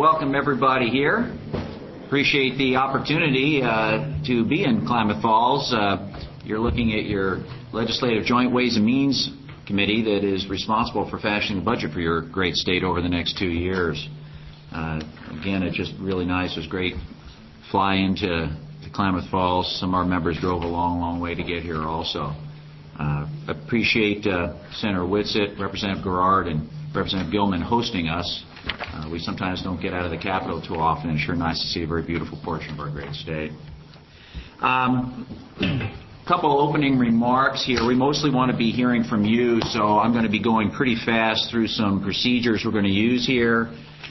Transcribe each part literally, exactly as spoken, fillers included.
welcome everybody here. Appreciate the opportunity uh, to be in Klamath Falls. Uh, you're looking at your Legislative Joint Ways and Means Committee that is responsible for fashioning the budget for your great state over the next two years. Uh, again, it's just really nice. It was great fly into to Klamath Falls. Some of our members drove a long, long way to get here also. Uh, appreciate uh, Senator Whitsitt, Representative Garrard, and Representative Gilman hosting us. Uh, we sometimes don't get out of the Capitol too often, and it's sure nice to see a very beautiful portion of our great state. Um, a couple opening remarks here. We mostly want to be hearing from you, so I'm going to be going pretty fast through some procedures we're going to use here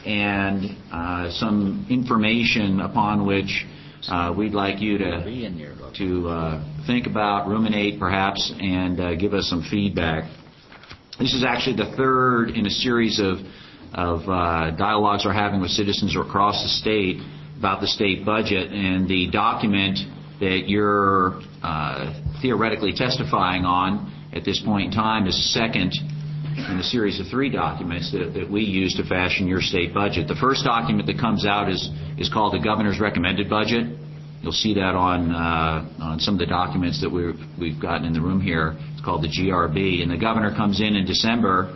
and uh, some information upon which uh, we'd like you to, to uh, think about, ruminate perhaps, and uh, give us some feedback. This is actually the third in a series of of uh, dialogues we're having with citizens across the state about the state budget, and the document that you're uh, theoretically testifying on at this point in time is second in a series of three documents that, that we use to fashion your state budget. The first document that comes out is, is called the Governor's Recommended Budget. You'll see that on uh, on some of the documents that we've, we've gotten in the room here. It's called the G R B, and the governor comes in in December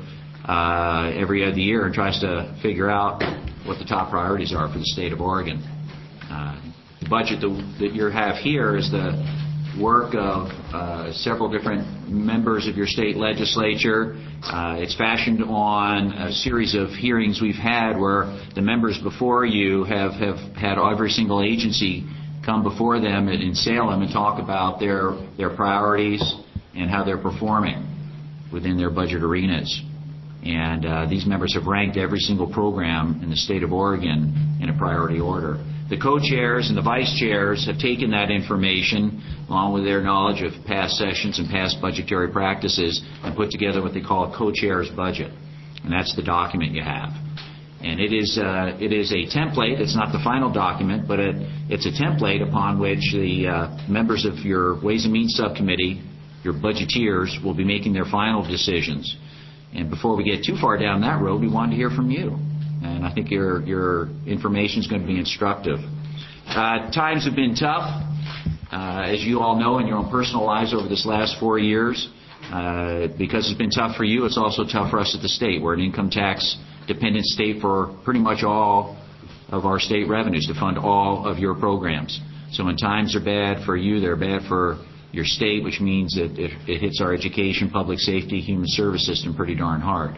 Uh, every other year and tries to figure out what the top priorities are for the state of Oregon. Uh, the budget that, that you have here is the work of uh, several different members of your state legislature. Uh, it's fashioned on a series of hearings we've had where the members before you have, have had every single agency come before them in Salem and talk about their, their priorities and how they're performing within their budget arenas. And uh, these members have ranked every single program in the state of Oregon in a priority order. The co-chairs and the vice chairs have taken that information, along with their knowledge of past sessions and past budgetary practices, and put together what they call a co-chair's budget. And that's the document you have. And it is uh, it is a template. It's not the final document, but it, it's a template upon which the uh, members of your Ways and Means Subcommittee, your budgeteers, will be making their final decisions. And before we get too far down that road, we wanted to hear from you. And I think your your information is going to be instructive. Uh, times have been tough, uh, as you all know in your own personal lives over this last four years. Uh, because it's been tough for you, it's also tough for us at the state. We're an income tax dependent state for pretty much all of our state revenues to fund all of your programs. So when times are bad for you, they're bad for your state, which means that it, it hits our education, public safety, human service system pretty darn hard.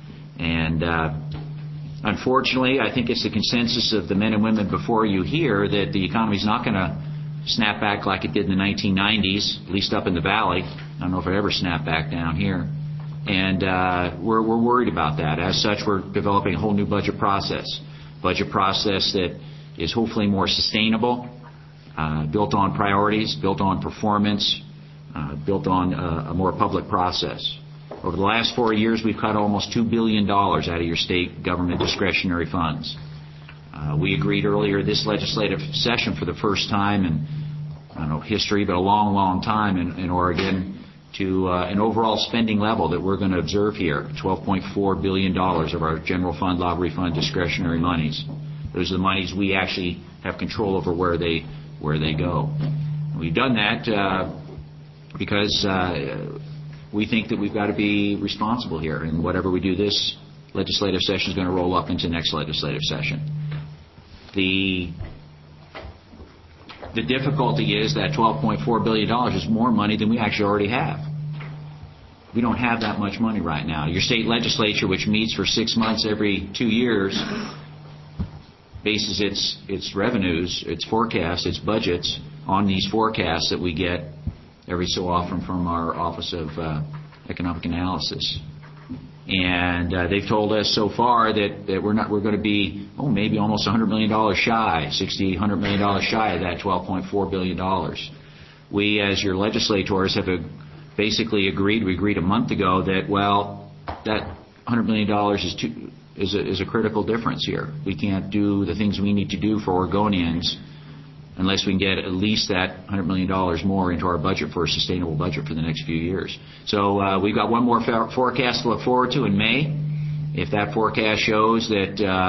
And uh, unfortunately, I think it's the consensus of the men and women before you here that the economy's not going to snap back like it did in the nineteen nineties, at least up in the valley. I don't know if it ever snapped back down here. And uh, we're, we're worried about that. As such, we're developing a whole new budget process, budget process that is hopefully more sustainable, Uh, built on priorities, built on performance, uh, built on uh, a more public process. Over the last four years, we've cut almost two billion dollars out of your state government discretionary funds. Uh, we agreed earlier this legislative session for the first time in, I don't know, history, but a long, long time in, in Oregon, to uh, an overall spending level that we're going to observe here, twelve point four billion dollars of our general fund, lottery fund, discretionary monies. Those are the monies we actually have control over where they where they go. We've done that uh, because uh, we think that we've got to be responsible here, and whatever we do this legislative session is going to roll up into next legislative session. The the difficulty is that twelve point four billion dollars is more money than we actually already have. We don't have that much money right now. Your state legislature, which meets for six months every two years, bases its its revenues, its forecasts, its budgets on these forecasts that we get every so often from our Office of uh, Economic Analysis. And uh, they've told us so far that, that we're not we're going to be oh maybe almost one hundred million dollars shy, sixty, one hundred million dollars shy of that twelve point four billion dollars. We, as your legislators, have a, basically agreed. We agreed a month ago that well that one hundred million dollars is too. Is a, is a critical difference here. We can't do the things we need to do for Oregonians unless we can get at least that one hundred million dollars more into our budget for a sustainable budget for the next few years. So uh, we've got one more forecast to look forward to in May. If that forecast shows that uh,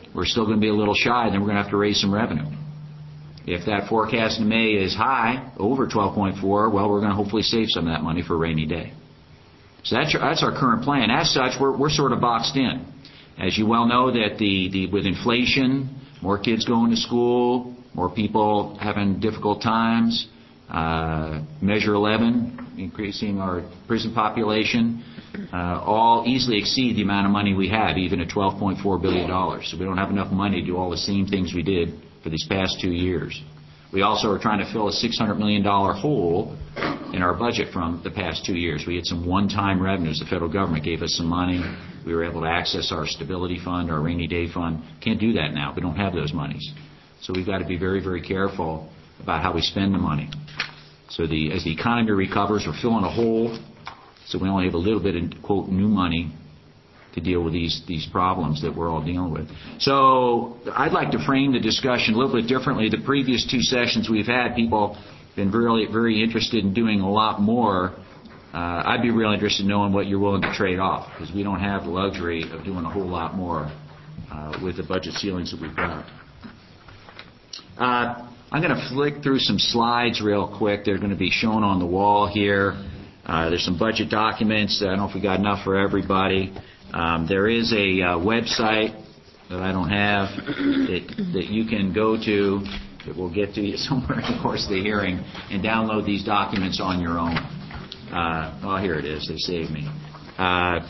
we're still going to be a little shy, then we're going to have to raise some revenue. If that forecast in May is high, over twelve point four, well, we're going to hopefully save some of that money for a rainy day. So that's, that's our current plan. As such, we're, we're sort of boxed in. As you well know, that the, the with inflation, more kids going to school, more people having difficult times, uh, Measure eleven, increasing our prison population, uh, all easily exceed the amount of money we have, even at twelve point four billion dollars. So we don't have enough money to do all the same things we did for these past two years. We also are trying to fill a six hundred million dollars hole in our budget from the past two years. We had some one-time revenues. The federal government gave us some money. We were able to access our stability fund, our rainy day fund. Can't do that now. We don't have those monies. So we've got to be very, very careful about how we spend the money. So the as the economy recovers, we're filling a hole, so we only have a little bit of, quote, new money to deal with these these problems that we're all dealing with. So I'd like to frame the discussion a little bit differently. The previous two sessions we've had, people have been really very interested in doing a lot more. Uh, I'd be really interested in knowing what you're willing to trade off, because we don't have the luxury of doing a whole lot more uh, with the budget ceilings that we've got. Uh, I'm going to flick through some slides real quick. They're going to be shown on the wall here. Uh, there's some budget documents. I don't know if we got enough for everybody. Um, there is a uh, website that I don't have that, that you can go to that we'll get to you somewhere in the course of the hearing and download these documents on your own. Uh, oh, here it is. They saved me. Uh,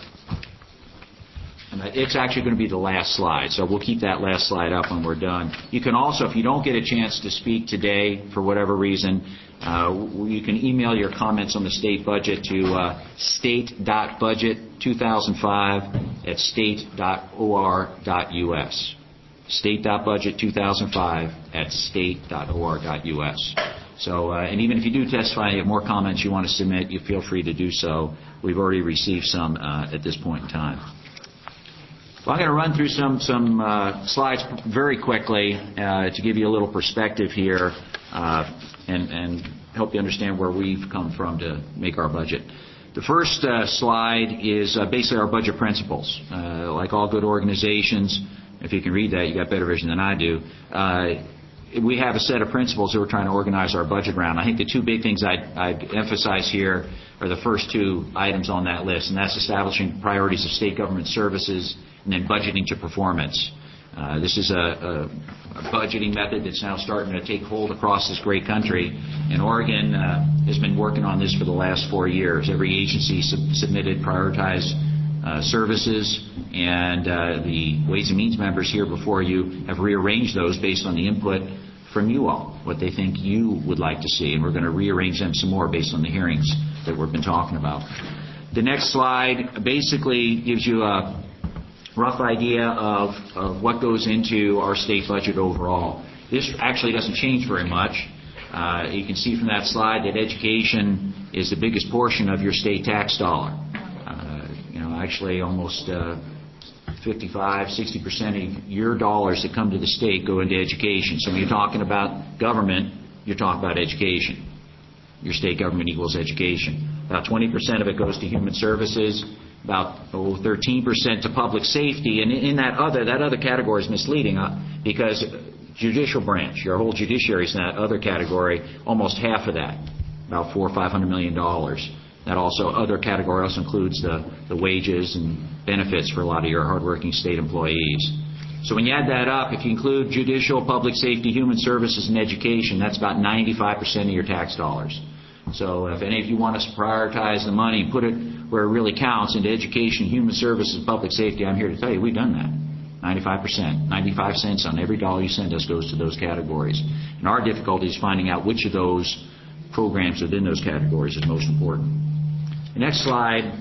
and it's actually going to be the last slide, so we'll keep that last slide up when we're done. You can also, if you don't get a chance to speak today for whatever reason, uh, you can email your comments on the state budget to uh, state dot budget two thousand five at state dot o r dot u s. state dot budget two thousand five at state dot o r dot u s. So, uh, and even if you do testify and you have more comments you want to submit, you feel free to do so. We've already received some uh, at this point in time. Well, I'm going to run through some some uh, slides very quickly uh, to give you a little perspective here uh, and, and help you understand where we've come from to make our budget. The first uh, slide is uh, basically our budget principles. Uh, like all good organizations, if you can read that, you got better vision than I do. Uh, we have a set of principles that we're trying to organize our budget around. I think the two big things I'd, I'd emphasize here are the first two items on that list, and that's establishing priorities of state government services and then budgeting to performance. Uh, this is a, a, a budgeting method that's now starting to take hold across this great country, and Oregon uh, has been working on this for the last four years. Every agency sub- submitted prioritized uh, services, and uh, the Ways and Means members here before you have rearranged those based on the input from you all, what they think you would like to see, and we're going to rearrange them some more based on the hearings that we've been talking about. The next slide basically gives you a rough idea of, of what goes into our state budget overall. This actually doesn't change very much. Uh, you can see from that slide that education is the biggest portion of your state tax dollar. Uh, you know, actually almost uh, fifty-five, sixty percent of your dollars that come to the state go into education. So when you're talking about government, you're talking about education. Your state government equals education. About twenty percent of it goes to human services. About oh, thirteen percent to public safety, and in that other that other category is misleading uh, because judicial branch, your whole judiciary is in that other category, almost half of that, about four or five hundred million dollars. That also other category also includes the, the wages and benefits for a lot of your hardworking state employees. So when you add that up, if you include judicial, public safety, human services, and education, that's about ninety-five percent of your tax dollars. So if any of you want us to prioritize the money and put it where it really counts into education, human services, and public safety, I'm here to tell you we've done that. ninety-five percent. ninety-five cents on every dollar you send us goes to those categories. And our difficulty is finding out which of those programs within those categories is most important. The next slide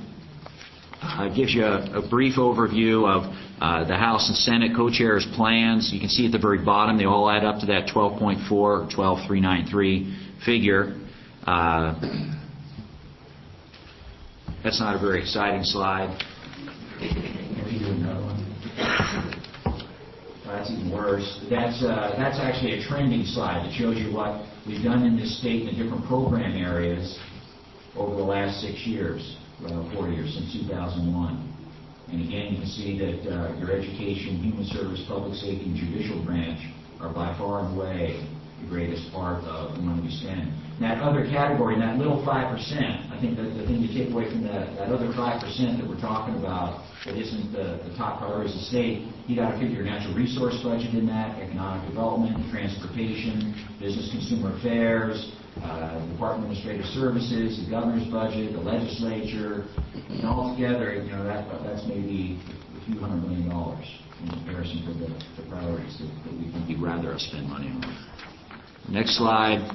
uh, gives you a, a brief overview of uh, the House and Senate co-chairs' plans. You can see at the very bottom they all add up to that twelve point four or twelve thousand three hundred ninety-three figure. Uh, that's not a very exciting slide. Another one. Well, that's even worse. That's uh, that's actually a trending slide that shows you what we've done in this state in the different program areas over the last six years, well, four years, since two thousand one. And again, you can see that uh, your education, human service, public safety, and judicial branch are by far and away the greatest part of the money we spend. And that other category, in that little five percent, I think that the thing to take away from that, that other five percent that we're talking about that isn't the, the top priority of the state, you got to figure your natural resource budget in that, economic development, transportation, business consumer affairs, uh, Department of Administrative Services, the governor's budget, the legislature, and all together, you know, that that's maybe a few hundred million dollars in comparison to the, the priorities that, that we think we'd rather spend money on. Next slide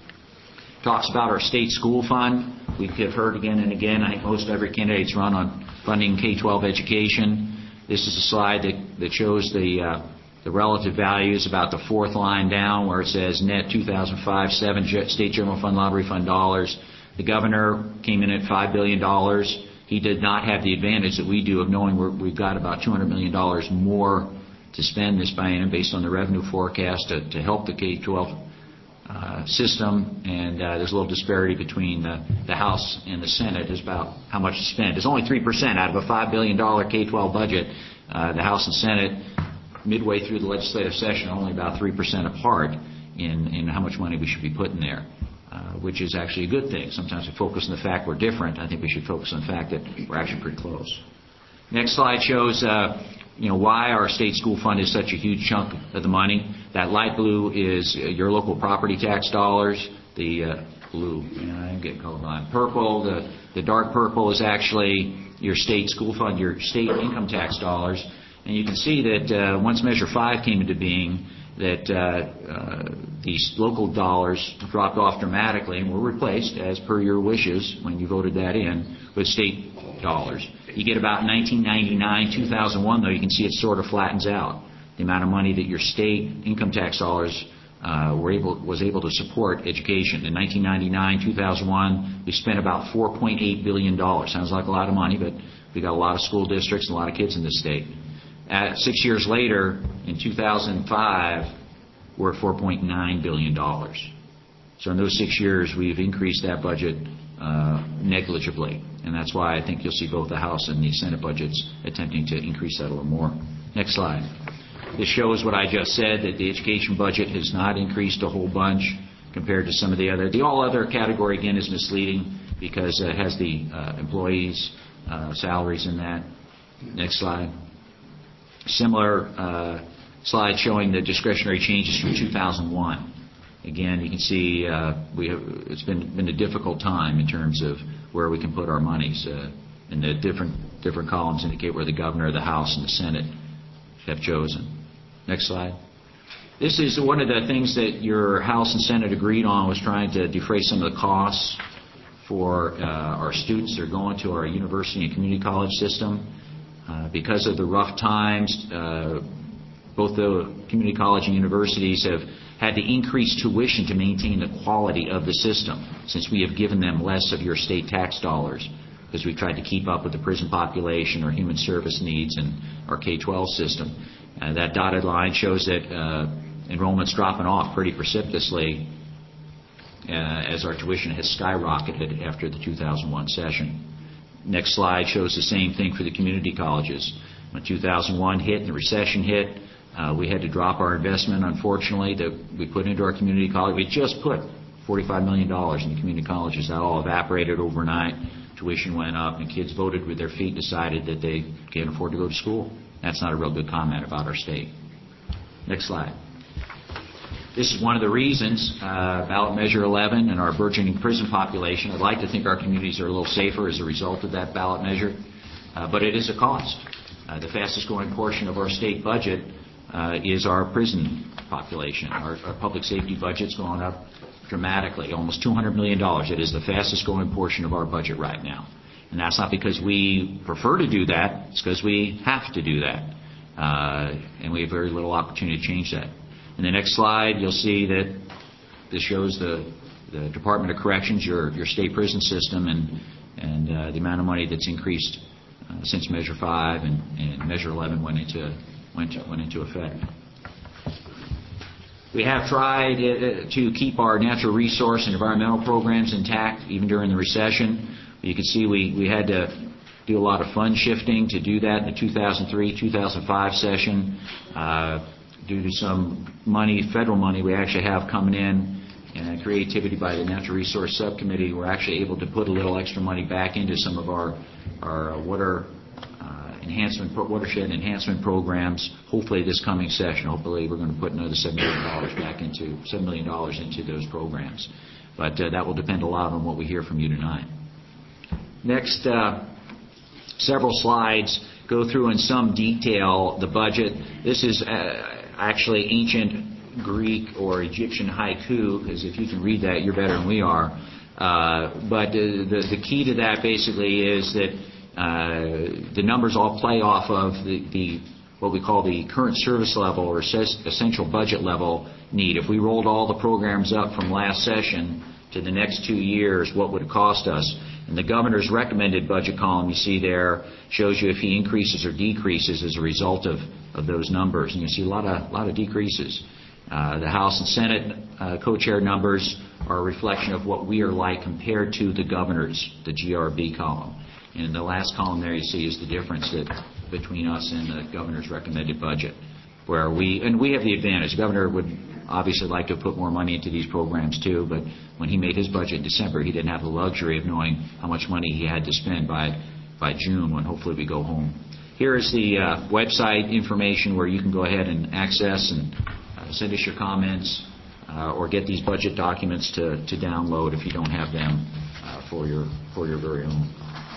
talks about our state school fund. We have heard again and again, I think most every candidate's run on funding K twelve education. This is a slide that, that shows the uh, the relative values about the fourth line down where it says net two thousand five, seven state general fund, lottery fund dollars. The governor came in at five billion dollars. He did not have the advantage that we do of knowing we're, we've got about two hundred million dollars more to spend this biennium based on the revenue forecast to, to help the K twelve Uh, system, and uh, there's a little disparity between the, the House and the Senate as about how much to spend. It's only three percent out of a five billion dollars K twelve budget. Uh, the House and Senate, midway through the legislative session, are only about three percent apart in, in how much money we should be putting there, uh, which is actually a good thing. Sometimes we focus on the fact we're different. I think we should focus on the fact that we're actually pretty close. Next slide shows uh, you know, why our state school fund is such a huge chunk of the money. That light blue is uh, your local property tax dollars. The uh, blue, you know, I'm getting colorblind. Purple, the, the dark purple is actually your state school fund, your state income tax dollars. And you can see that uh, once Measure five came into being, that uh, uh, these local dollars dropped off dramatically and were replaced, as per your wishes when you voted that in, with state dollars. You get about nineteen ninety-nine, two thousand one, though, you can see it sort of flattens out. The amount of money that your state income tax dollars uh, were able was able to support education. In nineteen ninety-nine, two thousand one, we spent about four point eight billion dollars. Sounds like a lot of money, but we got a lot of school districts and a lot of kids in this state. At six years later, in two thousand five, we're at four point nine billion dollars. So in those six years, we've increased that budget uh, negligibly. And that's why I think you'll see both the House and the Senate budgets attempting to increase that a little more. Next slide. This shows what I just said, that the education budget has not increased a whole bunch compared to some of the other. The all other category, again, is misleading because it has the uh, employees' uh, salaries in that. Next slide. Similar uh, slide showing the discretionary changes from two thousand one. Again, you can see uh, we have, it's been, been a difficult time in terms of where we can put our monies. Uh, and the different different columns indicate where the governor, the House, and the Senate have chosen. Next slide. This is one of the things that your House and Senate agreed on, was trying to defray some of the costs for uh, our students that are going to our university and community college system. Uh, because of the rough times, uh, both the community college and universities have had to increase tuition to maintain the quality of the system, since we have given them less of your state tax dollars, because we've tried to keep up with the prison population or human service needs in our K twelve system. Uh, that dotted line shows that uh, enrollment's dropping off pretty precipitously uh, as our tuition has skyrocketed after the two thousand one session. Next slide shows the same thing for the community colleges. When two thousand one hit and the recession hit, uh, we had to drop our investment, unfortunately, that we put into our community college. We just put forty-five million dollars in the community colleges. That all evaporated overnight. Tuition went up, and kids voted with their feet, decided that they can't afford to go to school. That's not a real good comment about our state. Next slide. This is one of the reasons, uh, ballot measure eleven and our burgeoning prison population. I'd like to think our communities are a little safer as a result of that ballot measure, uh, but it is a cost. Uh, the fastest growing portion of our state budget uh, is our prison population. Our, our public safety budget's gone up dramatically, almost two hundred million dollars. It is the fastest growing portion of our budget right now. And that's not because we prefer to do that. It's because we have to do that. Uh, and we have very little opportunity to change that. In the next slide, you'll see that this shows the, the Department of Corrections, your, your state prison system, and, and uh, the amount of money that's increased uh, since Measure five and, and Measure eleven went into, went, to, went into effect. We have tried uh, to keep our natural resource and environmental programs intact even during the recession. You can see we, we had to do a lot of fund shifting to do that in the two thousand three two thousand five session. Uh, due to some money, federal money, we actually have coming in, and creativity by the Natural Resource Subcommittee, we're actually able to put a little extra money back into some of our our water uh, enhancement, watershed enhancement programs. Hopefully, this coming session, hopefully, we're going to put another seven million dollars back into seven million dollars into those programs. But uh, that will depend a lot on what we hear from you tonight. Next, uh, several slides go through in some detail the budget. This is uh, actually ancient Greek or Egyptian haiku, because if you can read that, you're better than we are. Uh, but uh, the, the key to that basically is that uh, the numbers all play off of the, the what we call the current service level or essential budget level need. If we rolled all the programs up from last session to the next two years, what would it cost us? And the governor's recommended budget column you see there shows you if he increases or decreases as a result of, of those numbers. And you see a lot of, lot of decreases. Uh, the House and Senate uh, co-chair numbers are a reflection of what we are like compared to the governor's, the G R B column. And in the last column there you see is the difference that between us and the governor's recommended budget, where we, and we have the advantage. The governor would obviously like to put more money into these programs too, but when he made his budget in December, he didn't have the luxury of knowing how much money he had to spend by, by June, when hopefully we go home. Here is the uh, website information where you can go ahead and access and uh, send us your comments uh, or get these budget documents to, to download if you don't have them uh, for your for your very own.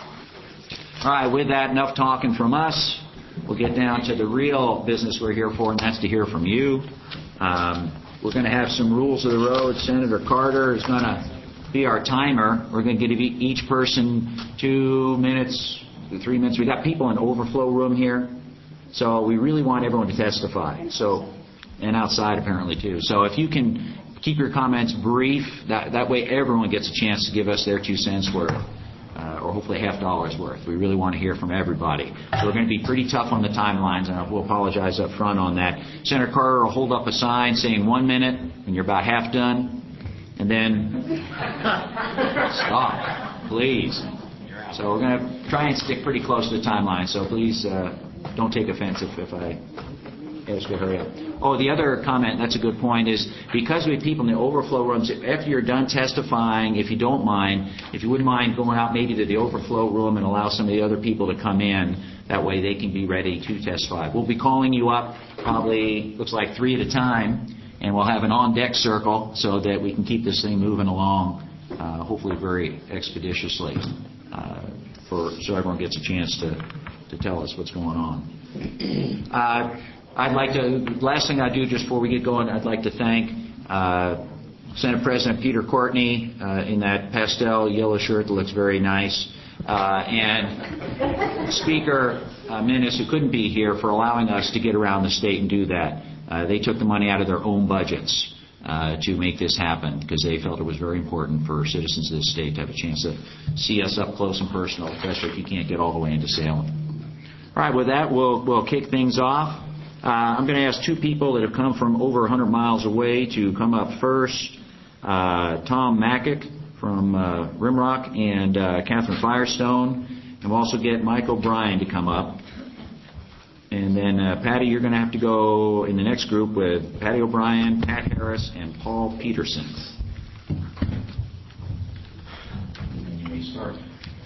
All right, with that, enough talking from us. We'll get down to the real business we're here for, and that's to hear from you. Um, we're going to have some rules of the road. Senator Carter is going to be our timer. We're going to give each person two minutes, three minutes. We've got people in overflow room here, so we really want everyone to testify. So, and outside apparently too. So if you can keep your comments brief, that, that way everyone gets a chance to give us their two cents worth. Uh, or hopefully half dollar's worth. We really want to hear from everybody. So we're going to be pretty tough on the timelines, and we'll apologize up front on that. Senator Carter will hold up a sign saying one minute when you're about half done, and then stop, please. So we're going to try and stick pretty close to the timeline, so please uh, don't take offense if, if I ask you to hurry up. Oh, the other comment, that's a good point, is because we have people in the overflow rooms, after you're done testifying, if you don't mind, if you wouldn't mind going out maybe to the overflow room and allow some of the other people to come in, that way they can be ready to testify. We'll be calling you up probably, looks like three at a time, and we'll have an on-deck circle so that we can keep this thing moving along, uh, hopefully very expeditiously, uh, for so everyone gets a chance to, to tell us what's going on. Uh, I'd like to, last thing I do just before we get going, I'd like to thank uh, Senate President Peter Courtney uh, in that pastel yellow shirt that looks very nice, uh, and Speaker uh, Minnis, who couldn't be here, for allowing us to get around the state and do that. Uh, they took the money out of their own budgets uh, to make this happen because they felt it was very important for citizens of the state to have a chance to see us up close and personal, especially if you can't get all the way into Salem. All right, with that, we'll, we'll kick things off. Uh, I'm going to ask two people that have come from over one hundred miles away to come up first. Uh, Tom Mackick from uh, Rimrock and uh, Catherine Firestone. And we'll also get Mike O'Brien to come up. And then, uh, Patty, you're going to have to go in the next group with Patty O'Brien, Pat Harris, and Paul Peterson. And then you may start.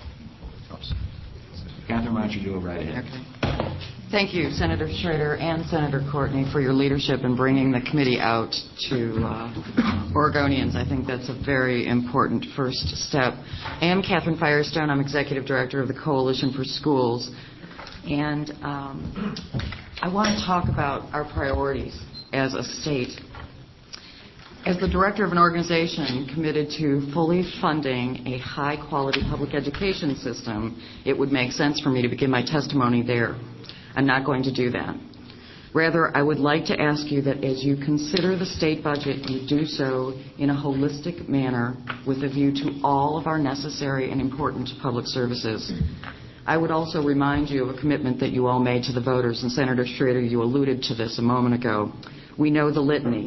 Catherine, why don't you go right ahead? Okay. Thank you, Senator Schrader and Senator Courtney, for your leadership in bringing the committee out to uh, Oregonians. I think that's a very important first step. I am Catherine Firestone. I'm Executive Director of the Coalition for Schools. And um, I want to talk about our priorities as a state. As the director of an organization committed to fully funding a high-quality public education system, it would make sense for me to begin my testimony there. I'm not going to do that. Rather, I would like to ask you that as you consider the state budget, you do so in a holistic manner with a view to all of our necessary and important public services. I would also remind you of a commitment that you all made to the voters, and Senator Schrader, you alluded to this a moment ago. We know the litany.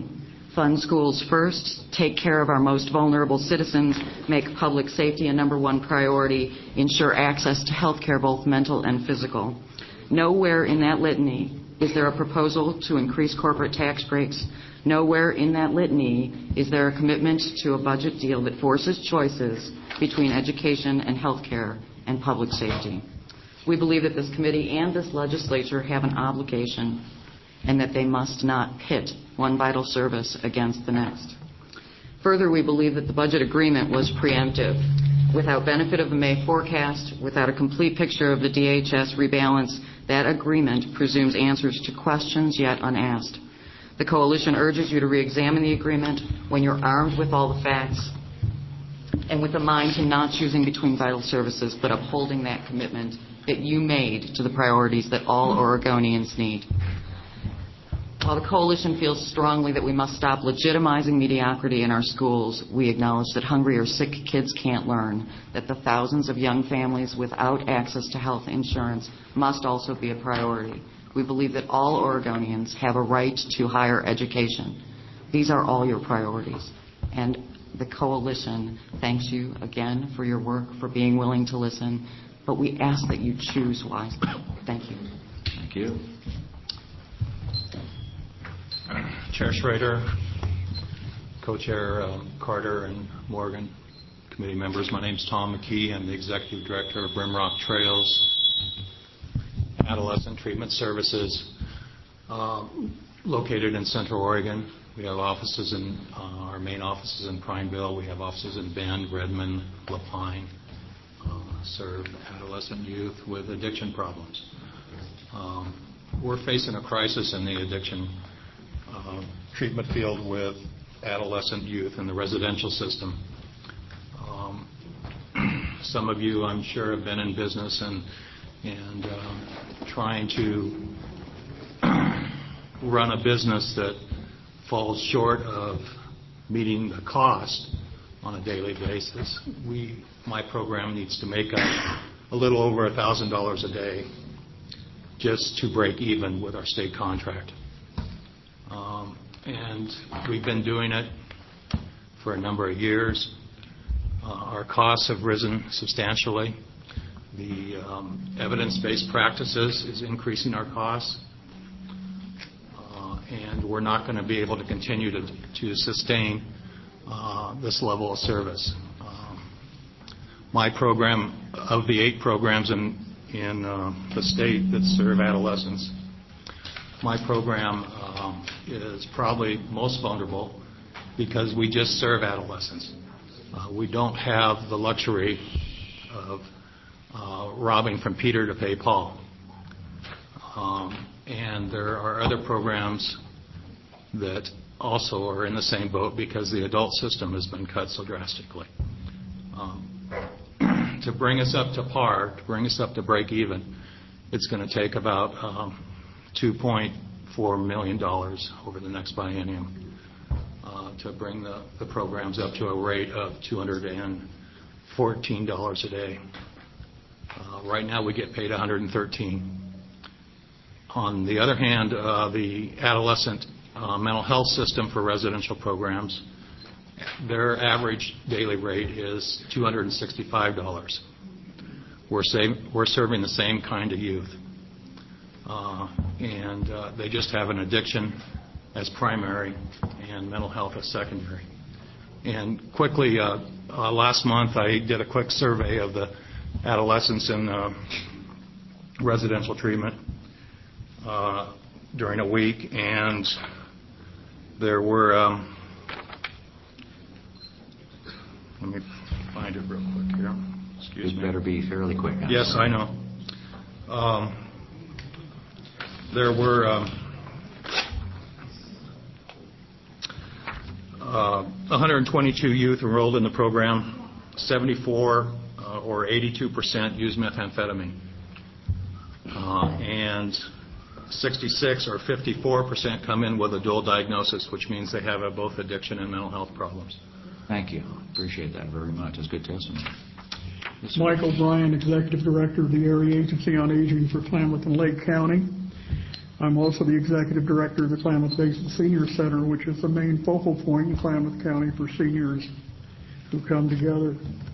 fund schools first, take care of our most vulnerable citizens, make public safety a number one priority, ensure access to health care, both mental and physical. Nowhere in that litany is there a proposal to increase corporate tax breaks. Nowhere in that litany is there a commitment to a budget deal that forces choices between education and health care and public safety. We believe that this committee and this legislature have an obligation and that they must not pit one vital service against the next. Further, we believe that the budget agreement was preemptive. Without benefit of the May forecast, without a complete picture of the D H S rebalance, that agreement presumes answers to questions yet unasked. The Coalition urges you to re-examine the agreement when you're armed with all the facts and with a mind to not choosing between vital services, but upholding that commitment that you made to the priorities that all Oregonians need. While the Coalition feels strongly that we must stop legitimizing mediocrity in our schools, we acknowledge that hungry or sick kids can't learn, that the thousands of young families without access to health insurance must also be a priority. We believe that all Oregonians have a right to higher education. These are all your priorities. And the Coalition thanks you again for your work, for being willing to listen, but we ask that you choose wisely. Thank you. Thank you. Chair Schrader, Co-Chair um, Carter and Morgan, committee members, my name is Tom McKee. I'm the Executive Director of Brimrock Trails Adolescent Treatment Services, uh, located in Central Oregon. We have offices in, uh, our main offices in Prineville. We have offices in Bend, Redmond, Lapine, uh, serve adolescent youth with addiction problems. Um, we're facing a crisis in the addiction Uh, treatment field with adolescent youth in the residential system. Um, some of you, I'm sure, have been in business and and uh, trying to run a business that falls short of meeting the cost on a daily basis. We, my program needs to make up a little over a thousand dollars a day just to break even with our state contract. Um, and we've been doing it for a number of years. Uh, our costs have risen substantially. The um, evidence-based practices is increasing our costs. Uh, and we're not going to be able to continue to, to sustain uh, this level of service. Um, my program, of the eight programs in, in uh, the state that serve adolescents, my program um, is probably most vulnerable because we just serve adolescents. Uh, we don't have the luxury of uh, robbing from Peter to pay Paul. Um, and there are other programs that also are in the same boat because the adult system has been cut so drastically. Um, to bring us up to par, to bring us up to break even, it's going to take about um, two point four million dollars over the next biennium uh, to bring the, the programs up to a rate of two hundred fourteen dollars a day. Uh, right now we get paid one hundred thirteen dollars. On the other hand, uh, the adolescent uh, mental health system for residential programs, their average daily rate is two hundred sixty-five dollars. We're, same, we're serving the same kind of youth. Uh, and uh, they just have an addiction as primary and mental health as secondary. And quickly, uh, uh, last month I did a quick survey of the adolescents in uh, residential treatment uh, during a week, and there were, um, let me find it real quick here. Excuse it me. It better be fairly quick. I'm yes, sorry. I know. Um, There were um, uh, one hundred twenty-two youth enrolled in the program. seventy-four uh, or eighty-two percent use methamphetamine. Uh, and sixty-six or fifty-four percent come in with a dual diagnosis, which means they have uh, both addiction and mental health problems. Thank you. Appreciate that very much. It's good testimony. Yes, Michael Bryan, Executive Director of the Area Agency on Aging for Klamath and Lake County. I'm also the executive director of the Klamath Basin Senior Center, which is the main focal point in Klamath County for seniors who come together.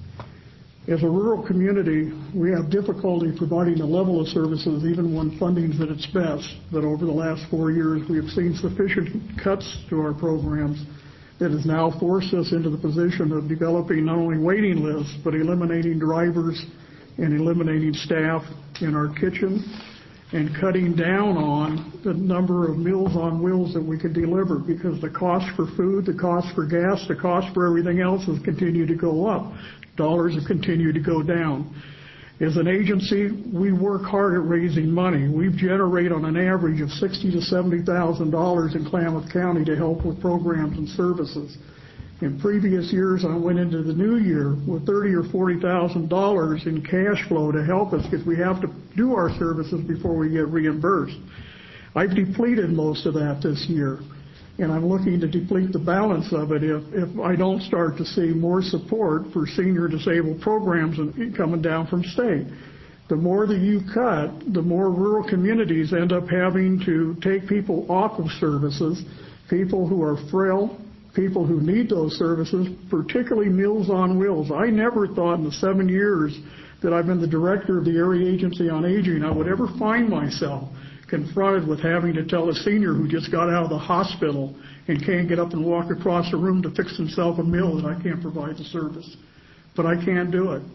As a rural community, we have difficulty providing a level of services even when funding's at its best. But over the last four years, we have seen sufficient cuts to our programs that has now forced us into the position of developing not only waiting lists, but eliminating drivers and eliminating staff in our kitchen and cutting down on the number of Meals on Wheels that we could deliver, because the cost for food, the cost for gas, the cost for everything else has continued to go up. Dollars have continued to go down. As an agency, we work hard at raising money. We generate on an average of sixty thousand to seventy thousand dollars in Klamath County to help with programs and services. In previous years, I went into the new year with thirty thousand or forty thousand dollars in cash flow to help us, because we have to do our services before we get reimbursed. I've depleted most of that this year, and I'm looking to deplete the balance of it if, if I don't start to see more support for senior disabled programs coming down from state. The more that you cut, the more rural communities end up having to take people off of services, people who are frail, people who need those services, particularly Meals on Wheels. I never thought in the seven years that I've been the director of the Area Agency on Aging I would ever find myself confronted with having to tell a senior who just got out of the hospital and can't get up and walk across the room to fix himself a meal that I can't provide the service. But I can't do it.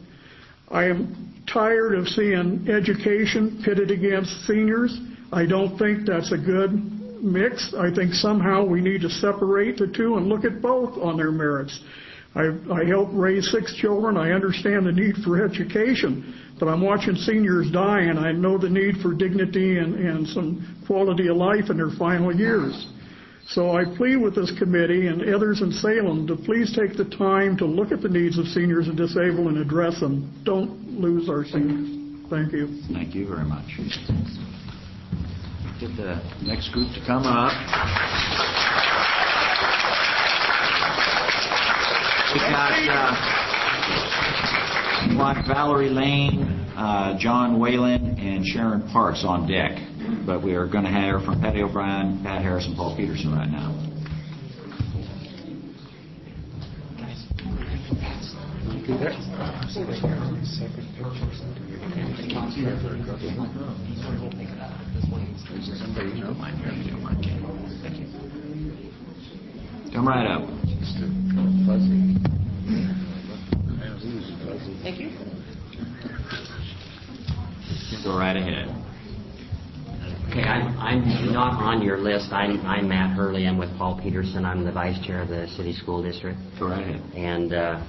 I am tired of seeing education pitted against seniors. I don't think that's a good mix. I think somehow we need to separate the two and look at both on their merits. I, I helped raise six children. I understand the need for education, but I'm watching seniors die, and I know the need for dignity and, and some quality of life in their final years. So I plead with this committee and others in Salem to please take the time to look at the needs of seniors and disabled and address them. Don't lose our seniors. Thank you. Thank you very much. Get the next group to come up. We've got uh, like Valerie Lane, uh, John Whalen, and Sharon Parks on deck. But we are going to hear from Patty O'Brien, Pat Harris, and Paul Peterson right now. Come right up. Thank you. Go right ahead. Okay, I'm, I'm not on your list. I'm, I'm Matt Hurley. I'm with Paul Peterson. I'm the vice chair of the city school district. Go right ahead. And uh, uh,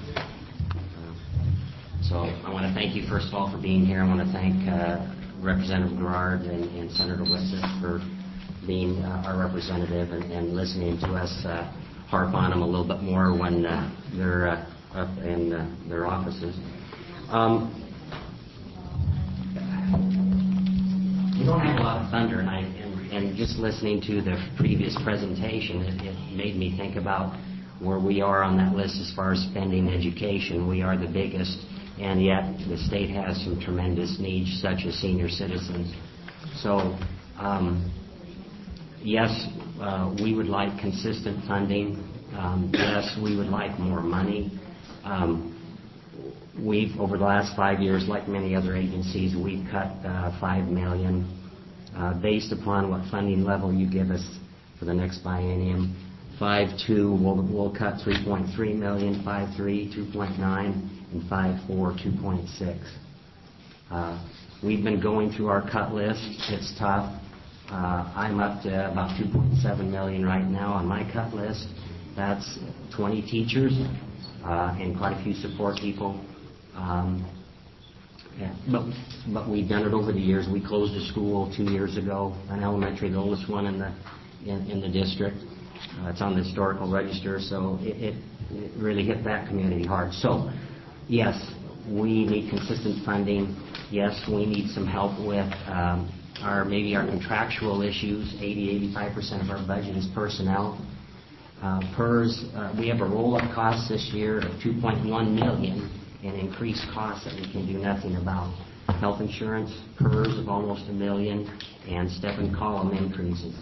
so I want to thank you, first of all, for being here. I want to thank uh, Representative Gerard and, and Senator Whitsitt for being uh, our representative and, and listening to us uh, harp on them a little bit more when uh, they're uh, up in uh, their offices. Um, We don't have a lot of thunder, and, I, and, and just listening to the previous presentation, it, it made me think about where we are on that list as far as spending education. We are the biggest, and yet the state has some tremendous needs, such as senior citizens. So, um, yes, uh, we would like consistent funding. Um, yes, we would like more money. Um, We've, over the last five years, like many other agencies, we've cut uh, five million dollars uh, based upon what funding level you give us for the next biennium. Five two, we'll, we'll cut three point three million dollars, five three, two point nine, and five four, two point six. Uh, we've been going through our cut list. It's tough. Uh, I'm up to about two point seven million dollars right now on my cut list. That's twenty teachers uh, and quite a few support people. Um, yeah, but but we've done it over the years. We closed a school two years ago, an elementary, the oldest one in the in, in the district. Uh, it's on the historical register, so it, it, it really hit that community hard. So, yes, we need consistent funding. Yes, we need some help with um, our maybe our contractual issues. eighty, eighty-five percent of our budget is personnel. Uh, P E R S, uh, we have a roll-up cost this year of two point one million dollars. And increased costs that we can do nothing about. health insurance, P E R S of almost a million, and step and column increases.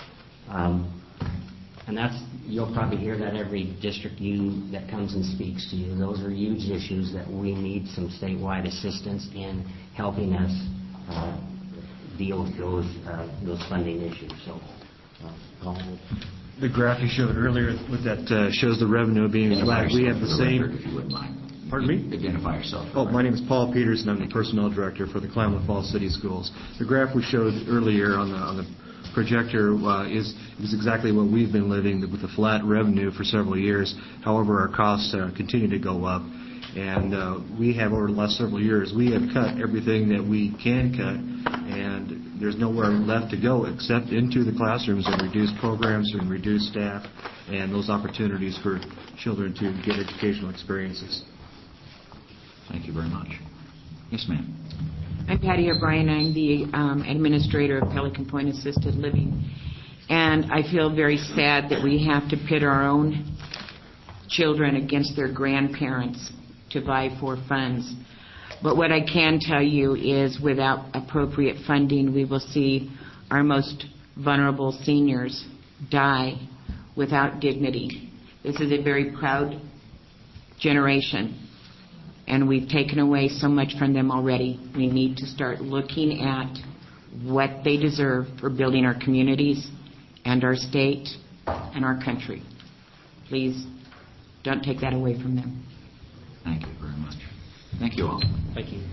Um, and that's, you'll probably hear that every district union that comes and speaks to you. Those are huge issues that we need some statewide assistance in helping us uh, deal with those uh, those funding issues. So, uh, Paul. The graph you showed earlier with that uh, shows the revenue being flat. We have the same. Record, if you wouldn't mind. Pardon me? Identify yourself. Oh, my name is Paul Peterson. I'm the personnel director for the Klamath Falls City Schools. The graph we showed earlier on the on the projector uh, is is exactly what we've been living with the flat revenue for several years. However, our costs uh, continue to go up, and uh, we have over the last several years we have cut everything that we can cut, and there's nowhere left to go except into the classrooms and reduce programs and reduce staff and those opportunities for children to get educational experiences. Thank you very much. Yes, ma'am. I'm Patty O'Brien. I'm the um, administrator of Pelican Point Assisted Living. And I feel very sad that we have to pit our own children against their grandparents to vie for funds. But what I can tell you is without appropriate funding, we will see our most vulnerable seniors die without dignity. This is a very proud generation, and we've taken away so much from them already. We need to start looking at what they deserve for building our communities and our state and our country. Please don't take that away from them. Thank you very much. Thank you all. Thank you.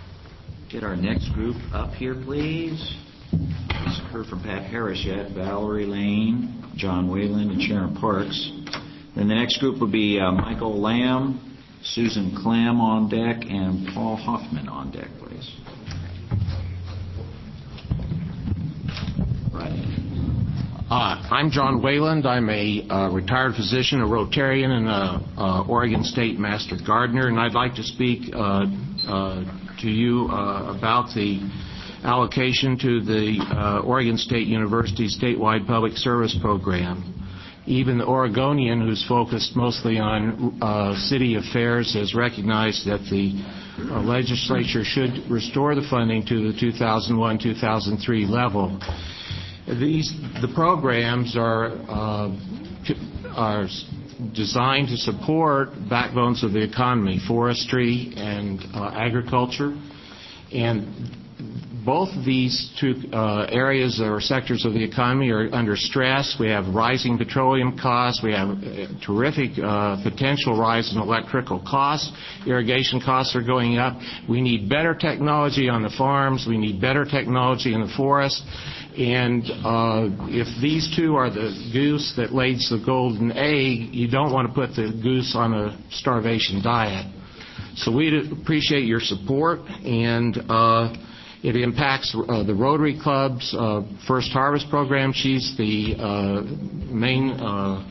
Get our next group up here, please. We've heard from Pat Harris yet, Valerie Lane, John Wayland, and Sharon Parks. Then the next group will be uh, Michael Lamb, Susan Clam on deck, and Paul Hoffman on deck, please. Right. Uh, I'm John Wayland. I'm a uh, retired physician, a Rotarian, and a uh, Oregon State Master Gardener, and I'd like to speak uh, uh, to you uh, about the allocation to the uh, Oregon State University statewide public service program. Even the Oregonian, who's focused mostly on uh, city affairs, has recognized that the uh, legislature should restore the funding to the two thousand one two thousand three level. These the programs are uh, are designed to support backbones of the economy, forestry and uh, agriculture, and both of these two uh, areas or sectors of the economy are under stress. We have rising petroleum costs. We have a terrific uh, potential rise in electrical costs. Irrigation costs are going up. We need better technology on the farms. We need better technology in the forest. And uh, if these two are the goose that lays the golden egg, you don't want to put the goose on a starvation diet. So we'd appreciate your support, and uh, it impacts uh, the Rotary Club's uh, First Harvest program. She's the uh, main uh,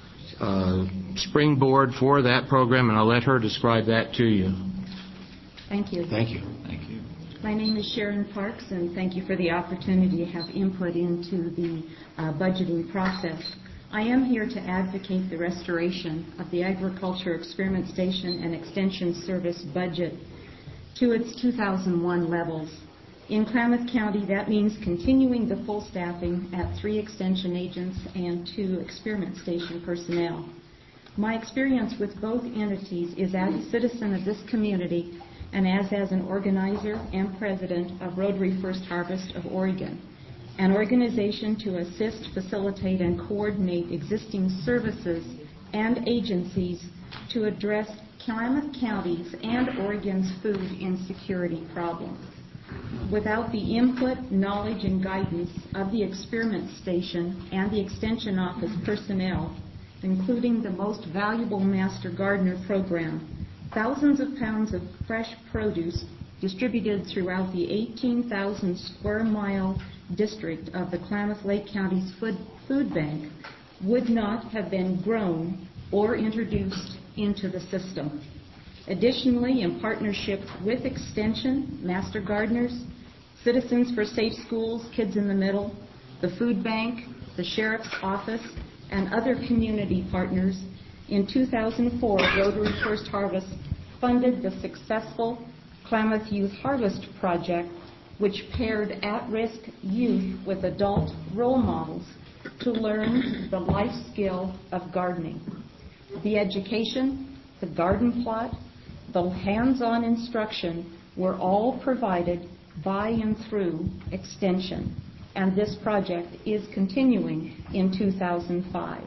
uh, springboard for that program, and I'll let her describe that to you. Thank you. Thank you. Thank you. My name is Sharon Parks, and thank you for the opportunity to have input into the uh, budgeting process. I am here to advocate the restoration of the Agriculture Experiment Station and Extension Service budget to its two thousand one levels. In Klamath County, that means continuing the full staffing at three extension agents and two experiment station personnel. My experience with both entities is as a citizen of this community and as, as an organizer and president of Rotary First Harvest of Oregon, an organization to assist, facilitate, and coordinate existing services and agencies to address Klamath County's and Oregon's food insecurity problems. Without the input, knowledge, and guidance of the experiment station and the extension office personnel, including the most valuable Master Gardener program, thousands of pounds of fresh produce distributed throughout the eighteen thousand square mile district of the Klamath Lake County's food, food bank would not have been grown or introduced into the system. Additionally, in partnership with Extension, Master Gardeners, Citizens for Safe Schools, Kids in the Middle, the Food Bank, the Sheriff's Office, and other community partners, in two thousand four, Rotary First Harvest funded the successful Klamath Youth Harvest Project, which paired at-risk youth with adult role models to learn the life skill of gardening. The education, the garden plot, the hands-on instruction were all provided by and through Extension, and this project is continuing in two thousand five.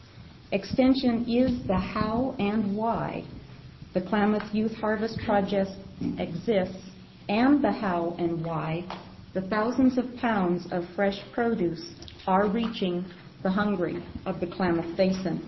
Extension is the how and why the Klamath Youth Harvest Project exists, and the how and why the thousands of pounds of fresh produce are reaching the hungry of the Klamath Basin.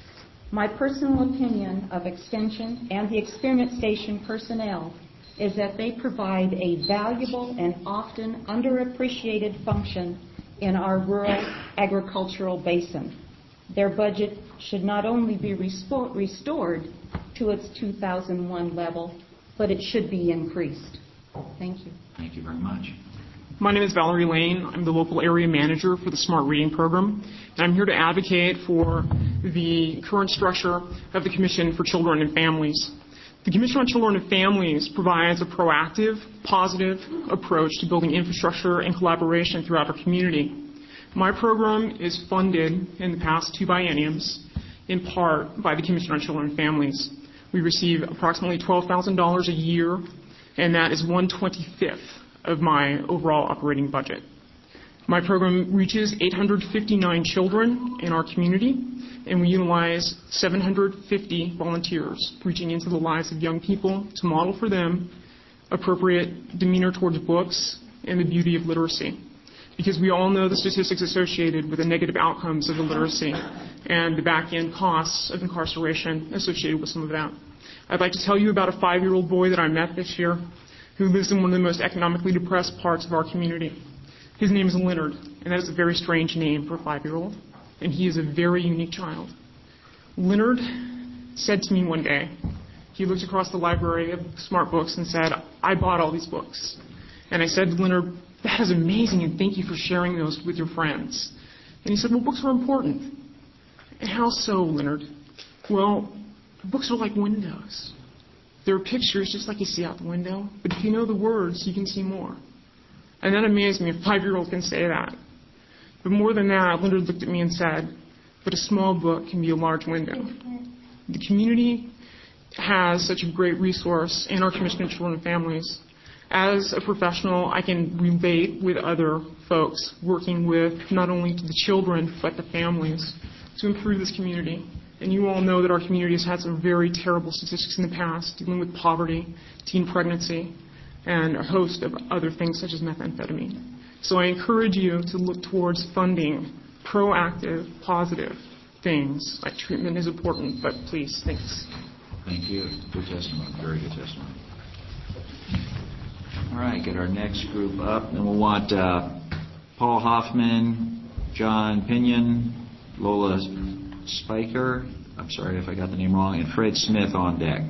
My personal opinion of Extension and the Experiment Station personnel is that they provide a valuable and often underappreciated function in our rural agricultural basin. Their budget should not only be respo- restored to its two thousand one level, but it should be increased. Thank you. Thank you very much. My name is Valerie Lane. I'm the local area manager for the Smart Reading Program, and I'm here to advocate for the current structure of the Commission for Children and Families. The Commission on Children and Families provides a proactive, positive approach to building infrastructure and collaboration throughout our community. My program is funded in the past two bienniums in part by the Commission on Children and Families. We receive approximately twelve thousand dollars a year, and that is one twenty-fifth of my overall operating budget. My program reaches eight hundred fifty-nine children in our community, and we utilize seven hundred fifty volunteers reaching into the lives of young people to model for them appropriate demeanor towards books and the beauty of literacy. Because we all know the statistics associated with the negative outcomes of illiteracy and the back-end costs of incarceration associated with some of that. I'd like to tell you about a five-year-old boy that I met this year who lives in one of the most economically depressed parts of our community. His name is Leonard, and that is a very strange name for a five-year-old, and he is a very unique child. Leonard said to me one day, he looked across the library of smart books and said, "I bought all these books." And I said to Leonard, "That is amazing, and thank you for sharing those with your friends." And he said, "Well, books are important." "And how so, Leonard?" "Well, books are like windows. There are pictures just like you see out the window, but if you know the words, you can see more." And that amazed me. A five-year-old can say that. But more than that, Leonard looked at me and said, "But a small book can be a large window." The community has such a great resource in our Commission on Children and Families. As a professional, I can relate with other folks working with not only the children, but the families to improve this community. And you all know that our community has had some very terrible statistics in the past, dealing with poverty, teen pregnancy, and a host of other things such as methamphetamine. So I encourage you to look towards funding proactive, positive things. Like treatment is important, but please, thanks. Thank you. Good testimony. Very good testimony. All right, get our next group up. And we'll want uh, Paul Hoffman, John Pinion, Lola Spiker, I'm sorry if I got the name wrong, and Fred Smith on deck.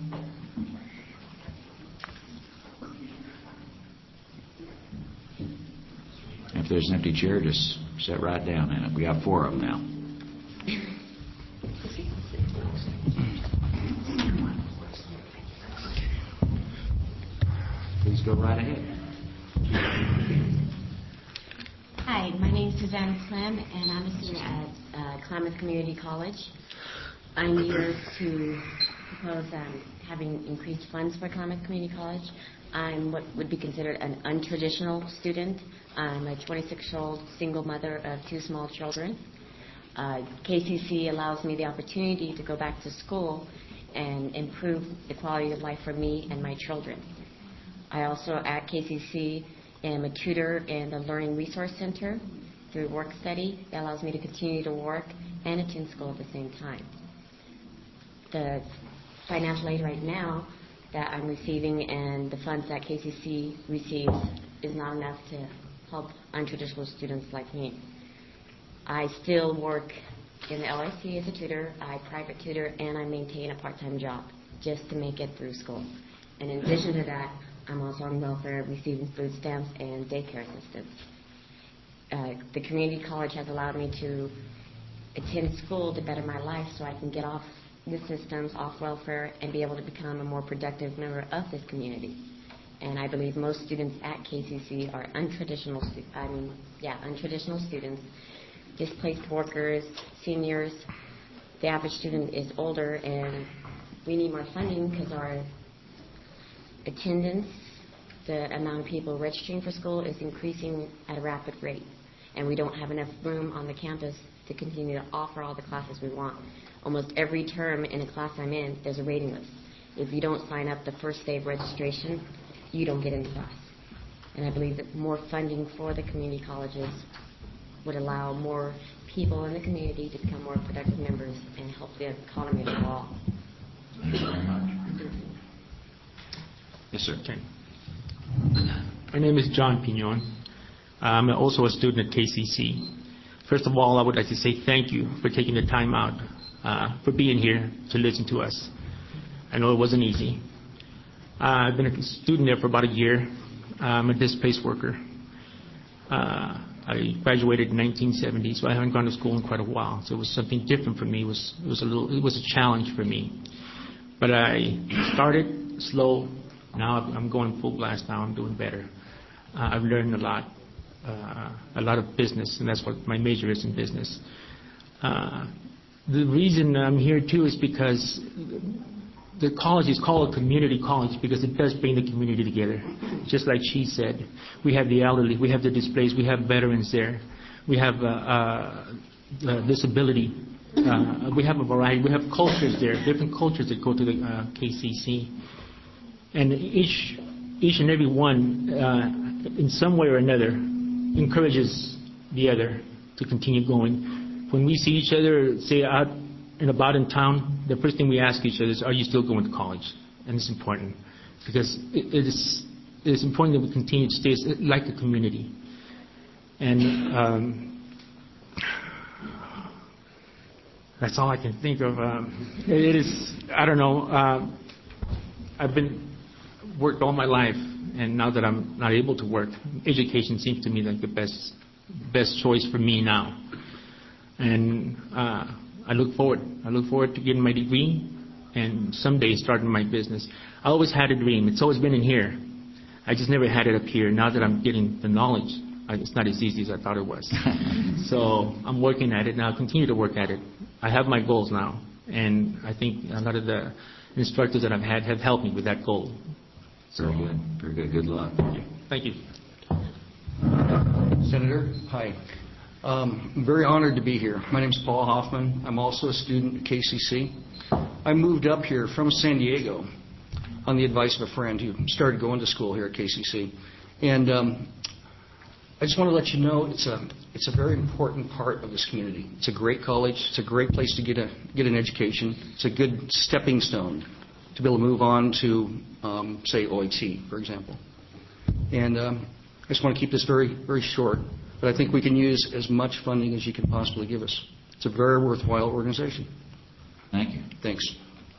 If there's an empty chair, just sit right down in it. We got four of them now. Please go right ahead. Hi, my name is Suzanne Clem, and I'm a student at uh, Klamath Community College. I'm here to propose um, having increased funds for Klamath Community College. I'm what would be considered an untraditional student. I'm a twenty-six-year-old single mother of two small children. Uh, K C C allows me the opportunity to go back to school and improve the quality of life for me and my children. I also, at K C C, am a tutor in the Learning Resource Center through work study. That allows me to continue to work and attend school at the same time. The financial aid right now that I'm receiving and the funds that K C C receives is not enough to help untraditional students like me. I still work in the L I C as a tutor, I private tutor, and I maintain a part-time job just to make it through school. And in addition to that, I'm also on welfare receiving food stamps and daycare assistance. Uh, the community college has allowed me to attend school to better my life so I can get off the systems off welfare and be able to become a more productive member of this community. And I believe most students at K C C are untraditional, stu- I mean, yeah, untraditional students, displaced workers, seniors. The average student is older, and we need more funding because our attendance, the amount of people registering for school, is increasing at a rapid rate. And we don't have enough room on the campus to continue to offer all the classes we want. Almost every term in a class I'm in, there's a waiting list. If you don't sign up the first day of registration, you don't get into class. And I believe that more funding for the community colleges would allow more people in the community to become more productive members and help the economy overall. Thank you very much. Yes, sir. Okay. My name is John Pignon. I'm also a student at K C C. First of all, I would like to say thank you for taking the time out uh, for being here to listen to us. I know it wasn't easy. Uh, I've been a student there for about a year. I'm a displaced worker. Uh, I graduated in nineteen seventy, so I haven't gone to school in quite a while. So it was something different for me. It was, it was a little, it was a challenge for me. But I started slow. Now I'm going full blast. Now I'm doing better. Uh, I've learned a lot, uh, a lot of business, and that's what my major is, in business. Uh, the reason I'm here too is because the college is called a community college because it does bring the community together. Just like she said, we have the elderly, we have the displaced, we have veterans there, we have uh, uh, uh, disability, uh, we have a variety, we have cultures there, different cultures that go to the uh, K C C. And each, each and every one, uh, in some way or another, encourages the other to continue going. When we see each other, say, out and about in town, the first thing we ask each other is, are you still going to college? And it's important because it, it, is, it is important that we continue to stay like a community. And um, that's all I can think of. Um, it is, I don't know, uh, I've been worked all my life, and now that I'm not able to work, education seems to me like the best best choice for me now. And uh, I look forward. I look forward to getting my degree and someday starting my business. I always had a dream. It's always been in here. I just never had it up here. Now that I'm getting the knowledge, it's not as easy as I thought it was. So I'm working at it now. I'll continue to work at it. I have my goals now, and I think a lot of the instructors that I've had have helped me with that goal. So, Very good. Very good. Good luck. Thank you. Senator, hi. Um, I'm very honored to be here. My name is Paul Hoffman. I'm also a student at K C C. I moved up here from San Diego on the advice of a friend who started going to school here at K C C. And um, I just want to let you know it's a it's a very important part of this community. It's a great college. It's a great place to get a get an education. It's a good stepping stone to be able to move on to, um, say, O I T, for example. And um, I just want to keep this very, very short, but I think we can use as much funding as you can possibly give us. It's a very worthwhile organization. Thank you. Thanks.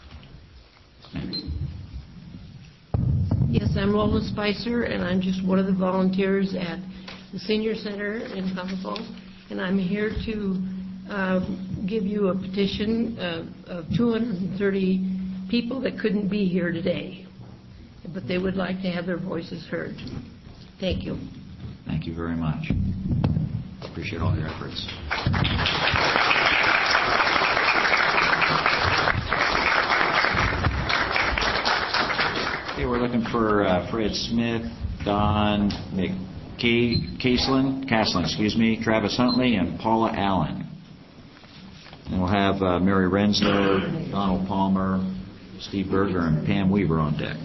Yes, I'm Lola Spicer, and I'm just one of the volunteers at the Senior Center in Klamath Falls, and I'm here to uh, give you a petition uh, of two hundred thirty people that couldn't be here today, but they would like to have their voices heard. Thank you. Thank you very much. Appreciate all your efforts. Okay, we're looking for uh, Fred Smith, Don McCaslin, Caslin, excuse me, Travis Huntley, and Paula Allen. And we'll have uh, Mary Renslow, Donald Palmer, Steve Berger, and Pam Weaver on deck.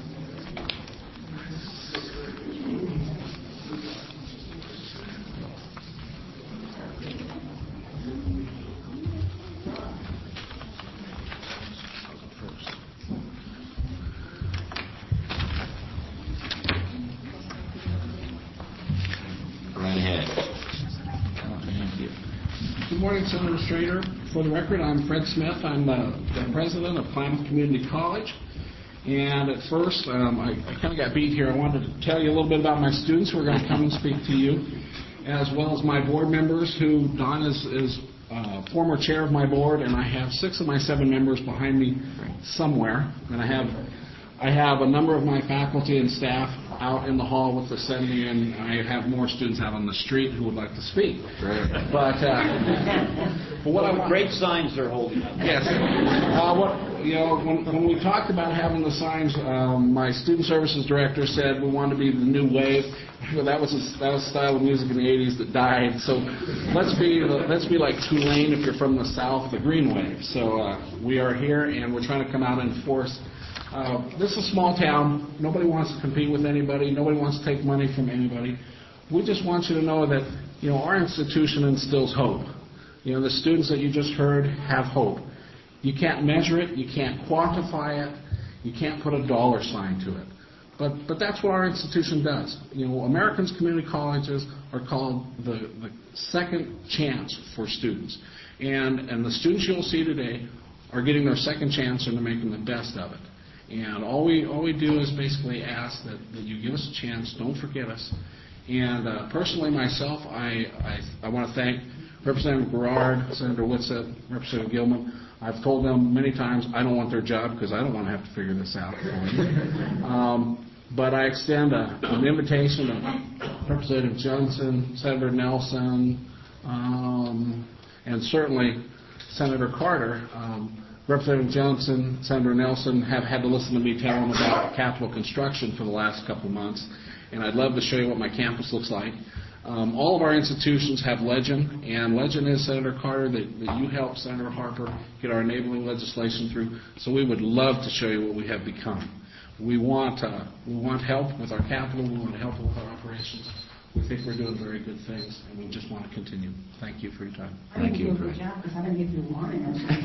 Right ahead. Oh, thank you. Good morning, Senator Strader. For the record, I'm Fred Smith. I'm the, the president of Klamath Community College. And at first, um, I, I kind of got beat here. I wanted to tell you a little bit about my students who are going to come and speak to you, as well as my board members who Don is, is uh, former chair of my board, and I have six of my seven members behind me somewhere. And I have I have a number of my faculty and staff out in the hall with the Assembly, and I have more students out on the street who would like to speak. Right. But, uh, but what I want, great signs they're holding up. Yes. Uh, what you know, when, when we talked about having the signs, um, my student services director said we wanted to be the new wave. Well, that was a, that was a style of music in the eighties that died. So let's be let's be like Tulane if you're from the South, the green wave. So uh, we are here, and we're trying to come out and enforce. Uh, this is a small town. Nobody wants to compete with anybody. Nobody wants to take money from anybody. We just want you to know that, you know, our institution instills hope. You know, the students that you just heard have hope. You can't measure it. You can't quantify it. You can't put a dollar sign to it. But but that's what our institution does. You know, Americans Community Colleges are called the, the second chance for students. And, and the students you'll see today are getting their second chance and they're making the best of it. And all we all we do is basically ask that, that you give us a chance, don't forget us. And uh, personally myself, I, I, I want to thank Representative Berard, Senator Whitsett, Representative Gilman. I've told them many times I don't want their job because I don't want to have to figure this out for them. Um, but I extend a, an invitation to Representative Johnson, Senator Nelson, um, and certainly Senator Carter. Um, Representative Johnson, Senator Nelson have had to listen to me tell them about capital construction for the last couple of months, and I'd love to show you what my campus looks like. Um, all of our institutions have Legend, and Legend is, Senator Carter, that, that you helped Senator Harper get our enabling legislation through, so we would love to show you what we have become. We want, uh, we want help with our capital, we want help with our operations. We think we're doing very good things, and we just want to continue. Thank you for your time. Thank you. Good job, because I didn't give you a warning.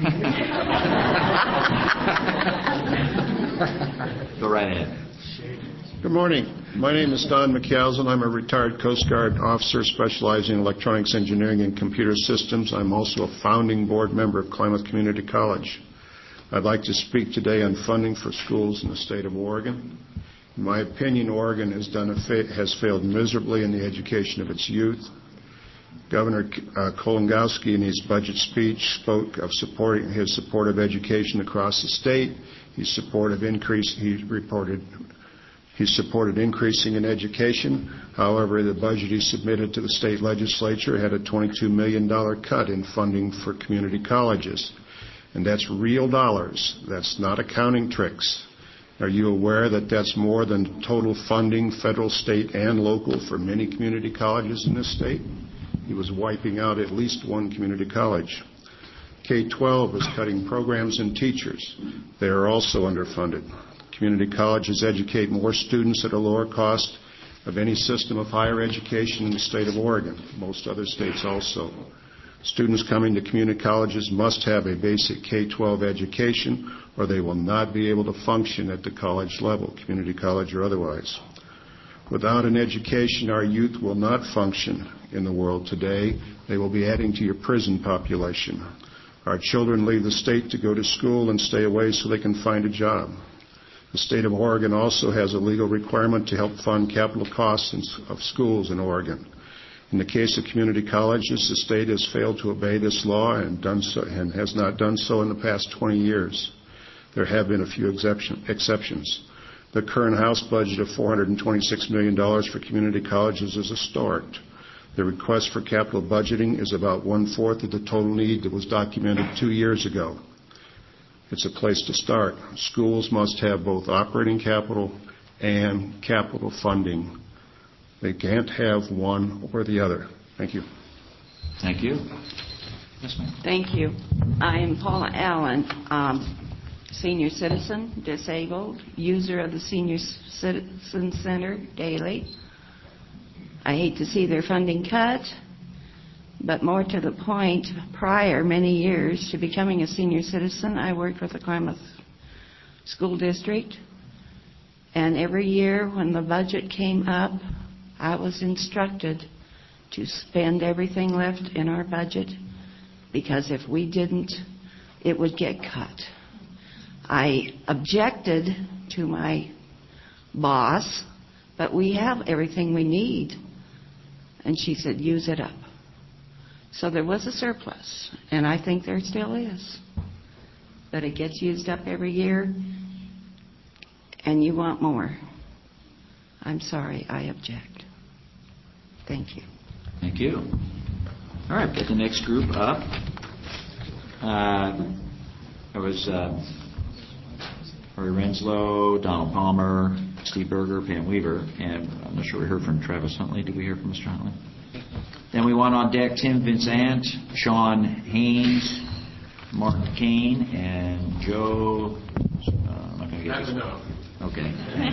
Go right ahead. Good morning. My name is Don McCalzin. I'm a retired Coast Guard officer specializing in electronics engineering and computer systems. I'm also a founding board member of Klamath Community College. I'd like to speak today on funding for schools in the state of Oregon. In my opinion, Oregon has, done a fa- has failed miserably in the education of its youth. Governor uh, Kolingowski, in his budget speech, spoke of supporting his support of education across the state. He supported increase. He reported he supported increasing in education. However, the budget he submitted to the state legislature had a twenty-two million dollars cut in funding for community colleges, and that's real dollars. That's not accounting tricks. Are you aware that that's more than total funding, federal, state, and local, for many community colleges in this state? He was wiping out at least one community college. K twelve is cutting programs and teachers. They are also underfunded. Community colleges educate more students at a lower cost of any system of higher education in the state of Oregon. Most other states also. Students coming to community colleges must have a basic K twelve education, or they will not be able to function at the college level, community college or otherwise. Without an education, our youth will not function in the world today. They will be adding to your prison population. Our children leave the state to go to school and stay away so they can find a job. The state of Oregon also has a legal requirement to help fund capital costs of schools in Oregon. In the case of community colleges, the state has failed to obey this law and, done so, and has not done so in the past twenty years. There have been a few exception, exceptions. The current House budget of four hundred twenty-six million dollars for community colleges is a start. The request for capital budgeting is about one-fourth of the total need that was documented two years ago. It's a place to start. Schools must have both operating capital and capital funding. They can't have one or the other. Thank you. Thank you. Yes, ma'am. Thank you. I am Paula Allen, um, senior citizen, disabled, user of the Senior Citizen Center daily. I hate to see their funding cut, but more to the point, prior many years to becoming a senior citizen, I worked with the Klamath School District, and every year when the budget came up, I was instructed to spend everything left in our budget, because if we didn't, it would get cut. I objected to my boss, but we have everything we need. And she said, use it up. So there was a surplus, and I think there still is. But it gets used up every year, and you want more. I'm sorry, I object. Thank you. Thank you. All right, get the next group up. Uh, there was uh, Harry Renslow, Donald Palmer, Steve Berger, Pam Weaver, and I'm not sure we heard from Travis Huntley. Did we hear from Mister Huntley? Then we want on deck Tim Vincent, Sean Haynes, Mark Kane, and Joe. Uh, I'm not going to get this. No. Okay.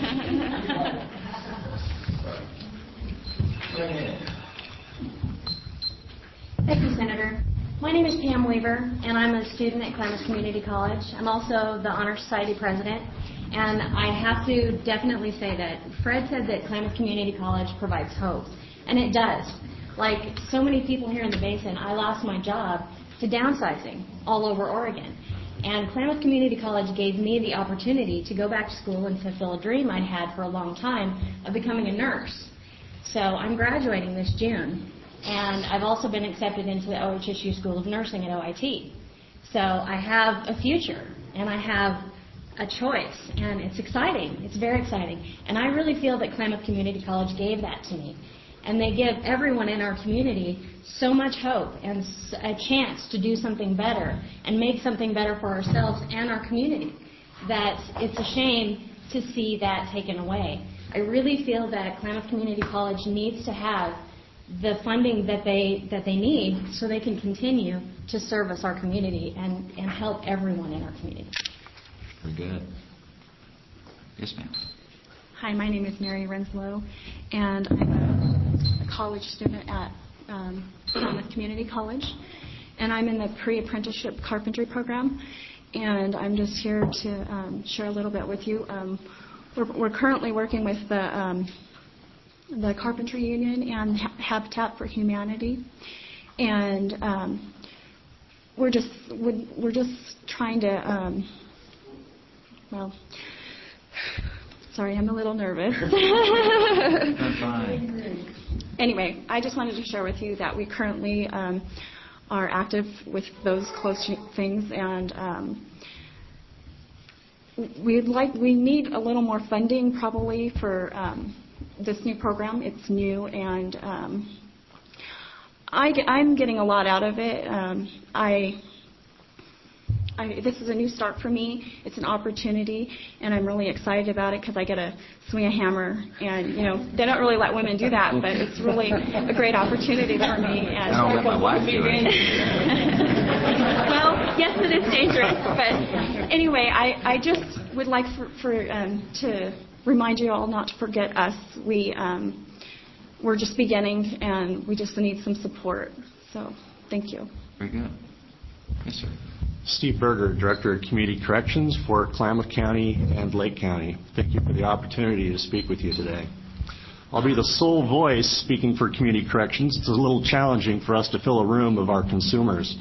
Thank you, Senator. My name is Pam Weaver, and I'm a student at Klamath Community College. I'm also the Honor Society president, and I have to definitely say that Fred said that Klamath Community College provides hope, and it does. Like so many people here in the Basin, I lost my job to downsizing all over Oregon. And Klamath Community College gave me the opportunity to go back to school and fulfill a dream I'd had for a long time of becoming a nurse. So I'm graduating this June, and I've also been accepted into the O H S U School of Nursing at O I T. So I have a future, and I have a choice, and it's exciting. It's very exciting. And I really feel that Klamath Community College gave that to me. And they give everyone in our community so much hope and a chance to do something better and make something better for ourselves and our community, that it's a shame to see that taken away. I really feel that Klamath Community College needs to have the funding that they that they need so they can continue to service our community and, and help everyone in our community. Very good. Yes, ma'am. Hi, my name is Mary Renslow, and I'm a, a college student at um, Klamath Community College, and I'm in the pre-apprenticeship carpentry program, and I'm just here to um, share a little bit with you. Um, we're, we're currently working with the um, the Carpentry Union and Habitat for Humanity, and um, we're just we're, we're just trying to um, well. Sorry, I'm a little nervous. I'm fine. Anyway, I just wanted to share with you that we currently um, are active with those close things, and um, we'd like we need a little more funding probably for um, this new program. It's new, and um, I, I'm getting a lot out of it. Um, I. I, this is a new start for me. It's an opportunity, and I'm really excited about it because I get to swing a hammer. And, you know, they don't really let women do that, but it's really a great opportunity for me. And I don't let my wife do it. Well, yes, it is dangerous. But anyway, I, I just would like for, for um, to remind you all not to forget us. We, um, we're just beginning, and we just need some support. So thank you. Very good. Yes, sir. Steve Berger, Director of Community Corrections for Klamath County and Lake County. Thank you for the opportunity to speak with you today. I'll be the sole voice speaking for Community Corrections. It's a little challenging for us to fill a room of our consumers.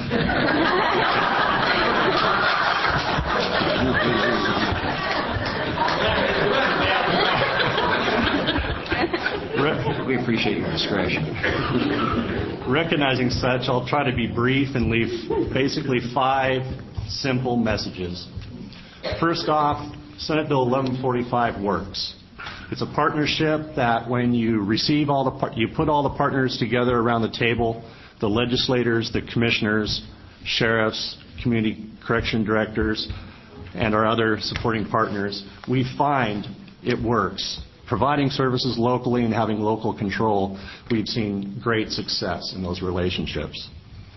We appreciate your discretion. Recognizing such, I'll try to be brief and leave basically five simple messages. First off, Senate Bill eleven forty-five works. It's a partnership that when you receive all the par- you put all the partners together around the table, the legislators, the commissioners, sheriffs, community correction directors, and our other supporting partners, we find it works. Providing services locally and having local control, we've seen great success in those relationships.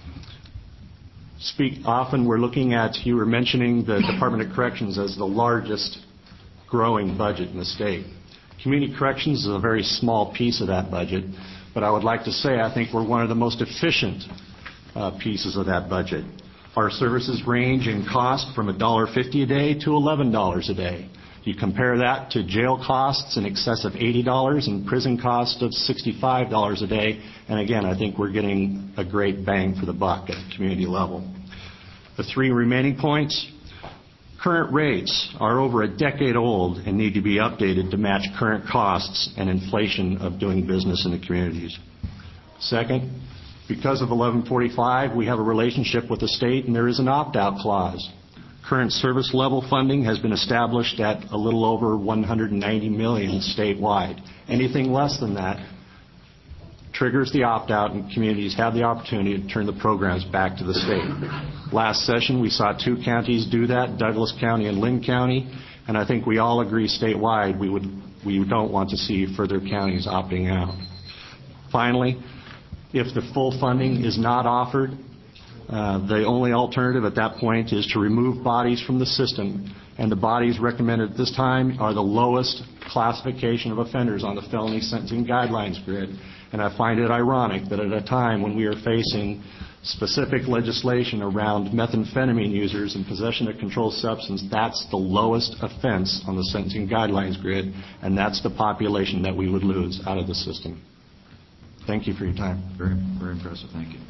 Speak often we're looking at, you were mentioning the Department of Corrections as the largest growing budget in the state. Community Corrections is a very small piece of that budget, but I would like to say I think we're one of the most efficient uh, pieces of that budget. Our services range in cost from one dollar fifty a day to eleven dollars a day. You compare that to jail costs in excess of eighty dollars and prison costs of sixty-five dollars a day. And again, I think we're getting a great bang for the buck at a community level. The three remaining points. Current rates are over a decade old and need to be updated to match current costs and inflation of doing business in the communities. Second, Because of eleven forty-five, we have a relationship with the state, and there is an opt-out clause. Current service level funding has been established at a little over one hundred ninety million dollars statewide. Anything less than that triggers the opt-out, and communities have the opportunity to turn the programs back to the state. Last session, we saw two counties do that, Douglas County and Lynn County, and I think we all agree statewide we would we don't want to see further counties opting out. Finally, if the full funding is not offered, uh, the only alternative at that point is to remove bodies from the system, and the bodies recommended at this time are the lowest classification of offenders on the felony sentencing guidelines grid. And I find it ironic that at a time when we are facing specific legislation around methamphetamine users and possession of controlled substance, that's the lowest offense on the sentencing guidelines grid, and that's the population that we would lose out of the system. Thank you for your time. Very, very impressive. Thank you.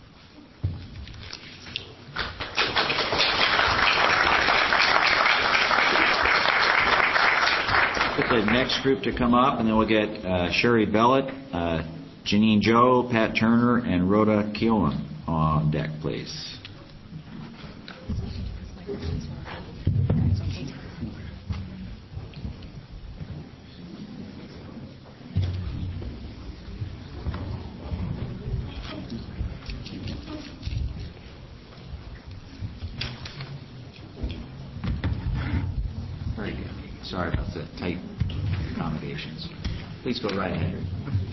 Get the next group to come up, and then we'll get uh, Sherry Bellett, uh, Janine Joe, Pat Turner, and Rhoda Keown on deck, please. Very good. Sorry about the tight accommodations. Please go right ahead.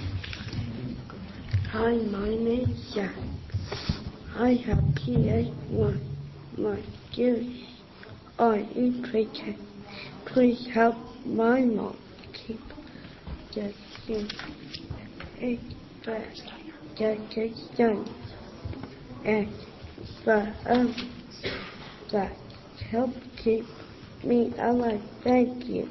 Hi, my name is Jack. I have P A one. My skills are intricate. Please help my mom keep the education and for others that help keep me alive. Thank you.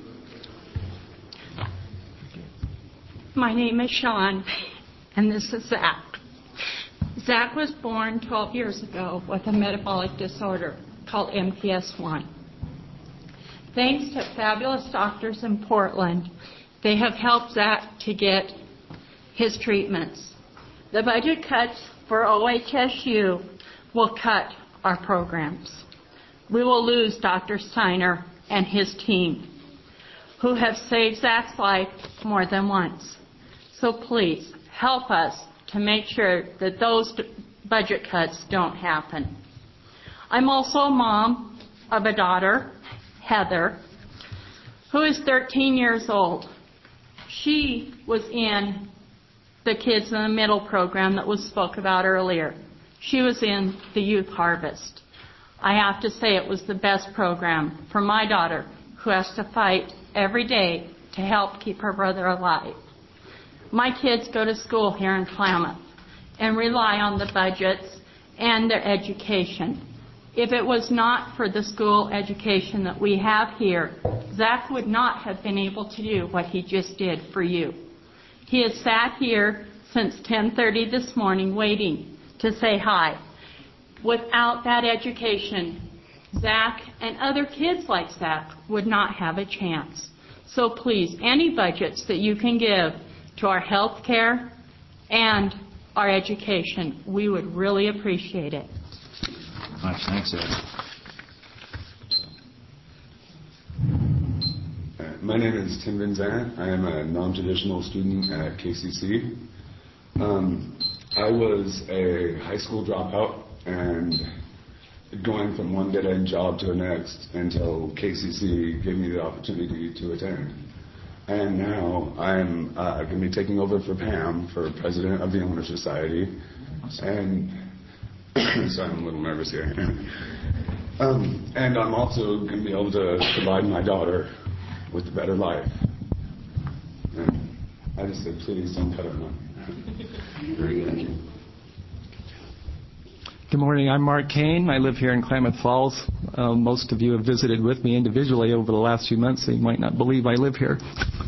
My name is Sean, and this is Zach. Zach was born twelve years ago with a metabolic disorder called M P S one. Thanks to fabulous doctors in Portland, they have helped Zach to get his treatments. The budget cuts for O H S U will cut our programs. We will lose Doctor Steiner and his team, who have saved Zach's life more than once. So please, help us to make sure that those budget cuts don't happen. I'm also a mom of a daughter, Heather, who is thirteen years old. She was in the Kids in the Middle program that was spoke about earlier. She was in the Youth Harvest. I have to say it was the best program for my daughter, who has to fight every day to help keep her brother alive. My kids go to school here in Klamath and rely on the budgets and their education. If it was not for the school education that we have here, Zach would not have been able to do what he just did for you. He has sat here since ten thirty this morning waiting to say hi. Without that education, Zach and other kids like Zach would not have a chance. So please, any budgets that you can give to our health care and our education, we would really appreciate it. Much thanks, Ed. My name is Tim Van Zandt. I am a non-traditional student at K C C. Um, I was a high school dropout and going from one dead-end job to the next until K C C gave me the opportunity to attend. And now I'm uh, going to be taking over for Pam for president of the Honor Society. And so I'm a little nervous here. um, and I'm also going to be able to provide my daughter with a better life. And I just said, please don't cut her money. Very good. Good morning. I'm Mark Kane. I live here in Klamath Falls. Uh, most of you have visited with me individually over the last few months, so you might not believe I live here.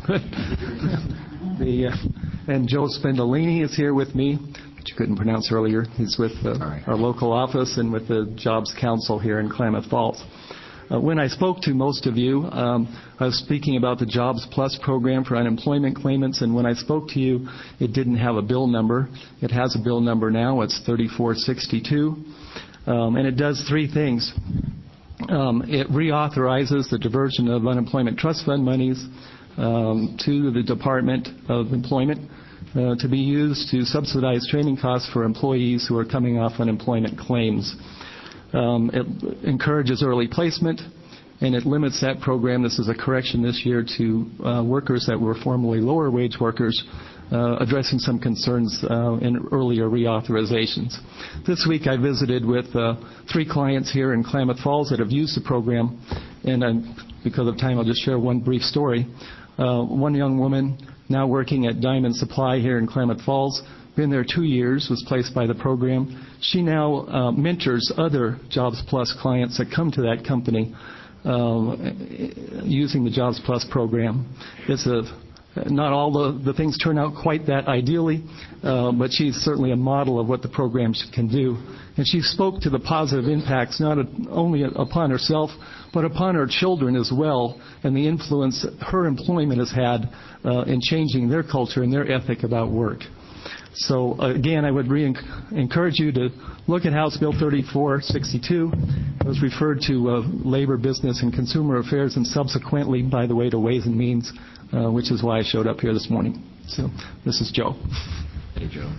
the, uh, and Joe Spendolini is here with me, which you couldn't pronounce earlier. He's with uh, right. our local office and with the Jobs Council here in Klamath Falls. Uh, when I spoke to most of you, um, I was speaking about the Jobs Plus program for unemployment claimants, and when I spoke to you, it didn't have a bill number. It has a bill number now. It's thirty-four sixty-two, um, and it does three things. Um, it reauthorizes the diversion of unemployment trust fund monies um, to the Department of Employment uh, to be used to subsidize training costs for employees who are coming off unemployment claims. Um, it encourages early placement, and it limits that program, this is a correction this year, to uh, workers that were formerly lower wage workers, uh, addressing some concerns uh, in earlier reauthorizations. This week I visited with uh, three clients here in Klamath Falls that have used the program, and uh, because of time I'll just share one brief story. Uh, one young woman now working at Diamond Supply here in Klamath Falls, been there two years, was placed by the program. She now uh, mentors other Jobs Plus clients that come to that company uh, using the Jobs Plus program. It's a, not all the, the things turn out quite that ideally, uh, but she's certainly a model of what the program can do. And she spoke to the positive impacts not only upon herself, but upon her children as well, and the influence her employment has had uh, in changing their culture and their ethic about work. So, uh, again, I would re- encourage you to look at House Bill thirty-four sixty-two. It was referred to uh, Labor, Business, and Consumer Affairs, and subsequently, by the way, to Ways and Means, uh, which is why I showed up here this morning. So, this is Joe. Hey, Joe.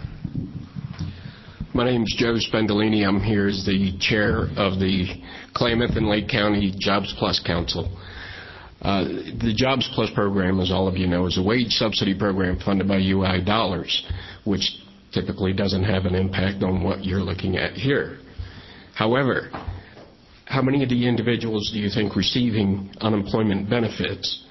My name is Joe Spendolini. I'm here as the chair of the Klamath and Lake County Jobs Plus Council. Uh, the Jobs Plus program, as all of you know, is a wage subsidy program funded by U I dollars, which typically doesn't have an impact on what you're looking at here. However, how many of the individuals do you think receiving unemployment benefits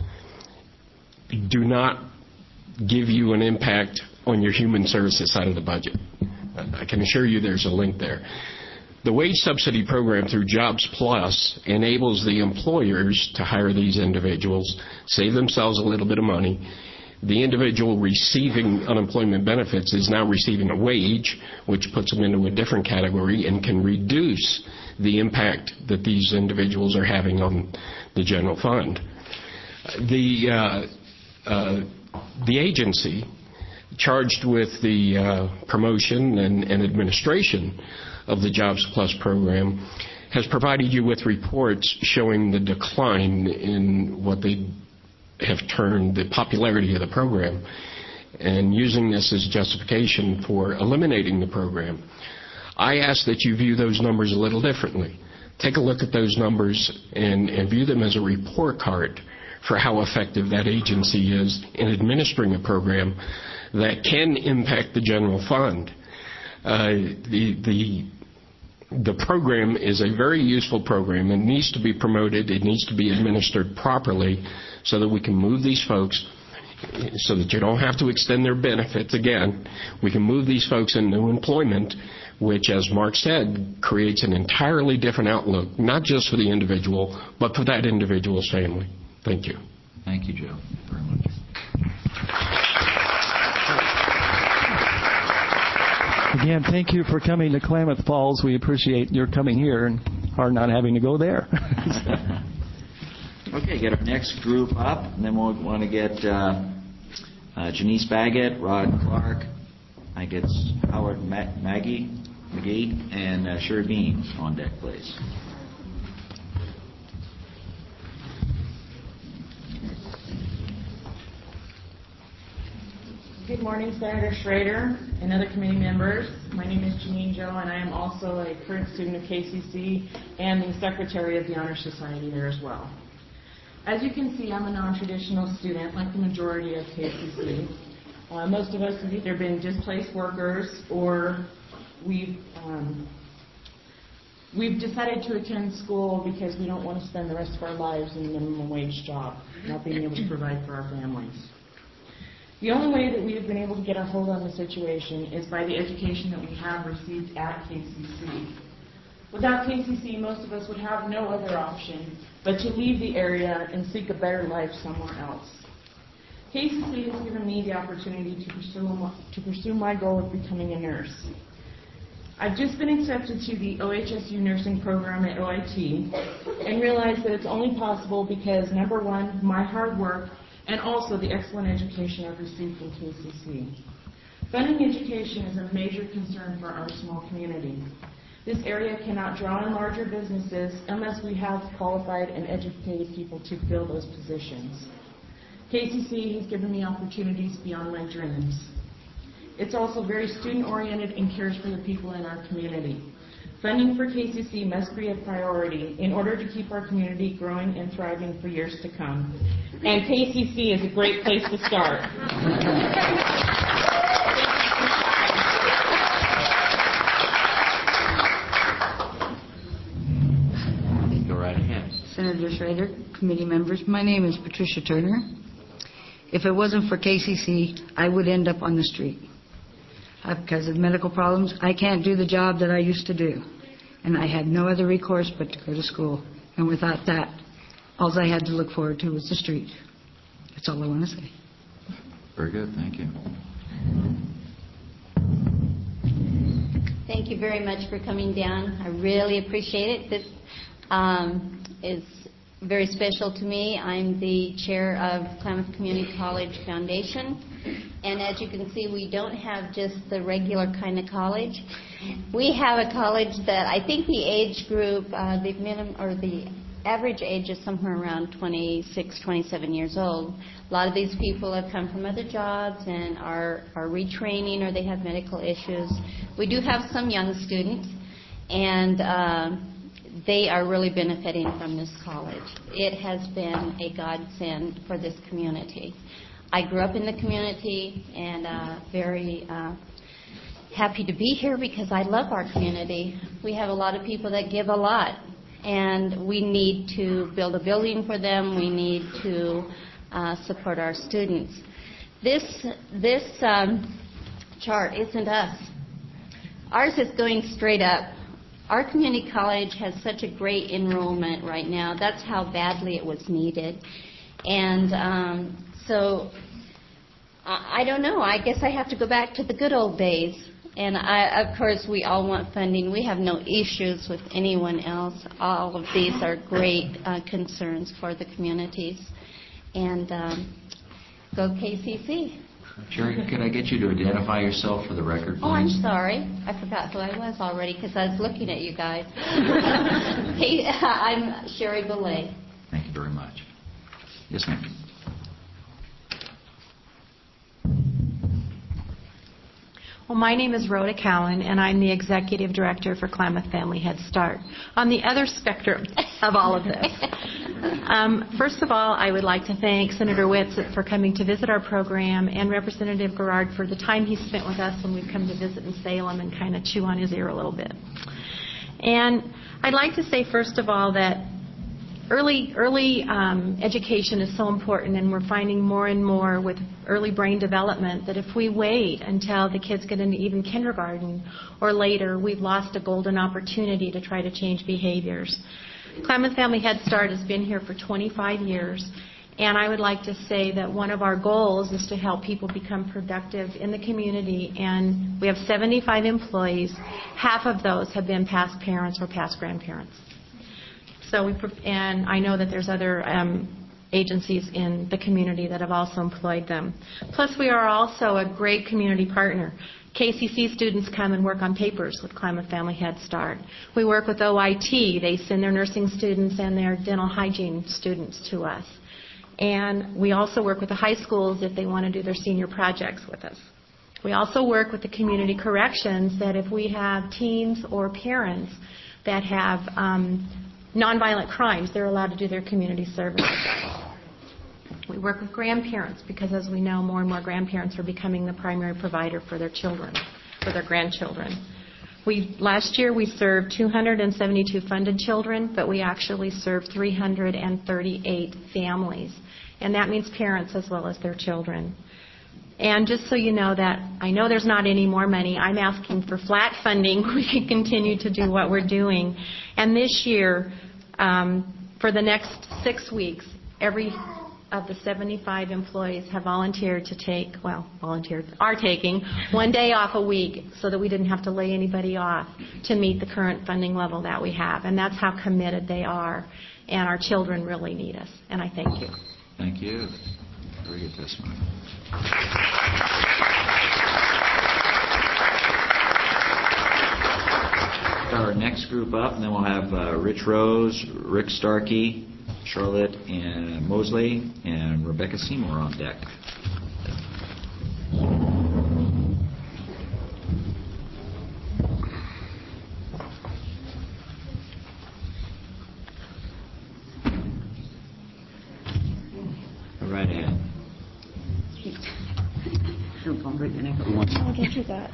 do not give you an impact on your human services side of the budget? I can assure you there's a link there. The wage subsidy program through Jobs Plus enables the employers to hire these individuals, save themselves a little bit of money. The individual receiving unemployment benefits is now receiving a wage, which puts them into a different category and can reduce the impact that these individuals are having on the general fund. The, uh, uh, the agency charged with the uh, promotion and, and administration of the Jobs Plus program has provided you with reports showing the decline in what they have termed the popularity of the program, and using this as justification for eliminating the program. I ask that you view those numbers a little differently. Take a look at those numbers and, and view them as a report card for how effective that agency is in administering a program that can impact the general fund. Uh, the, the, the program is a very useful program. It needs to be promoted. It needs to be administered properly so that we can move these folks, so that you don't have to extend their benefits again. We can move these folks into employment, which, as Mark said, creates an entirely different outlook, not just for the individual, but for that individual's family. Thank you. Thank you, Joe, very much. Again, thank you for coming to Klamath Falls. We appreciate your coming here and our not having to go there. Okay, get our next group up, and then we'll want to get uh, uh, Janice Baggett, Rod Clark, I guess Howard Ma- Maggie, McGee, and uh, Sherry Bean on deck, please. Good morning, Senator Schrader and other committee members. My name is Janine Joe, and I am also a current student of K C C and the secretary of the Honor Society there as well. As you can see, I'm a non-traditional student, like the majority of K C C. Uh, most of us have either been displaced workers or we've um, we've decided to attend school because we don't want to spend the rest of our lives in a minimum wage job, not being able to provide for our families. The only way that we have been able to get our hold on the situation is by the education that we have received at K C C. Without K C C, most of us would have no other option but to leave the area and seek a better life somewhere else. K C C has given me the opportunity to pursue, to pursue my goal of becoming a nurse. I've just been accepted to the O H S U nursing program at O I T and realized that it's only possible because, number one, my hard work and also the excellent education I've received from K C C. Funding education is a major concern for our small community. This area cannot draw in larger businesses unless we have qualified and educated people to fill those positions. K C C has given me opportunities beyond my dreams. It's also very student-oriented and cares for the people in our community. Funding for K C C must be a priority in order to keep our community growing and thriving for years to come. And K C C is a great place to start. Go right ahead. Senator Schrader, committee members, my name is Patricia Turner. If it wasn't for K C C, I would end up on the street. Uh, because of medical problems, I can't do the job that I used to do. And I had no other recourse but to go to school. And without that, all I had to look forward to was the street. That's all I want to say. Very good. Thank you. Thank you very much for coming down. I really appreciate it. This um, is very special to me. I'm the chair of Klamath Community College Foundation. And as you can see, we don't have just the regular kind of college. We have a college that I think the age group, uh, the minimum or the average age is somewhere around twenty-six, twenty-seven years old. A lot of these people have come from other jobs and are, are retraining, or they have medical issues. We do have some young students, and uh, they are really benefiting from this college. It has been a godsend for this community. I grew up in the community and uh, very uh, happy to be here because I love our community. We have a lot of people that give a lot, and we need to build a building for them. We need to uh, support our students. This, this um, chart isn't us. Ours is going straight up. Our community college has such a great enrollment right now. That's how badly it was needed. And um, so, I, I don't know. I guess I have to go back to the good old days. And I, of course, we all want funding. We have no issues with anyone else. All of these are great uh, concerns for the communities. And um, go K C C. Sherry, could I get you to identify yourself for the record, please? Oh, I'm sorry. I forgot who I was already because I was looking at you guys. Hey, I'm Sherry Belay. Thank you very much. Yes, ma'am. Well, my name is Rhoda Cowan, and I'm the Executive Director for Klamath Family Head Start. On the other spectrum of all of this, um, first of all, I would like to thank Senator Whitsitt for coming to visit our program and Representative Garrard for the time he spent with us when we've come to visit in Salem and kind of chew on his ear a little bit. And I'd like to say, first of all, that Early, early um, education is so important, and we're finding more and more with early brain development that if we wait until the kids get into even kindergarten or later, we've lost a golden opportunity to try to change behaviors. Klamath Family Head Start has been here for twenty-five years, and I would like to say that one of our goals is to help people become productive in the community, and we have seventy-five employees. Half of those have been past parents or past grandparents. So we, and I know that there's other um, agencies in the community that have also employed them. Plus, we are also a great community partner. K C C students come and work on papers with Klamath Family Head Start. We work with O I T. They send their nursing students and their dental hygiene students to us. And we also work with the high schools if they want to do their senior projects with us. We also work with the community corrections that if we have teens or parents that have um, nonviolent crimes, they're allowed to do their community service. We work with grandparents because, as we know, more and more grandparents are becoming the primary provider for their children, for their grandchildren. We, last year we served two hundred seventy-two funded children, but we actually served three hundred thirty-eight families, and that means parents as well as their children. And just so you know that I know there's not any more money, I'm asking for flat funding. We can continue to do what we're doing. And this year, um, for the next six weeks, every of the seventy-five employees have volunteered to take, well, volunteered, are taking one day off a week so that we didn't have to lay anybody off to meet the current funding level that we have. And that's how committed they are. And our children really need us. And I thank you. Thank you. Very good testimony. Our next group up, and then we'll have uh, Rich Rose, Rick Starkey, Charlotte and Mosley, and Rebecca Seymour on deck. Go right ahead. I'll get you that.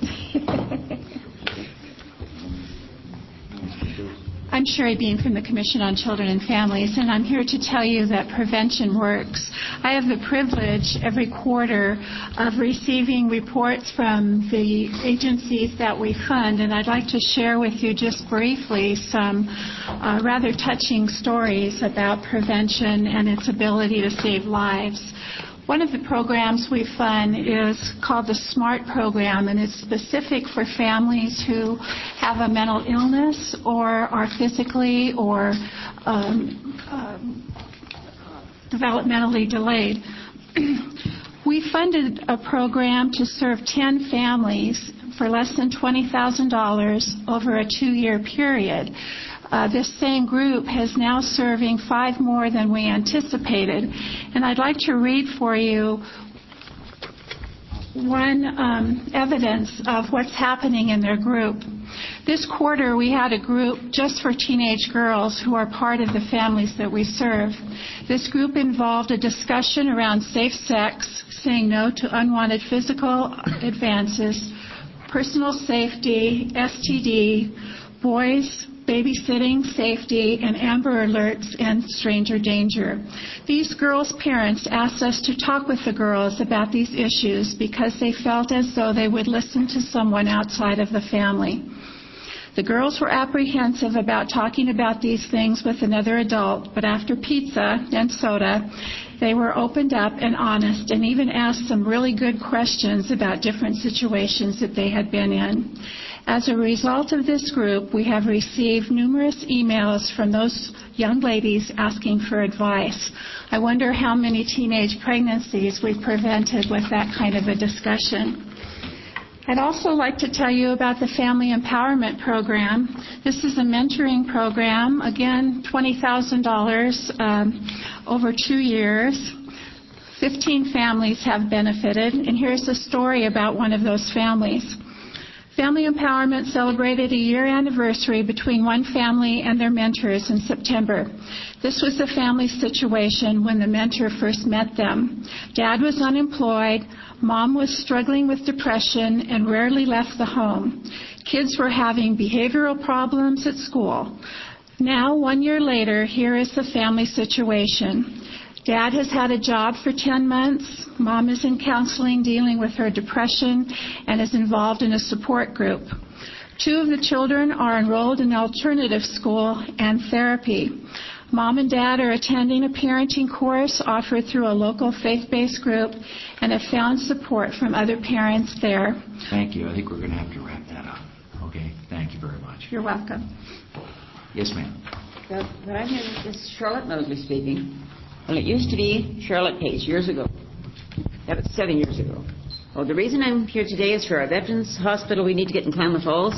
I'm Sherry Bean from the Commission on Children and Families, and I'm here to tell you that prevention works. I have the privilege every quarter of receiving reports from the agencies that we fund, and I'd like to share with you just briefly some uh, rather touching stories about prevention and its ability to save lives. One of the programs we fund is called the SMART program, and it's specific for families who have a mental illness or are physically or um, um, developmentally delayed. We funded a program to serve ten families for less than twenty thousand dollars over a two-year period. Uh, this same group has now serving five more than we anticipated. And I'd like to read for you one um, evidence of what's happening in their group. This quarter, we had a group just for teenage girls who are part of the families that we serve. This group involved a discussion around safe sex, saying no to unwanted physical advances, personal safety, S T D, boys, babysitting, safety, and Amber Alerts and stranger danger. These girls' parents asked us to talk with the girls about these issues because they felt as though they would listen to someone outside of the family. The girls were apprehensive about talking about these things with another adult, but after pizza and soda, they were opened up and honest and even asked some really good questions about different situations that they had been in. As a result of this group, we have received numerous emails from those young ladies asking for advice. I wonder how many teenage pregnancies we've prevented with that kind of a discussion. I'd also like to tell you about the Family Empowerment Program. This is a mentoring program, again, twenty thousand dollars um, over two years. fifteen families have benefited, and here's a story about one of those families. Family Empowerment celebrated a year anniversary between one family and their mentors in September. This was a family situation when the mentor first met them. Dad was unemployed, mom was struggling with depression and rarely left the home. Kids were having behavioral problems at school. Now, one year later, here is the family situation. Dad has had a job for ten months. Mom is in counseling dealing with her depression and is involved in a support group. Two of the children are enrolled in alternative school and therapy. Mom and Dad are attending a parenting course offered through a local faith-based group and have found support from other parents there. Thank you. I think we're going to have to wrap that up. Okay. Thank you very much. You're welcome. Yes, ma'am. Well, what I'm hearing is Charlotte Mosley speaking. Well, it used to be Charlotte Pace years ago. That was seven years ago. Well, the reason I'm here today is for our Veterans Hospital we need to get in Klamath Falls.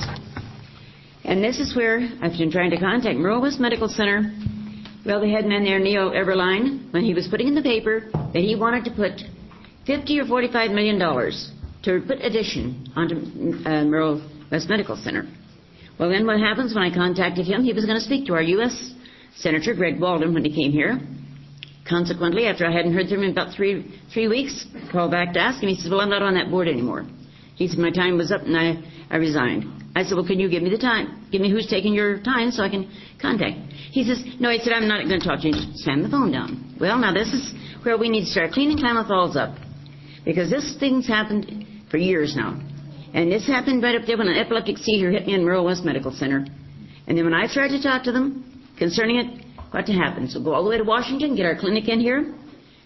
And this is where I've been trying to contact Merle West Medical Center. Well, the head man there, Neo Everline, when he was putting in the paper that he wanted to put fifty or forty-five million dollars to put addition onto uh, Merle West Medical Center. Well, then what happens when I contacted him, he was going to speak to our U S Senator Greg Walden when he came here. Consequently, after I hadn't heard from him in about three three weeks, I called back to ask him. He says, well, I'm not on that board anymore. He said, my time was up and I, I resigned. I said, well, can you give me the time? Give me who's taking your time so I can contact. He says, no, he said, I'm not going to talk to you. Just slam the phone down. Well, now this is where we need to start cleaning Klamath Falls up. Because this thing's happened for years now. And this happened right up there when an epileptic seizure hit me in Merle West Medical Center. And then when I tried to talk to them concerning it, what to happen? So go all the way to Washington, get our clinic in here.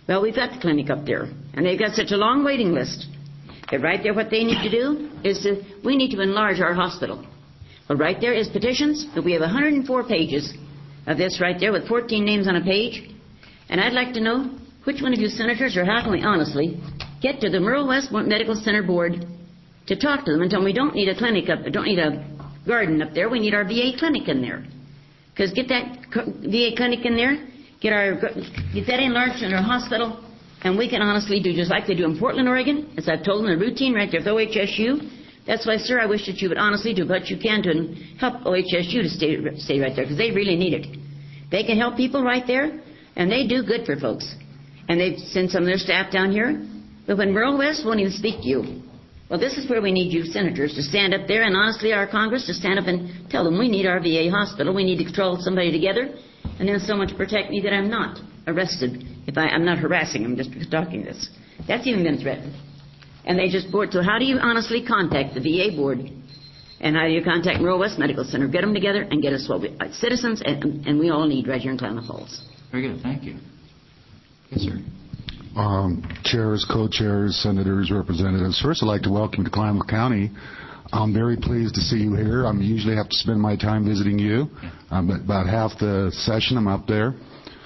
Well, we've got the clinic up there, and they've got such a long waiting list that right there what they need to do is to, we need to enlarge our hospital. Well, right there is petitions, but we have one hundred four pages of this right there with fourteen names on a page, and I'd like to know which one of you senators, or how can we honestly get to the Merle West Medical Center Board to talk to them and tell them we don't need a clinic up, don't need a garden up there, we need our V A clinic in there. Because get that V A clinic in there, get our get that enlarged in our hospital, and we can honestly do just like they do in Portland, Oregon, as I've told them, the routine right there with O H S U. That's why, sir, I wish that you would honestly do what you can to help O H S U to stay, stay right there, because they really need it. They can help people right there, and they do good for folks. And they send some of their staff down here. But when Merle West won't even speak to you, well, this is where we need you senators to stand up there, and honestly our Congress to stand up and tell them we need our V A hospital, we need to control somebody together, and then someone to protect me that I'm not arrested. If I, I'm not harassing them just because talking this. That's even been threatened. And they just board. So how do you honestly contact the V A board? And how do you contact Merle West Medical Center? Get them together and get us what we, uh, citizens and, and we all need right here in Klamath Falls. Very good. Thank you. Yes, sir. Um, chairs, co-chairs, senators, representatives. First, I'd like to welcome you to Klamath County. I'm very pleased to see you here. I usually have to spend my time visiting you. Um, but about half the session, I'm up there.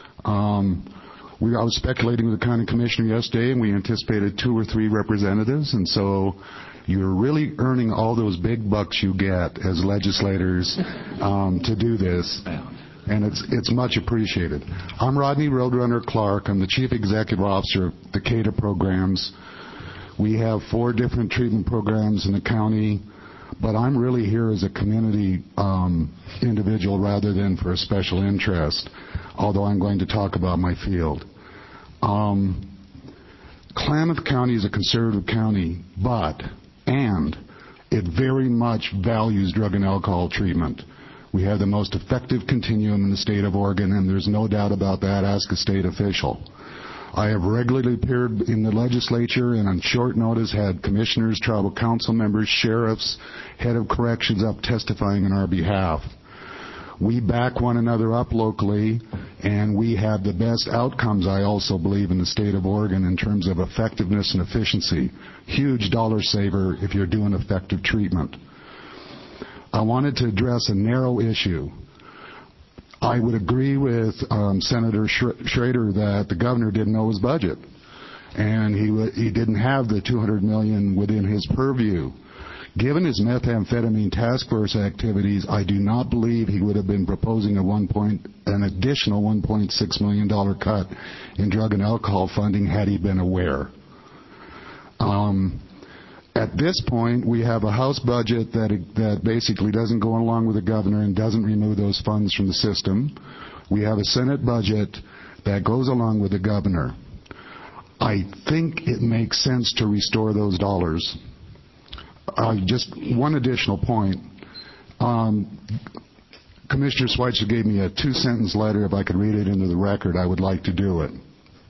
Um, we, I was speculating with the county commissioner yesterday, and we anticipated two or three representatives, and so you're really earning all those big bucks you get as legislators um, to do this. And it's it's much appreciated. I'm Rodney Roadrunner Clark. I'm the Chief Executive Officer of the C A D A programs. We have four different treatment programs in the county, but I'm really here as a community um, individual rather than for a special interest, although I'm going to talk about my field. Um, Klamath County is a conservative county, but, and, it very much values drug and alcohol treatment. We have the most effective continuum in the state of Oregon, and there's no doubt about that. Ask a state official. I have regularly appeared in the legislature and on short notice had commissioners, tribal council members, sheriffs, head of corrections up testifying on our behalf. We back one another up locally, and we have the best outcomes, I also believe, in the state of Oregon in terms of effectiveness and efficiency. Huge dollar saver if you're doing effective treatment. I wanted to address a narrow issue. I would agree with um, Senator Schrader that the governor didn't know his budget, and he w- he didn't have the two hundred million dollars within his purview. Given his methamphetamine task force activities, I do not believe he would have been proposing a one point, an additional one point six million dollars cut in drug and alcohol funding had he been aware. Um, At this point, we have a House budget that that basically doesn't go along with the governor and doesn't remove those funds from the system. We have a Senate budget that goes along with the governor. I think it makes sense to restore those dollars. Uh, just one additional point. Um, Commissioner Schweitzer gave me a two-sentence letter. If I could read it into the record, I would like to do it.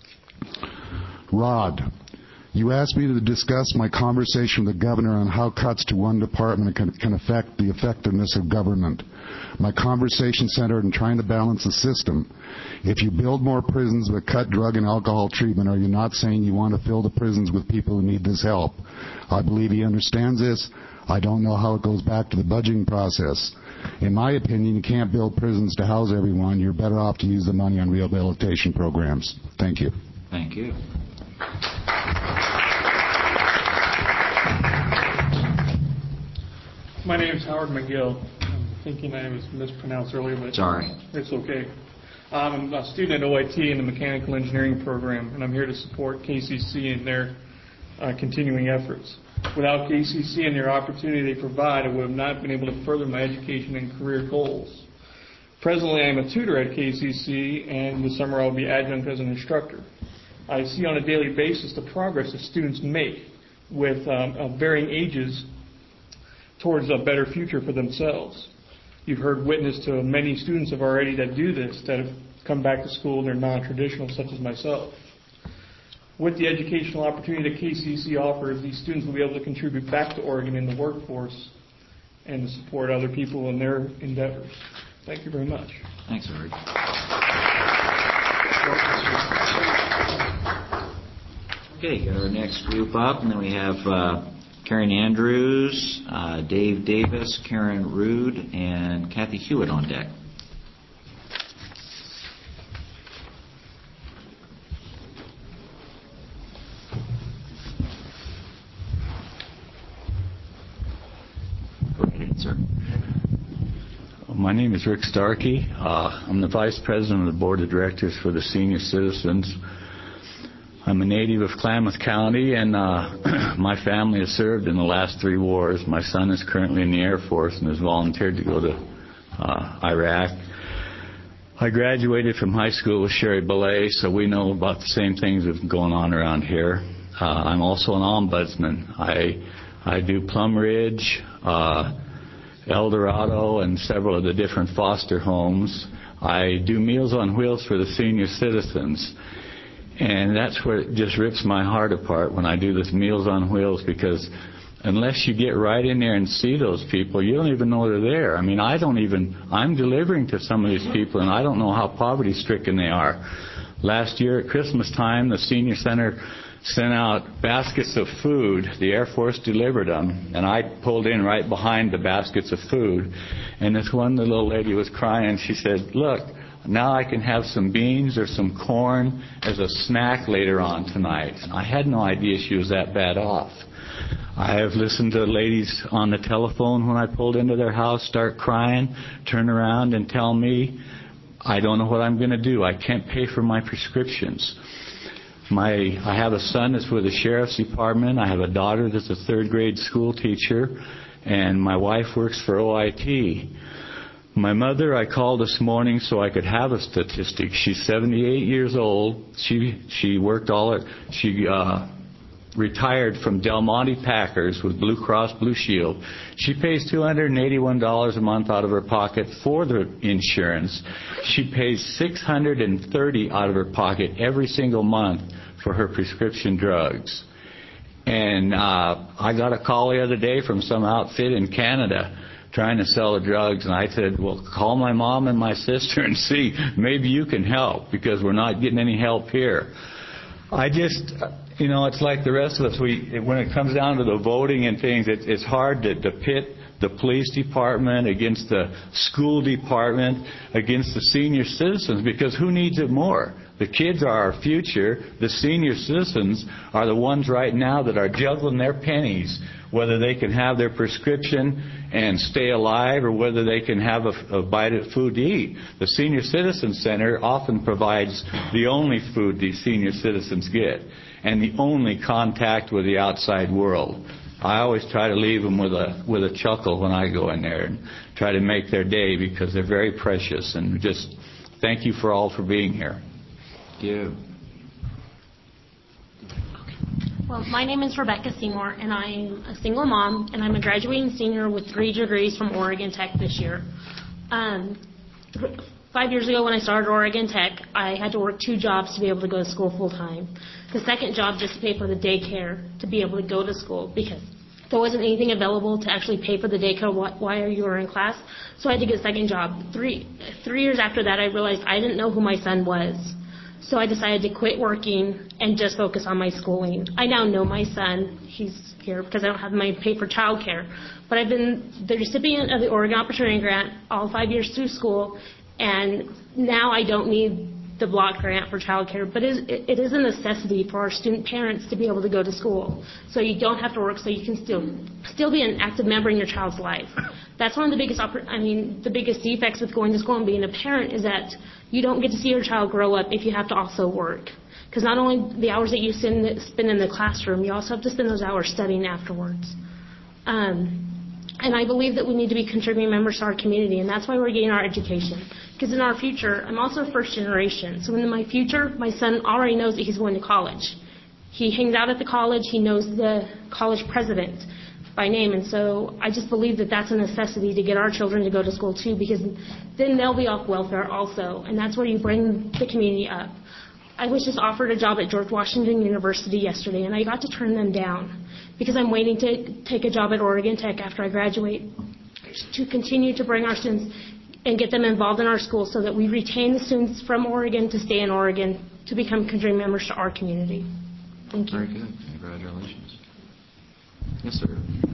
Rod, you asked me to discuss my conversation with the governor on how cuts to one department can, can affect the effectiveness of government. My conversation centered on trying to balance the system. If you build more prisons but cut drug and alcohol treatment, are you not saying you want to fill the prisons with people who need this help? I believe he understands this. I don't know how it goes back to the budgeting process. In my opinion, you can't build prisons to house everyone. You're better off to use the money on rehabilitation programs. Thank you. Thank you. My name is Howard McGill. I'm thinking I was mispronounced earlier, but Sorry. It's okay. I'm a student at O I T in the mechanical engineering program, and I'm here to support K C C in their uh, continuing efforts. Without K C C and their opportunity they provide, I would have not been able to further my education and career goals. Presently, I am a tutor at K C C, and this summer I'll be adjunct as an instructor. I see on a daily basis the progress that students make with um, uh, varying ages towards a better future for themselves. You've heard witness to many students have already that do this, that have come back to school and they're non-traditional, such as myself. With the educational opportunity that K C C offers, these students will be able to contribute back to Oregon in the workforce and to support other people in their endeavors. Thank you very much. Thanks, Eric. Okay, got our next group up, and then we have uh, Karen Andrews, uh, Dave Davis, Karen Rude, and Kathy Hewitt on deck. Go ahead, sir. My name is Rick Starkey. Uh, I'm the Vice President of the Board of Directors for the Senior Citizens. I'm a native of Klamath County, and uh, my family has served in the last three wars. My son is currently in the Air Force and has volunteered to go to uh, Iraq. I graduated from high school with Sherry Belay, so we know about the same things that are going on around here. Uh, I'm also an ombudsman. I I do Plum Ridge, uh, El Dorado, and several of the different foster homes. I do Meals on Wheels for the senior citizens. And that's where it just rips my heart apart when I do this Meals on Wheels, because unless you get right in there and see those people, you don't even know they're there. I mean, I don't even, I'm delivering to some of these people, and I don't know how poverty-stricken they are. Last year at Christmas time, the Senior Center sent out baskets of food. The Air Force delivered them, and I pulled in right behind the baskets of food. And this one little lady was crying. She said, look, now I can have some beans or some corn as a snack later on tonight. I had no idea she was that bad off. I have listened to ladies on the telephone when I pulled into their house start crying, turn around and tell me, I don't know what I'm going to do. I can't pay for my prescriptions. My, I have a son that's with the Sheriff's Department. I have a daughter that's a third grade school teacher, and my wife works for O I T. My mother, I called this morning so I could have a statistic. She's seventy-eight years old. She she worked all her, she uh, retired from Del Monte Packers with Blue Cross Blue Shield. She pays two hundred eighty-one dollars a month out of her pocket for the insurance. She pays six hundred thirty dollars out of her pocket every single month for her prescription drugs. And uh, I got a call the other day from some outfit in Canada trying to sell the drugs, and I said, well, call my mom and my sister and see, maybe you can help, because we're not getting any help here. I just, you know, it's like the rest of us, we, when it comes down to the voting and things, it, it's hard to, to pit the police department against the school department, against the senior citizens, because who needs it more? The kids are our future. The senior citizens are the ones right now that are juggling their pennies, whether they can have their prescription and stay alive or whether they can have a, a bite of food to eat. The Senior Citizen Center often provides the only food these senior citizens get and the only contact with the outside world. I always try to leave them with a with a chuckle when I go in there and try to make their day, because they're very precious. And just thank you for all for being here. Thank you. Well, my name is Rebecca Seymour, and I'm a single mom, and I'm a graduating senior with three degrees from Oregon Tech this year. Um, five years ago when I started Oregon Tech, I had to work two jobs to be able to go to school full time. The second job just to pay for the daycare to be able to go to school, because there wasn't anything available to actually pay for the daycare while you were in class, so I had to get a second job. Three, three years after that, I realized I didn't know who my son was. So I decided to quit working and just focus on my schooling. I now know my son. He's here because I don't have money to pay for childcare. But I've been the recipient of the Oregon Opportunity Grant all five years through school, and now I don't need the block grant for childcare. But it is, it is a necessity for our student parents to be able to go to school. So you don't have to work, so you can still still be an active member in your child's life. That's one of the biggest, I mean, the biggest defects with going to school and being a parent is that you don't get to see your child grow up if you have to also work. Because not only the hours that you spend in the classroom, you also have to spend those hours studying afterwards. Um, and I believe that we need to be contributing members to our community, and that's why we're getting our education. Because in our future, I'm also first generation. So in my future, my son already knows that he's going to college. He hangs out at the college. He knows the college president by name. And so I just believe that that's a necessity to get our children to go to school too, because then they'll be off welfare also. And that's where you bring the community up. I was just offered a job at George Washington University yesterday, and I got to turn them down because I'm waiting to take a job at Oregon Tech after I graduate to continue to bring our students and get them involved in our schools so that we retain the students from Oregon to stay in Oregon to become contributing members to our community. Thank you. Very good. Congratulations. Yes, sir.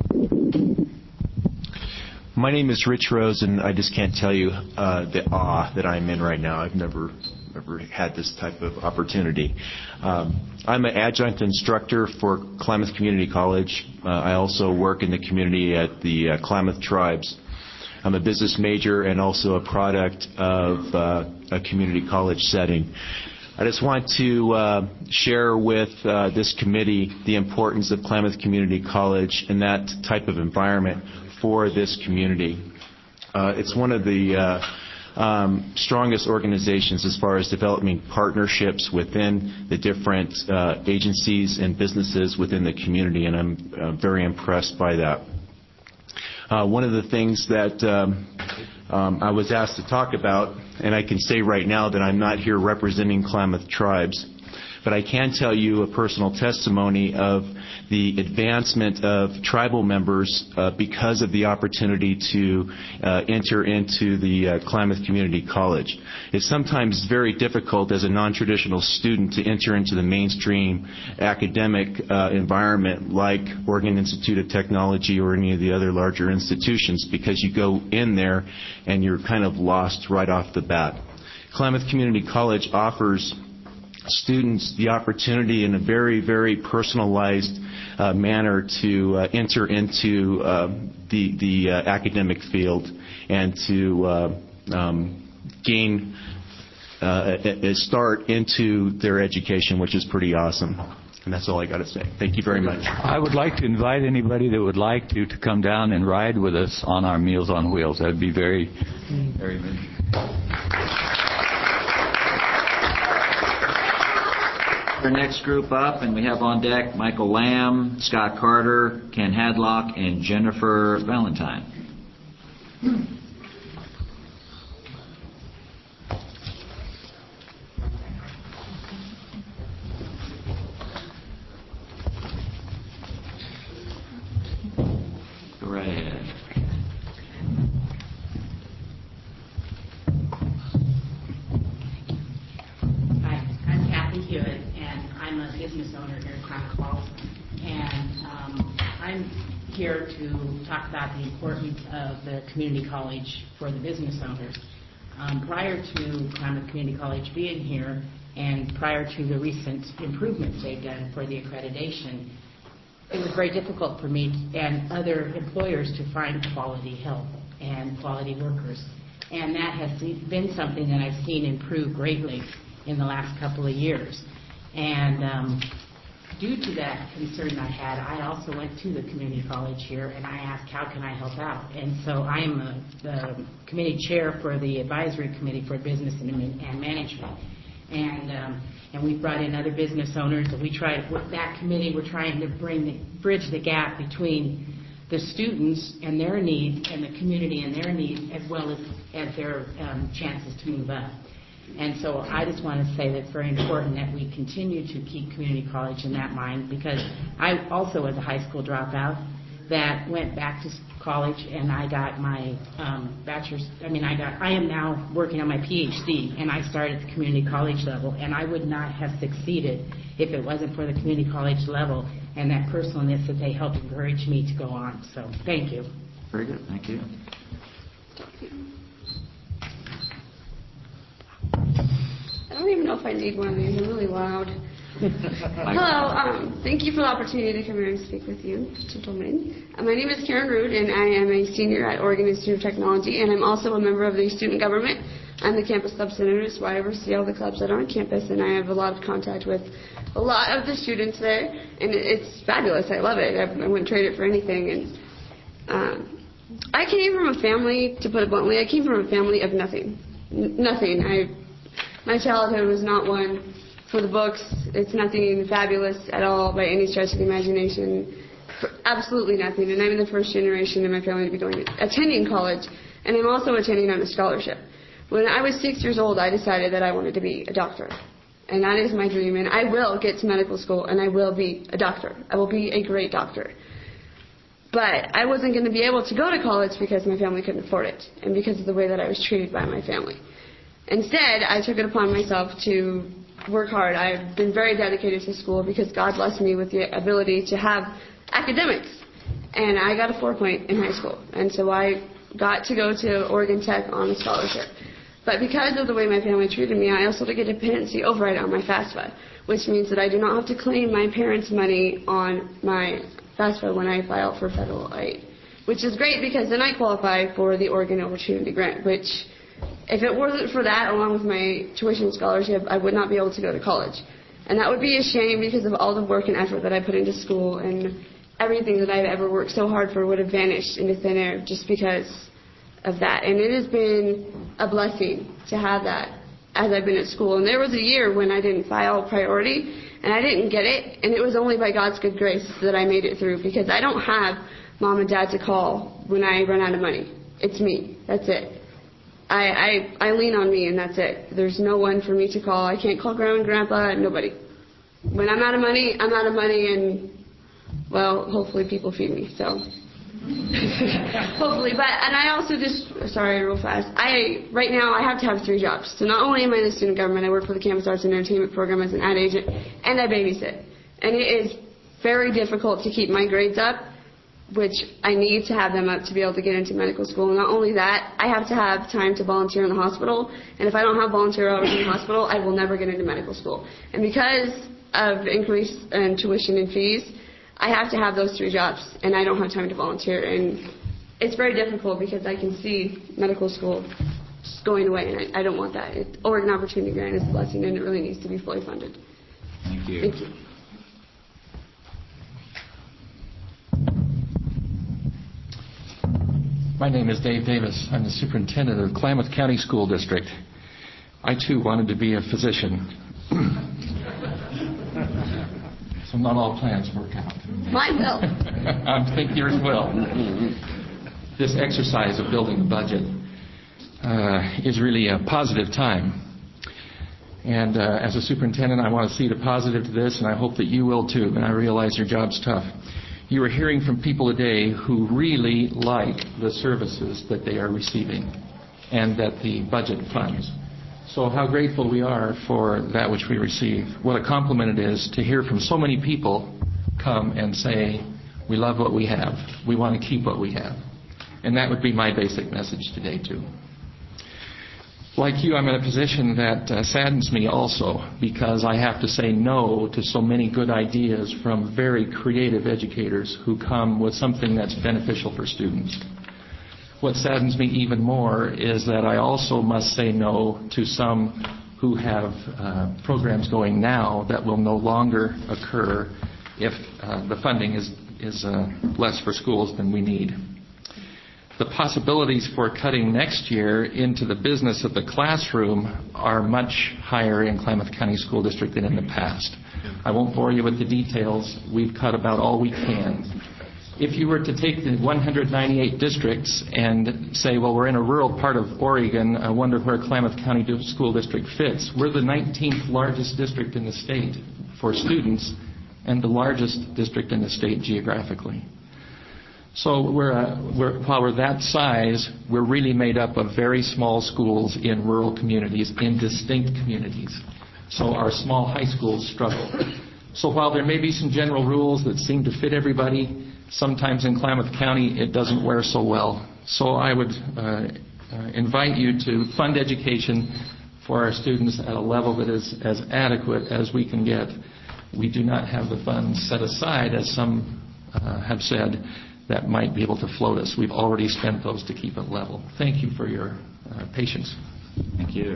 My name is Rich Rose, and I just can't tell you uh, the awe that I'm in right now. I've never ever had this type of opportunity. Um, I'm an adjunct instructor for Klamath Community College. Uh, I also work in the community at the uh, Klamath Tribes. I'm a business major and also a product of uh, a community college setting. I just want to uh, share with uh, this committee the importance of Klamath Community College and that type of environment for this community. Uh, it's one of the uh, um, strongest organizations as far as developing partnerships within the different uh, agencies and businesses within the community, and I'm uh, very impressed by that. Uh, one of the things that um, um, I was asked to talk about, and I can say right now that I'm not here representing Klamath Tribes, but I can tell you a personal testimony of the advancement of tribal members uh, because of the opportunity to uh, enter into the uh, Klamath Community College. It's sometimes very difficult as a non-traditional student to enter into the mainstream academic uh, environment like Oregon Institute of Technology or any of the other larger institutions, because you go in there and you're kind of lost right off the bat. Klamath Community College offers students the opportunity in a very, very personalized uh, manner to uh, enter into uh, the, the uh, academic field and to uh, um, gain uh, a, a start into their education, which is pretty awesome. And that's all I got to say. Thank you very much. I would like to invite anybody that would like to to come down and ride with us on our Meals on Wheels. That would be very, very good. Our next group up, and we have on deck Michael Lamb, Scott Carter, Ken Hadlock, and Jennifer Valentine. Go right ahead. Hewitt, and I'm a business owner here in Klamath Falls, and um, I'm here to talk about the importance of the community college for the business owners. Um, prior to Klamath Community College being here, and prior to the recent improvements they've done for the accreditation, it was very difficult for me and other employers to find quality help and quality workers. And that has been something that I've seen improve greatly in the last couple of years. And um, due to that concern I had, I also went to the community college here and I asked, how can I help out? And so I am a, the committee chair for the advisory committee for business and, and management. And um, and we brought in other business owners, and we tried, with that committee, we're trying to bring the, bridge the gap between the students and their needs and the community and their needs, as well as, as their um, chances to move up. And so I just want to say that it's very important that we continue to keep community college in that mind, because I also was a high school dropout that went back to college, and I got my um, bachelor's, I mean, I got, I am now working on my P H D, and I started at the community college level, and I would not have succeeded if it wasn't for the community college level and that personalness that they helped encourage me to go on. So thank you. Very good. Thank you. I don't even know if I need one of these. I'm really loud. Hello. Um, thank you for the opportunity to come here and speak with you, gentlemen. Uh, my name is Karen Root, and I am a senior at Oregon Institute of Technology, and I'm also a member of the student government. I'm the campus club senator, so I oversee all the clubs that are on campus, and I have a lot of contact with a lot of the students there, and it's fabulous. I love it. I, I wouldn't trade it for anything. And um, I came from a family, to put it bluntly, I came from a family of nothing. N- nothing. I My childhood was not one for the books. It's nothing fabulous at all by any stretch of the imagination. Absolutely nothing. And I'm the first generation in my family to be going attending college, and I'm also attending on a scholarship. When I was six years old, I decided that I wanted to be a doctor. And that is my dream. And I will get to medical school, and I will be a doctor. I will be a great doctor. But I wasn't going to be able to go to college because my family couldn't afford it, and because of the way that I was treated by my family. Instead, I took it upon myself to work hard. I've been very dedicated to school because God blessed me with the ability to have academics. And I got a four point in high school. And so I got to go to Oregon Tech on a scholarship. But because of the way my family treated me, I also get a dependency override on my FAFSA, which means that I do not have to claim my parents' money on my FAFSA when I file for federal aid, which is great because then I qualify for the Oregon Opportunity Grant, which if it wasn't for that, along with my tuition scholarship, I would not be able to go to college. And that would be a shame because of all the work and effort that I put into school, and everything that I've ever worked so hard for would have vanished into thin air just because of that. And it has been a blessing to have that as I've been at school. And there was a year when I didn't file priority, and I didn't get it, and it was only by God's good grace that I made it through, because I don't have mom and dad to call when I run out of money. It's me. That's it. I, I, I lean on me, and that's it. There's no one for me to call. I can't call grandma and grandpa, nobody. When I'm out of money, I'm out of money, and, well, hopefully people feed me, so. Hopefully, but, and I also just, sorry, real fast, I, right now I have to have three jobs. So not only am I in the student government, I work for the Campus Arts and Entertainment Program as an ad agent, and I babysit. And it is very difficult to keep my grades up, which I need to have them up to be able to get into medical school. And not only that, I have to have time to volunteer in the hospital, and if I don't have volunteer hours in the hospital, I will never get into medical school. And because of increase in tuition and fees, I have to have those three jobs, and I don't have time to volunteer. And it's very difficult because I can see medical school going away, and I, I don't want that. It, Oregon Opportunity Grant is a blessing, and it really needs to be fully funded. Thank you. Thank you. My name is Dave Davis. I'm the superintendent of Klamath County School District. I, too, wanted to be a physician. So not all plans work out. Mine will. I think yours will. This exercise of building a budget uh, is really a positive time. And uh, as a superintendent, I want to see the positive to this, and I hope that you will too, and I realize your job's tough. You are hearing from people today who really like the services that they are receiving and that the budget funds. So how grateful we are for that which we receive. What a compliment it is to hear from so many people come and say, we love what we have. We want to keep what we have. And that would be my basic message today, too. Like you, I'm in a position that uh, saddens me also, because I have to say no to so many good ideas from very creative educators who come with something that's beneficial for students. What saddens me even more is that I also must say no to some who have uh, programs going now that will no longer occur if uh, the funding is, is uh, less for schools than we need. The possibilities for cutting next year into the business of the classroom are much higher in Klamath County School District than in the past. I won't bore you with the details. We've cut about all we can. If you were to take the one hundred ninety-eight districts and say, well, we're in a rural part of Oregon, I wonder where Klamath County School District fits. We're the nineteenth largest district in the state for students and the largest district in the state geographically. So we're, uh, we're, while we're that size, we're really made up of very small schools in rural communities, in distinct communities. So our small high schools struggle. So while there may be some general rules that seem to fit everybody, sometimes in Klamath County it doesn't wear so well. So I would uh, uh, invite you to fund education for our students at a level that is as adequate as we can get. We do not have the funds set aside, as some uh, have said, that might be able to float us. We've already spent those to keep it level. Thank you for your uh, patience. Thank you.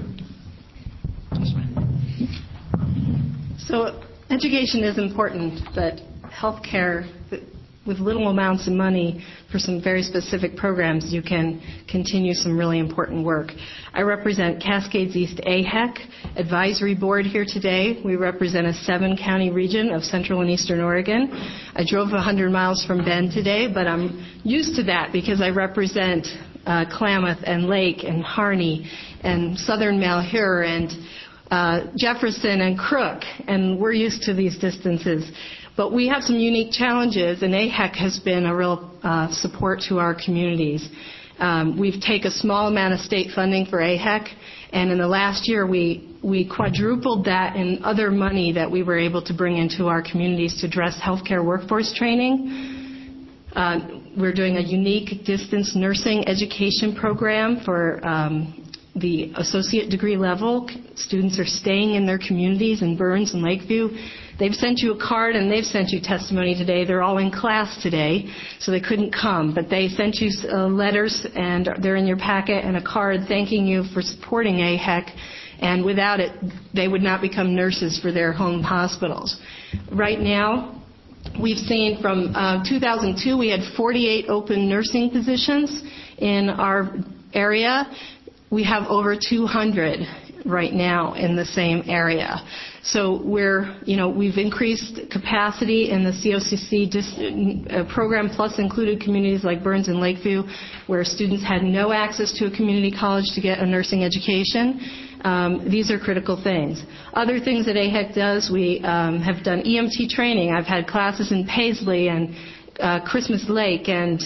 So education is important, but healthcare, with little amounts of money for some very specific programs, you can continue some really important work. I represent Cascades East A H E C Advisory Board here today. We represent a seven-county region of Central and Eastern Oregon. I drove one hundred miles from Bend today, but I'm used to that because I represent uh, Klamath and Lake and Harney and Southern Malheur and uh, Jefferson and Crook, and we're used to these distances. But we have some unique challenges, and A H E C has been a real uh, support to our communities. Um, we've taken a small amount of state funding for A H E C, and in the last year we, we quadrupled that in other money that we were able to bring into our communities to address healthcare workforce training. Uh, we're doing a unique distance nursing education program for um, the associate degree level. Students are staying in their communities in Burns and Lakeview. They've sent you a card and they've sent you testimony today. They're all in class today, so they couldn't come. But they sent you uh, letters, and they're in your packet, and a card thanking you for supporting A H E C. And without it, they would not become nurses for their home hospitals. Right now, we've seen from uh, two thousand two, we had forty-eight open nursing positions in our area. We have over two hundred right now in the same area. So we're, you know, we've increased capacity in the C O C C dis- uh, program, plus included communities like Burns and Lakeview, where students had no access to a community college to get a nursing education. Um, these are critical things. Other things that A H E C does, we um, have done E M T training. I've had classes in Paisley and uh, Christmas Lake and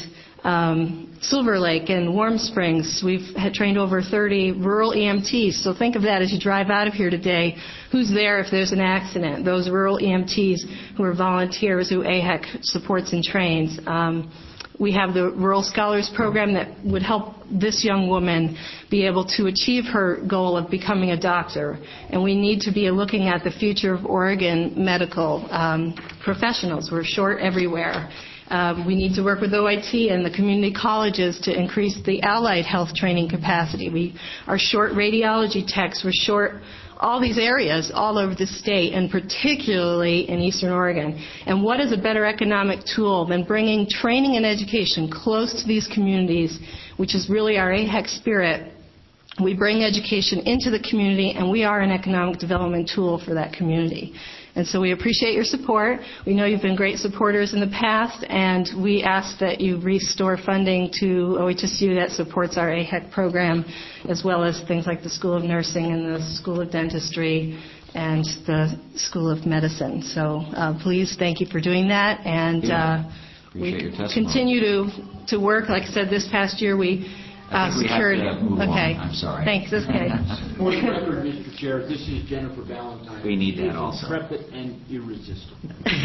um, Silver Lake and Warm Springs. We've had trained over thirty rural E M Ts. So think of that as you drive out of here today. Who's there if there's an accident? Those rural E M Ts who are volunteers who A H E C supports and trains. Um, we have the Rural Scholars Program that would help this young woman be able to achieve her goal of becoming a doctor. And we need to be looking at the future of Oregon medical um, professionals. We're short everywhere. Um, we need to work with O I T and the community colleges to increase the allied health training capacity. We are short radiology techs. We're short all these areas all over the state, and particularly in Eastern Oregon. And what is a better economic tool than bringing training and education close to these communities, which is really our A H E C spirit. We bring education into the community, and we are an economic development tool for that community. And so we appreciate your support. We know you've been great supporters in the past, and we ask that you restore funding to O H S U that supports our A H E C program, as well as things like the School of Nursing and the School of Dentistry and the School of Medicine. So uh, please, thank you for doing that. And uh, we continue to, to work. Like I said, this past year we Uh, we secured. have to move okay. on. I'm sorry. Thanks. Okay. For the record, Mister Chair, this is Jennifer Valentine. We need that She's also. Intrepid and irresistible.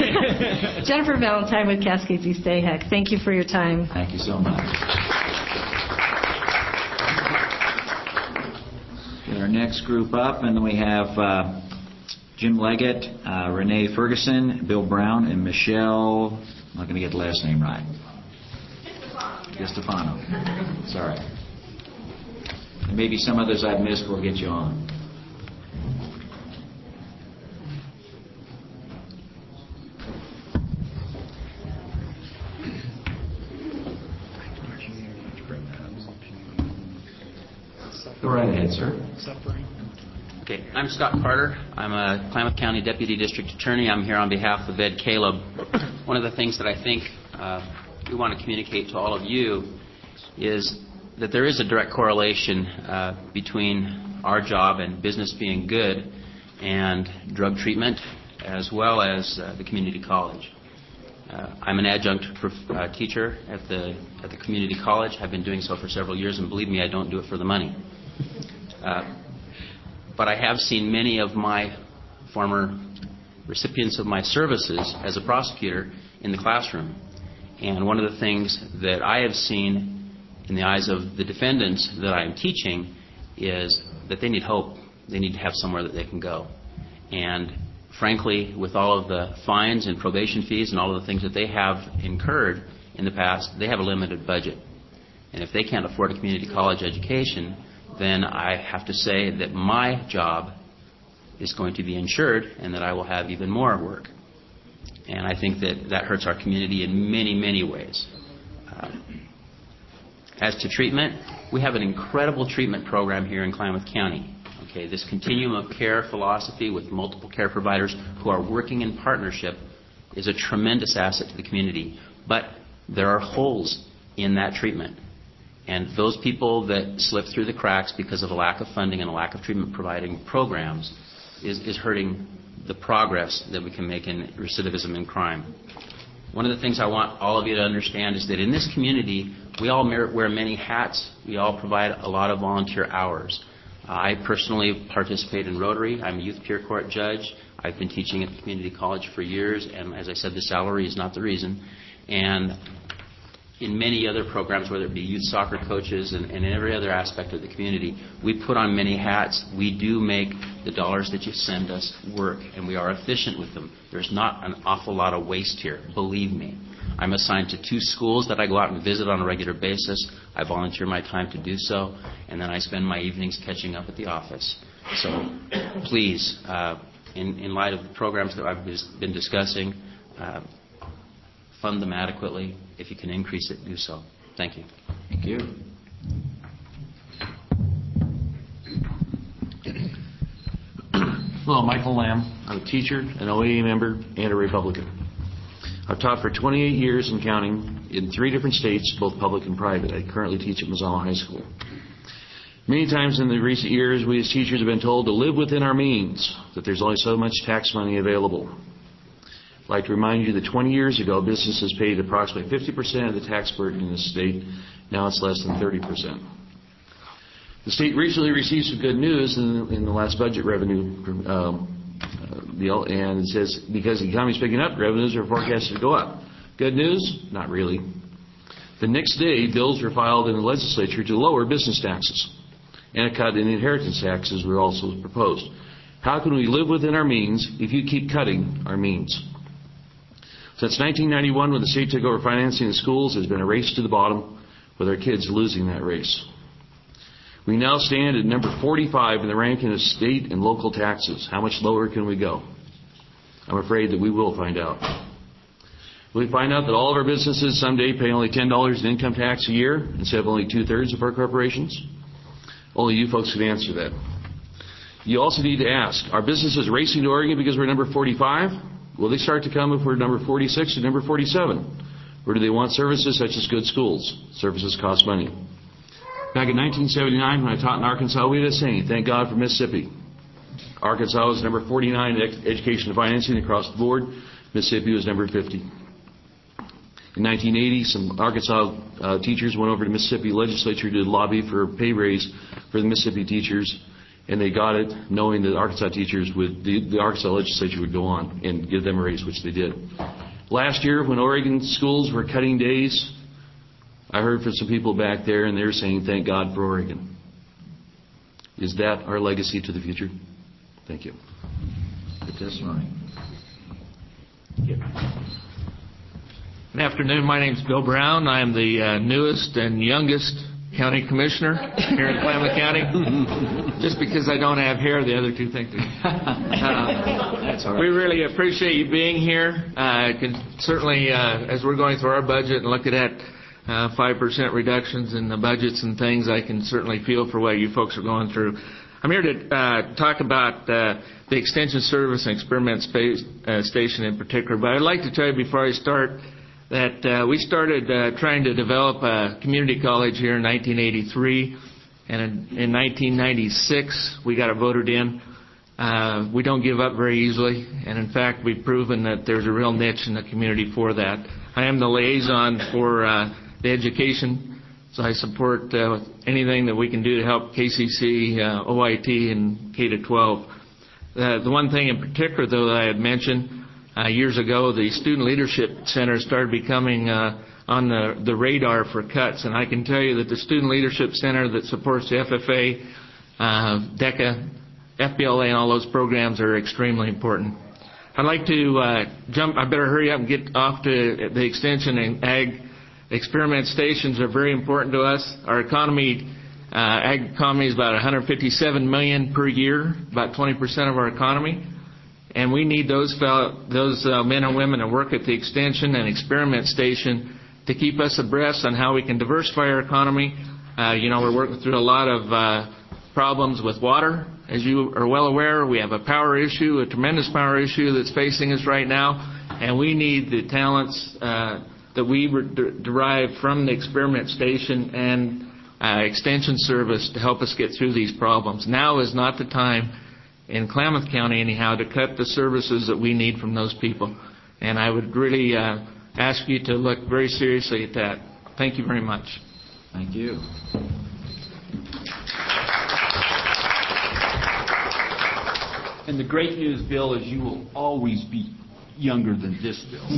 Jennifer Valentine with Cascades East A H E C. Thank you for your time. Thank you so much. Get our next group up, and then we have uh, Jim Leggett, uh, Renee Ferguson, Bill Brown, and Michelle. I'm not going to get the last name right. Stefano. Sorry. And maybe some others I've missed will get you on. Go right ahead, sir. Okay, I'm Scott Carter. I'm a Klamath County Deputy District Attorney. I'm here on behalf of Ed Caleb. One of the things that I think uh, we want to communicate to all of you is that there is a direct correlation uh, between our job and business being good and drug treatment, as well as uh, the community college. Uh, I'm an adjunct prof- uh, teacher at the at the community college. I've been doing so for several years, and believe me, I don't do it for the money. Uh, but I have seen many of my former recipients of my services as a prosecutor in the classroom. And one of the things that I have seen in the eyes of the defendants that I am teaching is that they need hope. They need to have somewhere that they can go. And frankly, with all of the fines and probation fees and all of the things that they have incurred in the past, they have a limited budget. And if they can't afford a community college education, then I have to say that my job is going to be insured and that I will have even more work. And I think that that hurts our community in many, many ways. Uh, as to treatment, we have an incredible treatment program here in Klamath County. Okay, this continuum of care philosophy with multiple care providers who are working in partnership is a tremendous asset to the community. But there are holes in that treatment. And those people that slip through the cracks because of a lack of funding and a lack of treatment providing programs is, is hurting the progress that we can make in recidivism and crime. One of the things I want all of you to understand is that in this community, we all wear many hats. We all provide a lot of volunteer hours. Uh, I personally participate in Rotary. I'm a youth peer court judge. I've been teaching at the community college for years, and as I said, the salary is not the reason. And in many other programs, whether it be youth soccer coaches and, and in every other aspect of the community, we put on many hats. We do make the dollars that you send us work, and we are efficient with them. There's not an awful lot of waste here, believe me. I'm assigned to two schools that I go out and visit on a regular basis. I volunteer my time to do so, and then I spend my evenings catching up at the office. So please, uh, in, in light of the programs that I've been discussing, uh, fund them adequately. If you can increase it, do so. Thank you. Thank you. Hello, Michael Lamb. I'm a teacher, an O A A member, and a Republican. I've taught for twenty-eight years and counting in three different states, both public and private. I currently teach at Mazama High School. Many times in the recent years, we as teachers have been told to live within our means, that there's only so much tax money available. I'd like to remind you that twenty years ago, businesses paid approximately fifty percent of the tax burden in the state. Now it's less than thirty percent. The state recently received some good news in, in the last budget revenue um, uh, deal, and it says because the economy is picking up, revenues are forecasted to go up. Good news? Not really. The next day, bills were filed in the legislature to lower business taxes, and a cut in inheritance taxes were also proposed. How can we live within our means if you keep cutting our means? Since nineteen ninety-one, when the state took over financing the schools, there's been a race to the bottom, with our kids losing that race. We now stand at number forty-five in the ranking of state and local taxes. How much lower can we go? I'm afraid that we will find out. Will we find out that all of our businesses someday pay only ten dollars in income tax a year instead of only two-thirds of our corporations? Only you folks can answer that. You also need to ask, are businesses racing to Oregon because we're number forty-five? Will they start to come if we're number forty-six or number forty-seven? Or do they want services such as good schools? Services cost money. Back in nineteen seventy-nine, when I taught in Arkansas, we had a saying, thank God for Mississippi. Arkansas was number forty-nine in education and financing across the board. Mississippi was number fifty. In nineteen eighty, some Arkansas uh, teachers went over to Mississippi legislature to lobby for a pay raise for the Mississippi teachers, and they got it knowing that Arkansas teachers would, the, the Arkansas legislature would go on and give them a raise, which they did. Last year, when Oregon schools were cutting days, I heard from some people back there, and they were saying, thank God for Oregon. Is that our legacy to the future? Thank you. Good testimony. Yep. Good afternoon. My name is Bill Brown. I am the uh, newest and youngest county commissioner here in Klamath County. Just because I don't have hair, the other two think that. Uh, That's all right. We really appreciate you being here. Uh, can certainly, uh, as we're going through our budget and looking at uh, five percent reductions in the budgets and things, I can certainly feel for what you folks are going through. I'm here to uh, talk about uh, the Extension Service and Experiment space, uh, Station in particular, but I'd like to tell you before I start that uh, we started uh, trying to develop a community college here in nineteen eighty-three, and in, in nineteen ninety-six we got it voted in. Uh, we don't give up very easily, and in fact we've proven that there's a real niche in the community for that. I am the liaison for uh, the education, so I support uh, anything that we can do to help K C C, uh, O I T, and K to twelve. Uh, the one thing in particular, though, that I had mentioned Uh, years ago, the Student Leadership Center started becoming uh, on the, the radar for cuts, and I can tell you that the Student Leadership Center that supports the F F A, uh, DECA, F B L A, and all those programs are extremely important. I'd like to uh, jump, I better hurry up and get off to the Extension and Ag Experiment Stations are very important to us. Our economy, uh, Ag economy is about one hundred fifty-seven million dollars per year, about twenty percent of our economy. And we need those fellow, those uh, men and women that work at the Extension and Experiment Station to keep us abreast on how we can diversify our economy. Uh, you know, we're working through a lot of uh, problems with water. As you are well aware, we have a power issue, a tremendous power issue that's facing us right now, and we need the talents uh, that we re- derive from the Experiment Station and uh, Extension Service to help us get through these problems. Now is not the time, in Klamath County anyhow, to cut the services that we need from those people. And I would really uh, ask you to look very seriously at that. Thank you very much. Thank you. And the great news, Bill, is you will always be younger than this Bill.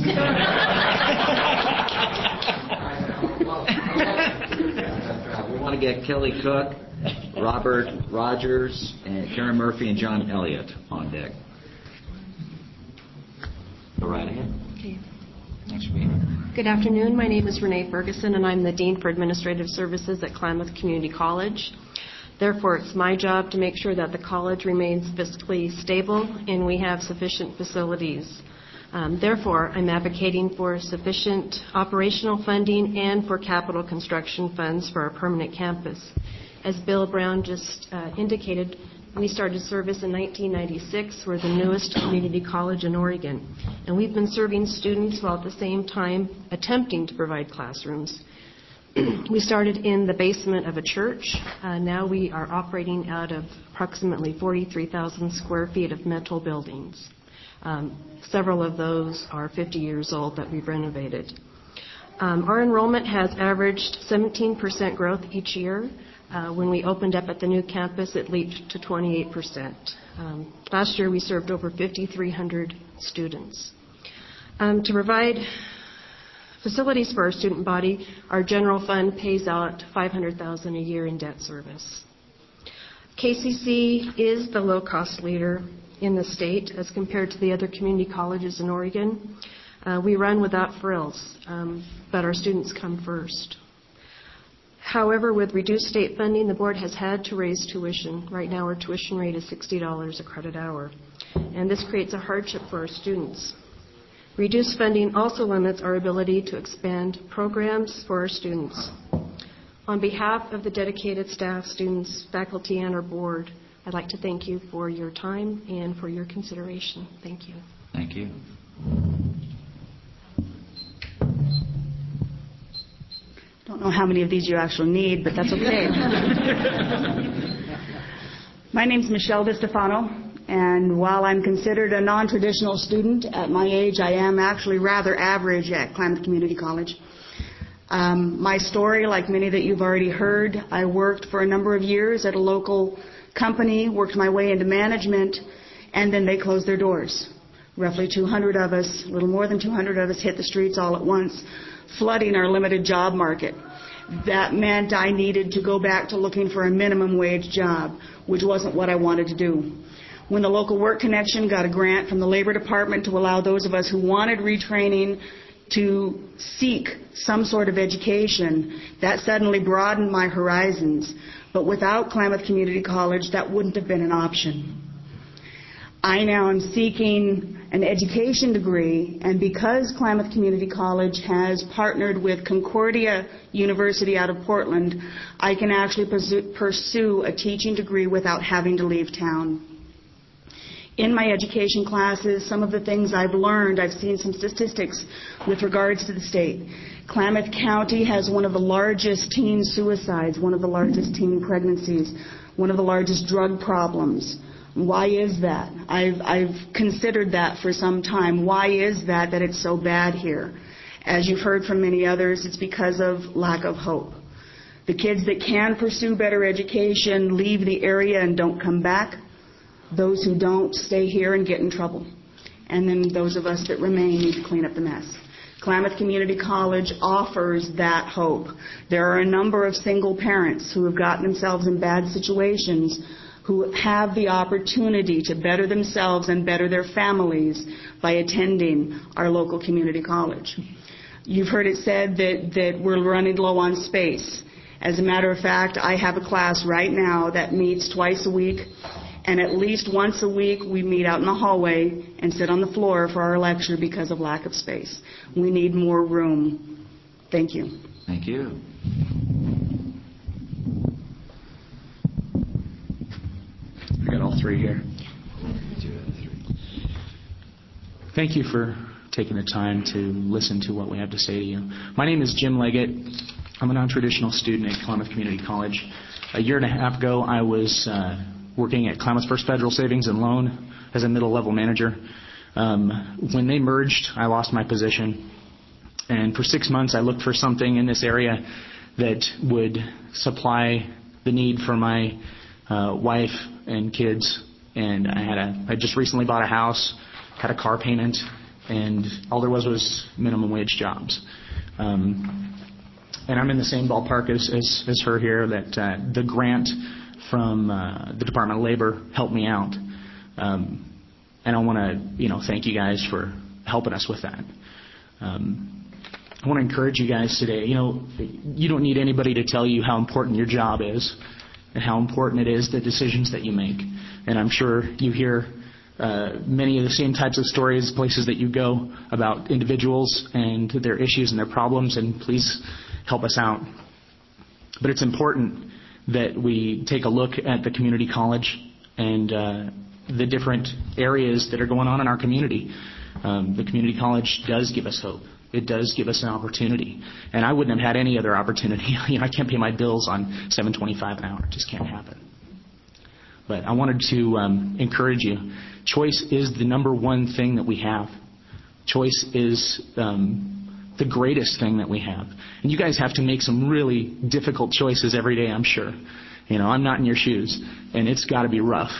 We want to get Kelly Cook, Robert Rogers, and Karen Murphy, and John Elliott on deck. Go right ahead. Okay. Thanks for being here. Good afternoon. My name is Renee Ferguson, and I'm the Dean for Administrative Services at Klamath Community College. Therefore, it's my job to make sure that the college remains fiscally stable and we have sufficient facilities. Um, therefore, I'm advocating for sufficient operational funding and for capital construction funds for our permanent campus. As Bill Brown just uh, indicated, we started service in nineteen ninety-six. We're the newest community college in Oregon. And we've been serving students while at the same time attempting to provide classrooms. We started in the basement of a church. Uh, now we are operating out of approximately forty-three thousand square feet of metal buildings. Um, several of those are fifty years old that we've renovated. Um, our enrollment has averaged seventeen percent growth each year. Uh, when we opened up at the new campus, it leaped to twenty-eight percent. Um, last year, we served over fifty-three hundred students. Um, to provide facilities for our student body, our general fund pays out five hundred thousand dollars a year in debt service. K C C is the low-cost leader in the state as compared to the other community colleges in Oregon. Uh, we run without frills, um, but our students come first. However, with reduced state funding, the board has had to raise tuition. Right now, our tuition rate is sixty dollars a credit hour, and this creates a hardship for our students. Reduced funding also limits our ability to expand programs for our students. On behalf of the dedicated staff, students, faculty, and our board, I'd like to thank you for your time and for your consideration. Thank you. Thank you. Don't know how many of these you actually need, but that's okay. My name's Michelle DiStefano, and while I'm considered a non-traditional student at my age, I am actually rather average at Klamath Community College. Um, my story, like many that you've already heard, I worked for a number of years at a local company, worked my way into management, and then they closed their doors. Roughly two hundred of us, a little more than two hundred of us hit the streets all at once, flooding our limited job market. That meant I needed to go back to looking for a minimum wage job, which wasn't what I wanted to do. When the Local Work Connection got a grant from the Labor Department to allow those of us who wanted retraining to seek some sort of education, that suddenly broadened my horizons. But without Klamath Community College, that wouldn't have been an option. I now am seeking an education degree, and because Klamath Community College has partnered with Concordia University out of Portland, I can actually pursue a teaching degree without having to leave town. In my education classes, some of the things I've learned, I've seen some statistics with regards to the state. Klamath County has one of the largest teen suicides, one of the largest teen pregnancies, one of the largest drug problems. Why is that? I've, I've considered that for some time. Why is that, that it's so bad here? As you've heard from many others, it's because of lack of hope. The kids that can pursue better education leave the area and don't come back. Those who don't stay here and get in trouble. And then those of us that remain need to clean up the mess. Klamath Community College offers that hope. There are a number of single parents who have gotten themselves in bad situations who have the opportunity to better themselves and better their families by attending our local community college. You've heard it said that, that we're running low on space. As a matter of fact, I have a class right now that meets twice a week, and at least once a week we meet out in the hallway and sit on the floor for our lecture because of lack of space. We need more room. Thank you. Thank you. I got all three here. Thank you for taking the time to listen to what we have to say to you. My name is Jim Leggett. I'm a non-traditional student at Klamath Community College. A year and a half ago, I was uh, working at Klamath First Federal Savings and Loan as a middle-level manager. Um, when they merged, I lost my position. And for six months, I looked for something in this area that would supply the need for my uh, wife and kids. And I had a, I just recently bought a house, had a car payment, and all there was was minimum wage jobs. Um, and I'm in the same ballpark as, as, as her here, that uh, the grant from uh, the Department of Labor helped me out. Um, and I want to, you know, thank you guys for helping us with that. Um, I want to encourage you guys today. You know, you don't need anybody to tell you how important your job is and how important it is, the decisions that you make. And I'm sure you hear uh, many of the same types of stories, places that you go, about individuals and their issues and their problems, and please help us out. But it's important that we take a look at the community college and uh, the different areas that are going on in our community. Um, the community college does give us hope. It does give us an opportunity. And I wouldn't have had any other opportunity. You know, I can't pay my bills on seven twenty-five an hour. It just can't happen. But I wanted to um, encourage you. Choice is the number one thing that we have. Choice is um, the greatest thing that we have. And you guys have to make some really difficult choices every day, I'm sure. You know, I'm not in your shoes, and it's got to be rough.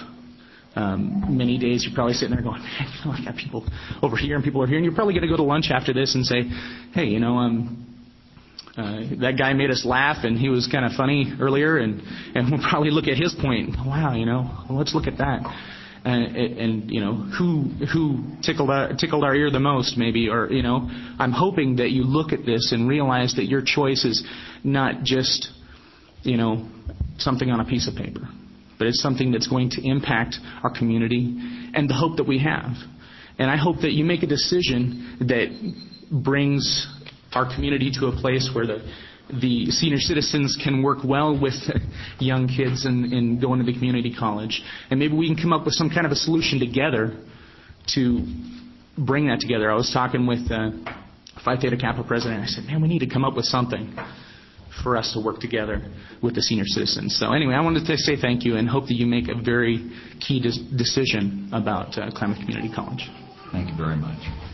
Um, many days you're probably sitting there going, man, you know, I got people over here and people over here, and you're probably going to go to lunch after this and say, hey, you know, um, uh, that guy made us laugh and he was kind of funny earlier, and, and we'll probably look at his point. Wow, you know, well, let's look at that. And, and you know, who who tickled our, tickled our ear the most, maybe, or, you know, I'm hoping that you look at this and realize that your choice is not just, you know, something on a piece of paper, but it's something that's going to impact our community and the hope that we have. And I hope that you make a decision that brings our community to a place where the the senior citizens can work well with young kids and, and going to the community college. And maybe we can come up with some kind of a solution together to bring that together. I was talking with uh, Phi Theta Kappa president. I said, man, we need to come up with something for us to work together with the senior citizens. So anyway, I wanted to say thank you and hope that you make a very key dis- decision about uh, Klamath Community College. Thank you very much.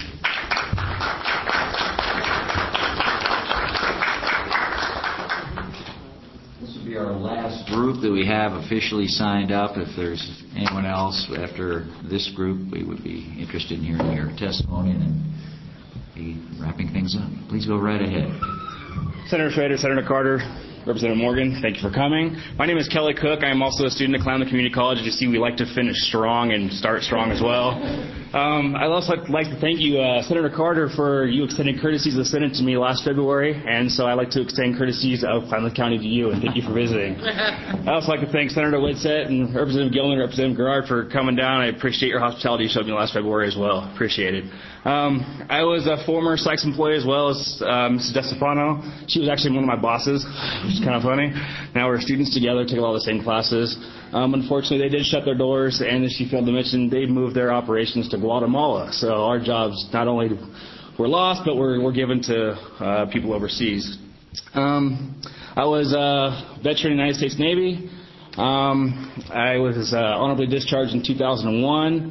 This will be our last group that we have officially signed up. If there's anyone else after this group, we would be interested in hearing your testimony and then be wrapping things up. Please go right ahead. Senator Schrader, Senator Carter, Representative Morgan, thank you for coming. My name is Kelly Cook. I am also a student at Klamath Community College. As you see, we like to finish strong and start strong as well. Um, I'd also like to thank you, uh, Senator Carter, for you extending courtesies of the Senate to me last February, and so I'd like to extend courtesies of Klamath County to you, and thank you for visiting. I'd also like to thank Senator Whitsett and Representative Gilman and Representative Gerard for coming down. I appreciate your hospitality you showed me last February as well. Appreciate it. Um, I was a former Sykes employee as well as uh, Missus DeStefano. She was actually one of my bosses, which is kind of funny. Now we're students together, take all the same classes. Um, unfortunately, they did shut their doors, and as she failed to mention, they moved their operations to Guatemala. So our jobs not only were lost, but were, were given to uh, people overseas. Um, I was a veteran in the United States Navy. Um, I was uh, honorably discharged in two thousand one.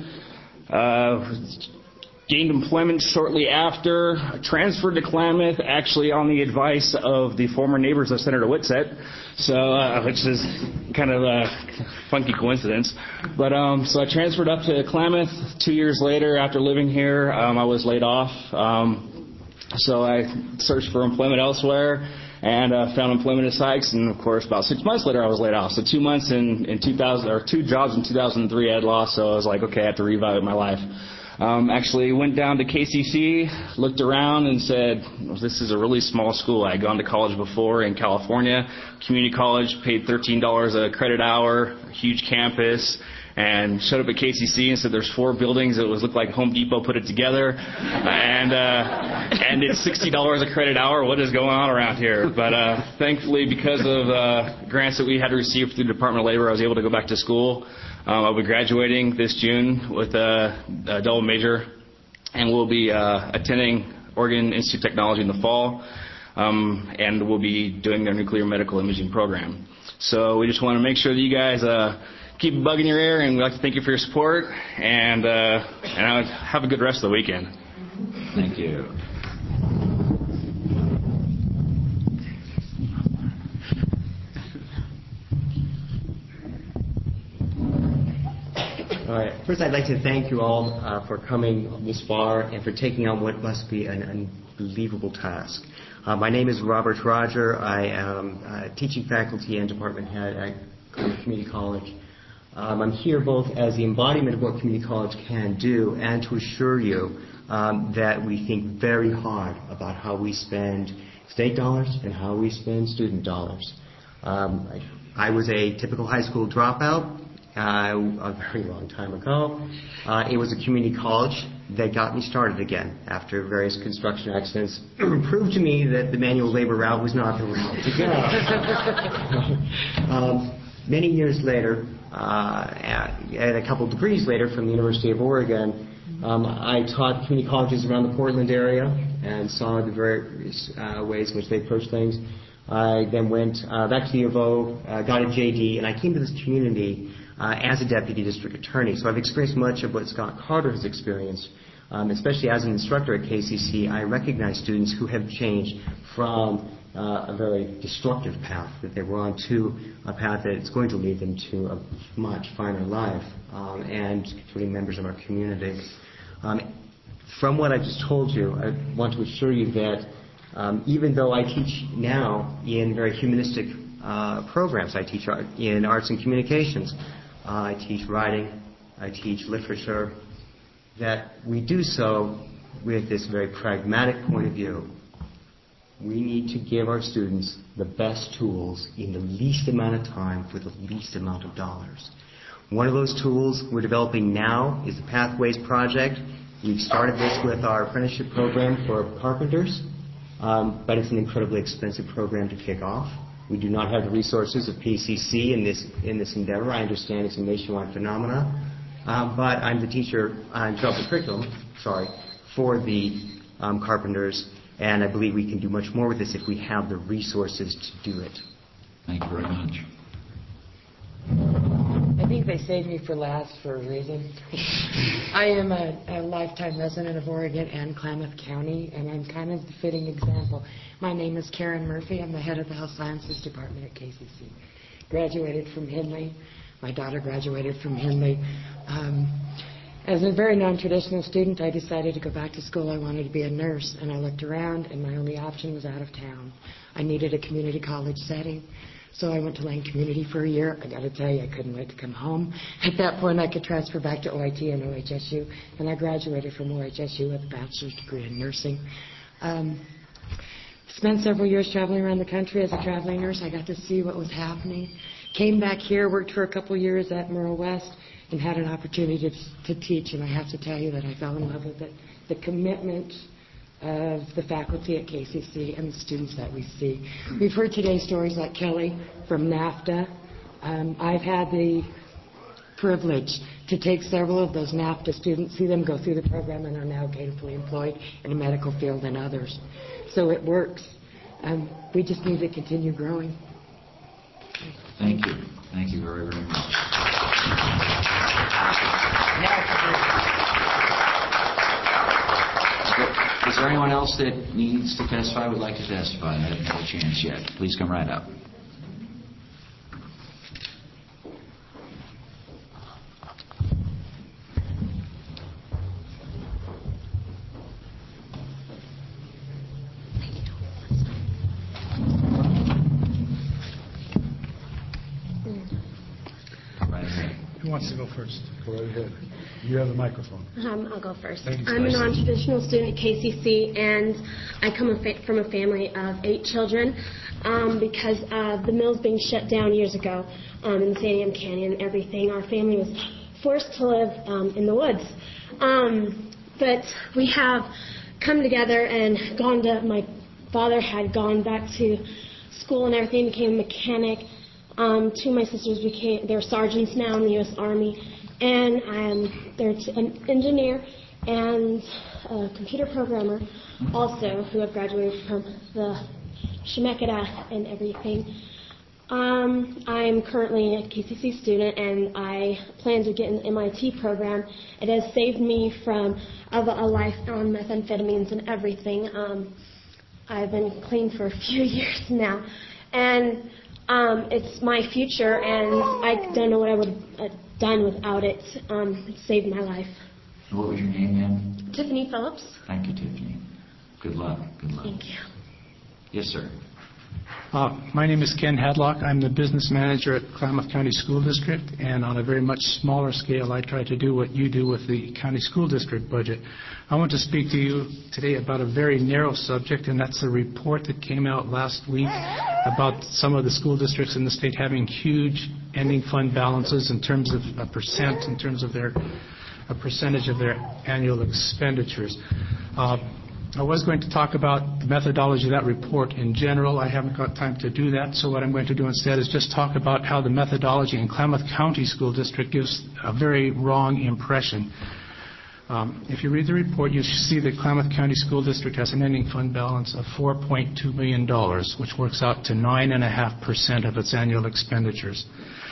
Uh, Gained employment shortly after, transferred to Klamath, actually on the advice of the former neighbors of Senator Whitsett, so uh, which is kind of a funky coincidence. But um, so I transferred up to Klamath. Two years later, after living here, um, I was laid off. Um, so I searched for employment elsewhere and uh, found employment at Sykes. And of course, about six months later, I was laid off. So two months in, in two thousand, or two jobs in two thousand three, I had lost. So I was like, okay, I have to reevaluate my life. Um, actually went down to K C C, looked around and said, well, this is a really small school. I had gone to college before in California, community college, paid thirteen dollars a credit hour, huge campus, and showed up at K C C and said there's four buildings. It was looked like Home Depot put it together, and uh, and it's sixty dollars a credit hour. What is going on around here? But uh, thankfully, because of uh, grants that we had to receive through the Department of Labor, I was able to go back to school. Um, I'll be graduating this June with a, a double major, and we'll be uh, attending Oregon Institute of Technology in the fall, um, and we'll be doing their nuclear medical imaging program. So we just want to make sure that you guys uh, keep a bug in your ear, and we'd like to thank you for your support, and, uh, and have a good rest of the weekend. Thank you. First, I'd like to thank you all uh, for coming this far and for taking on what must be an unbelievable task. Uh, my name is Robert Roger. I am uh, teaching faculty and department head at Klamath Community College. Um, I'm here both as the embodiment of what community college can do and to assure you um, that we think very hard about how we spend state dollars and how we spend student dollars. Um, I, I was a typical high school dropout uh, a very long time ago. Uh, it was a community college that got me started again after various construction accidents proved to me that the manual labor route was not the route to go. um, many years later, uh, and a couple degrees later from the University of Oregon, um, I taught community colleges around the Portland area and saw the various uh, ways in which they approach things. I then went uh, back to the U of O, uh, got a J D, and I came to this community uh, as a deputy district attorney. So I've experienced much of what Scott Carter has experienced. Um, especially as an instructor at K C C, I recognize students who have changed from uh, a very destructive path that they were on to a path that is going to lead them to a much finer life, um, and including members of our community. Um, from what I've just told you, I want to assure you that um, even though I teach now in very humanistic uh, programs, I teach art, in arts and communications, uh, I teach writing, I teach literature, that we do so with this very pragmatic point of view. We need to give our students the best tools in the least amount of time for the least amount of dollars. One of those tools we're developing now is the Pathways Project. We've started this with our apprenticeship program for carpenters, um, but it's an incredibly expensive program to kick off. We do not have the resources of P C C in this, in this endeavor. I understand it's a nationwide phenomenon. Um, but I'm the teacher on development curriculum, sorry, for the um, carpenters, and I believe we can do much more with this if we have the resources to do it. Thank you very much. I think they saved me for last for a reason. I am a, a lifetime resident of Oregon and Klamath County, and I'm kind of the fitting example. My name is Karen Murphy. I'm the head of the Health Sciences Department at K C C. Graduated from Henley. My daughter graduated from Henley. Um, as a very non-traditional student, I decided to go back to school. I wanted to be a nurse, and I looked around, and my only option was out of town. I needed a community college setting, so I went to Lane Community for a year. I got to tell you, I couldn't wait to come home. At that point, I could transfer back to O I T and O H S U, and I graduated from O H S U with a bachelor's degree in nursing. Um, spent several years traveling around the country as a traveling nurse. I got to see what was happening. Came back here, worked for a couple years at Merle West, and had an opportunity to, to teach, and I have to tell you that I fell in love with it. The commitment of the faculty at K C C and the students that we see. We've heard today stories like Kelly from NAFTA. Um, I've had the privilege to take several of those NAFTA students, see them go through the program, and are now gainfully employed in the medical field and others. So it works. Um, we just need to continue growing. Thank you. Thank you very, very much. Is there anyone else that needs to testify, would like to testify? I haven't had a chance yet. Please come right up. Who wants to go first? Go right ahead. You have the microphone. Um, I'll go first. Thank you, I'm a Spicy. non-traditional student at K C C, and I come a fa- from a family of eight children um, because uh, the mill's being shut down years ago um, in the Santiam Canyon and everything. Our family was forced to live um, in the woods. Um, but we have come together and gone to, my father had gone back to school and everything, became a mechanic. Um, two of my sisters became, they're sergeants now in the U S Army, and I'm, they're t- an engineer and a computer programmer also who have graduated from the Shemeketa and everything. Um, I'm currently a K C C student, and I plan to get in the M I T program. It has saved me from of a life on methamphetamines and everything. Um, I've been clean for a few years now, and Um, it's my future, and I don't know what I would uh, done without it. Um, it saved my life. What was your name, ma'am? Tiffany Phillips. Thank you, Tiffany. Good luck. Good luck. Thank you. Yes, sir. Uh, my name is Ken Hadlock. I'm the business manager at Klamath County School District, and on a very much smaller scale, I try to do what you do with the county school district budget. I want to speak to you today about a very narrow subject, and that's the report that came out last week about some of the school districts in the state having huge ending fund balances in terms of a percent, in terms of their a percentage of their annual expenditures. Uh, I was going to talk about the methodology of that report in general. I haven't got time to do that, so what I'm going to do instead is just talk about how the methodology in Klamath County School District gives a very wrong impression. Um, if you read the report, you see that Klamath County School District has an ending fund balance of four point two million dollars, which works out to nine point five percent of its annual expenditures.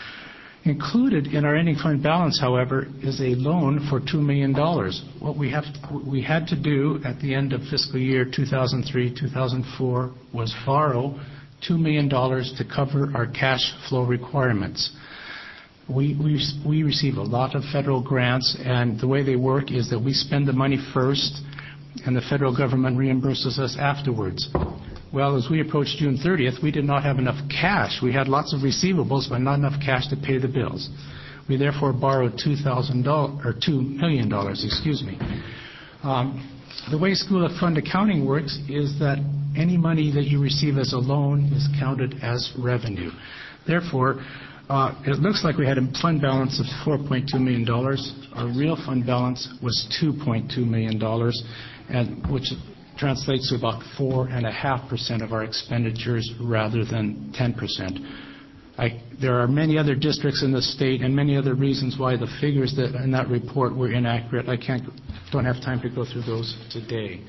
Included in our ending fund balance, however, is a loan for two million dollars. What we have to, we had to do at the end of fiscal year two thousand three two thousand four was borrow two million dollars to cover our cash flow requirements. We, we, we receive a lot of federal grants, and the way they work is that we spend the money first, and the federal government reimburses us afterwards. Well, as we approached June thirtieth, we did not have enough cash. We had lots of receivables, but not enough cash to pay the bills. We therefore borrowed two thousand dollars or two million dollars, excuse me. Um, the way school of fund accounting works is that any money that you receive as a loan is counted as revenue. Therefore, uh, it looks like we had a fund balance of four point two million dollars. Our real fund balance was two point two million dollars, and which translates to about four and a half percent of our expenditures rather than ten percent. I, there are many other districts in the state and many other reasons why the figures that in that report were inaccurate. I can't, don't have time to go through those today.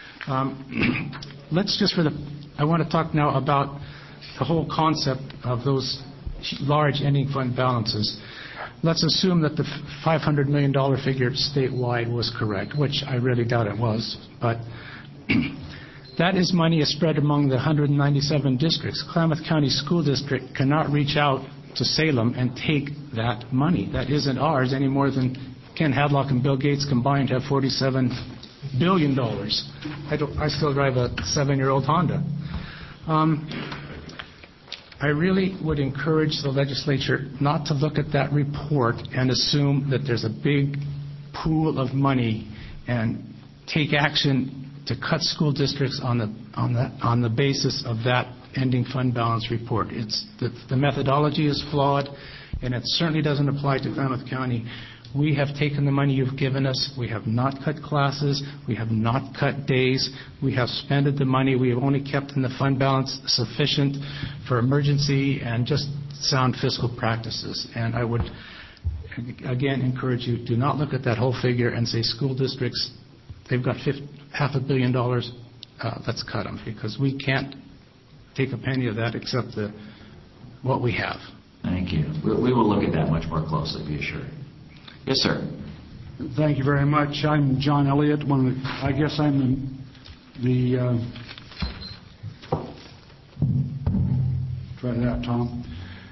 Um, let's just for the, I want to talk now about the whole concept of those large ending fund balances. Let's assume that the five hundred million dollars figure statewide was correct, which I really doubt it was, but that is money is spread among the one hundred ninety-seven districts. Klamath County School District cannot reach out to Salem and take that money. That isn't ours any more than Ken Hadlock and Bill Gates combined have forty-seven billion dollars. I, don't, I still drive a seven-year-old Honda. Um, I really would encourage the legislature not to look at that report and assume that there's a big pool of money and take action to cut school districts on the on the on the basis of that ending fund balance report. It's the, the methodology is flawed, and it certainly doesn't apply to Klamath County. We have taken the money you've given us. We have not cut classes. We have not cut days. We have spent the money. We have only kept in the fund balance sufficient for emergency and just sound fiscal practices. And I would again encourage you, do not look at that whole figure and say school districts, they've got fifty, half a billion dollars, uh, let's cut them, because we can't take a penny of that except the, what we have. Thank you. We, we will look at that much more closely, be assured. Yes, sir. Thank you very much. I'm John Elliott. One of the, I guess I'm the, the uh, try that, Tom.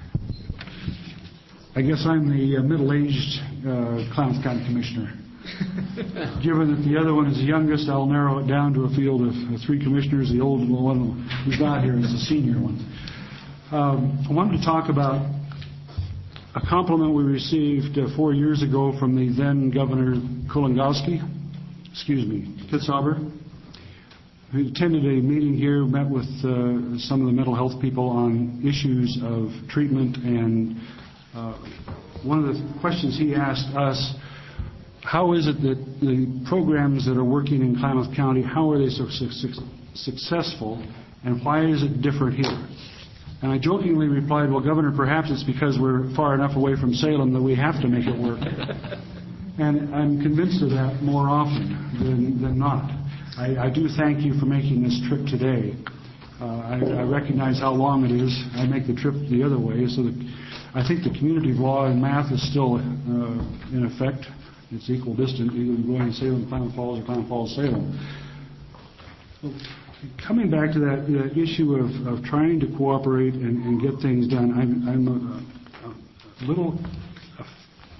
I guess I'm the uh, middle-aged uh, Klamath County Commissioner. Given that the other one is the youngest, I'll narrow it down to a field of uh, three commissioners. The old one we got here is the senior one. Um, I wanted to talk about a compliment we received uh, four years ago from the then Governor Kulongoski, excuse me, Kitzhaber, who attended a meeting here, met with uh, some of the mental health people on issues of treatment, and uh, one of the questions he asked us, how is it that the programs that are working in Klamath County, how are they so su- su- successful, and why is it different here? And I jokingly replied, well, Governor, perhaps it's because we're far enough away from Salem that we have to make it work. And I'm convinced of that more often than, than not. I, I do thank you for making this trip today. Uh, I, I recognize how long it is. I make the trip the other way. So that I think the community of law and math is still uh, in effect. It's equal distance, either going to Salem, Klamath Falls, or Klamath Falls, Salem. So, coming back to that uh, issue of, of trying to cooperate and, and get things done, I'm, I'm a, a little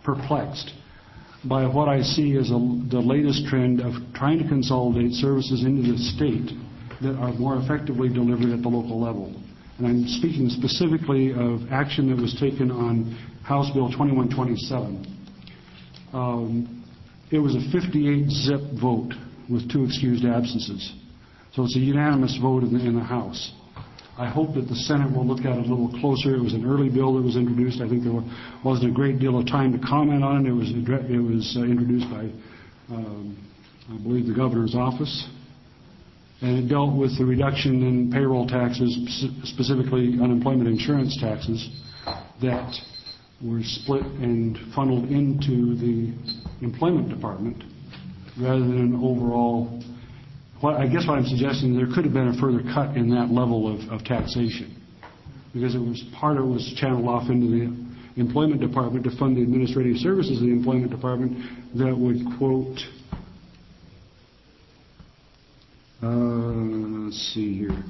perplexed by what I see as a, the latest trend of trying to consolidate services into the state that are more effectively delivered at the local level. And I'm speaking specifically of action that was taken on House Bill twenty-one twenty-seven. Um, it was a fifty-eight zip vote with two excused absences. So it's a unanimous vote in the, in the House. I hope that the Senate will look at it a little closer. It was an early bill that was introduced. I think there wasn't a great deal of time to comment on it. It was, it was uh, introduced by, um, I believe, the governor's office. And it dealt with the reduction in payroll taxes, specifically unemployment insurance taxes, that were split and funneled into the employment department rather than an overall. Well, I guess what I'm suggesting, there could have been a further cut in that level of, of taxation, because it was part of it was channeled off into the employment department to fund the administrative services of the employment department that would quote. Uh, let's see here.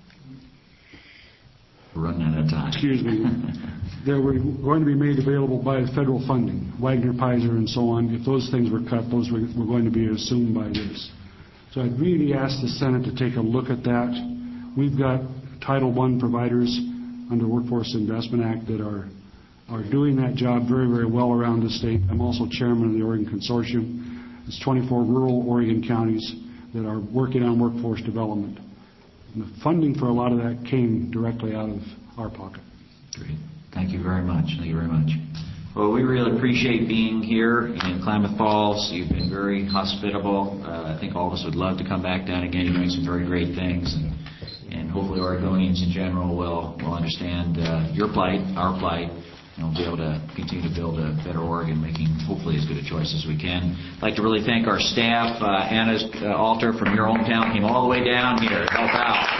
We're running out of time. Excuse me. They were going to be made available by federal funding, Wagner, Pizer, and so on. If those things were cut, those were, were going to be assumed by this. So I'd really ask the Senate to take a look at that. We've got Title one providers under Workforce Investment Act that are are doing that job very, very well around the state. I'm also chairman of the Oregon Consortium. It's twenty-four rural Oregon counties that are working on workforce development. And the funding for a lot of that came directly out of our pocket. Great. Thank you very much. Thank you very much. Well, we really appreciate being here in Klamath Falls. You've been very hospitable. Uh, I think all of us would love to come back down again. You're doing some very great things, and, and hopefully Oregonians in general will, will understand uh, your plight, our plight, and we'll be able to continue to build a better Oregon, making hopefully as good a choice as we can. I'd like to really thank our staff. Uh, Anna uh, Alter from your hometown came all the way down here to help out.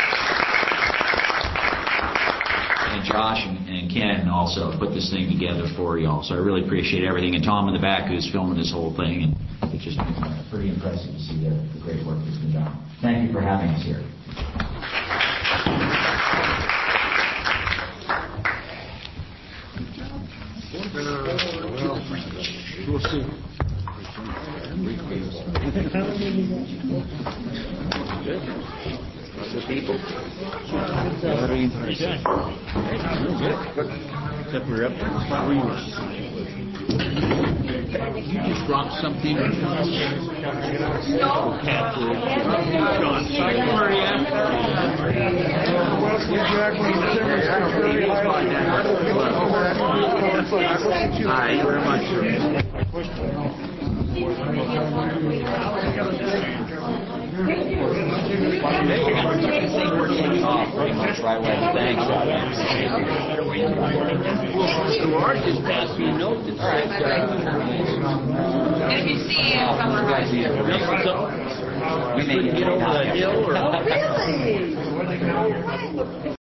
And Josh and, and Ken also put this thing together for y'all. So I really appreciate everything. And Tom in the back who's filming this whole thing. And it's just been pretty impressive to see the, the great work that's been done. Thank you for having us here. We'll see. The people. Except we're up there. You just dropped something. Hi, you very much. Mister Art just passed me a note that said, If you see it somewhere, we may get over the hill. Oh, really?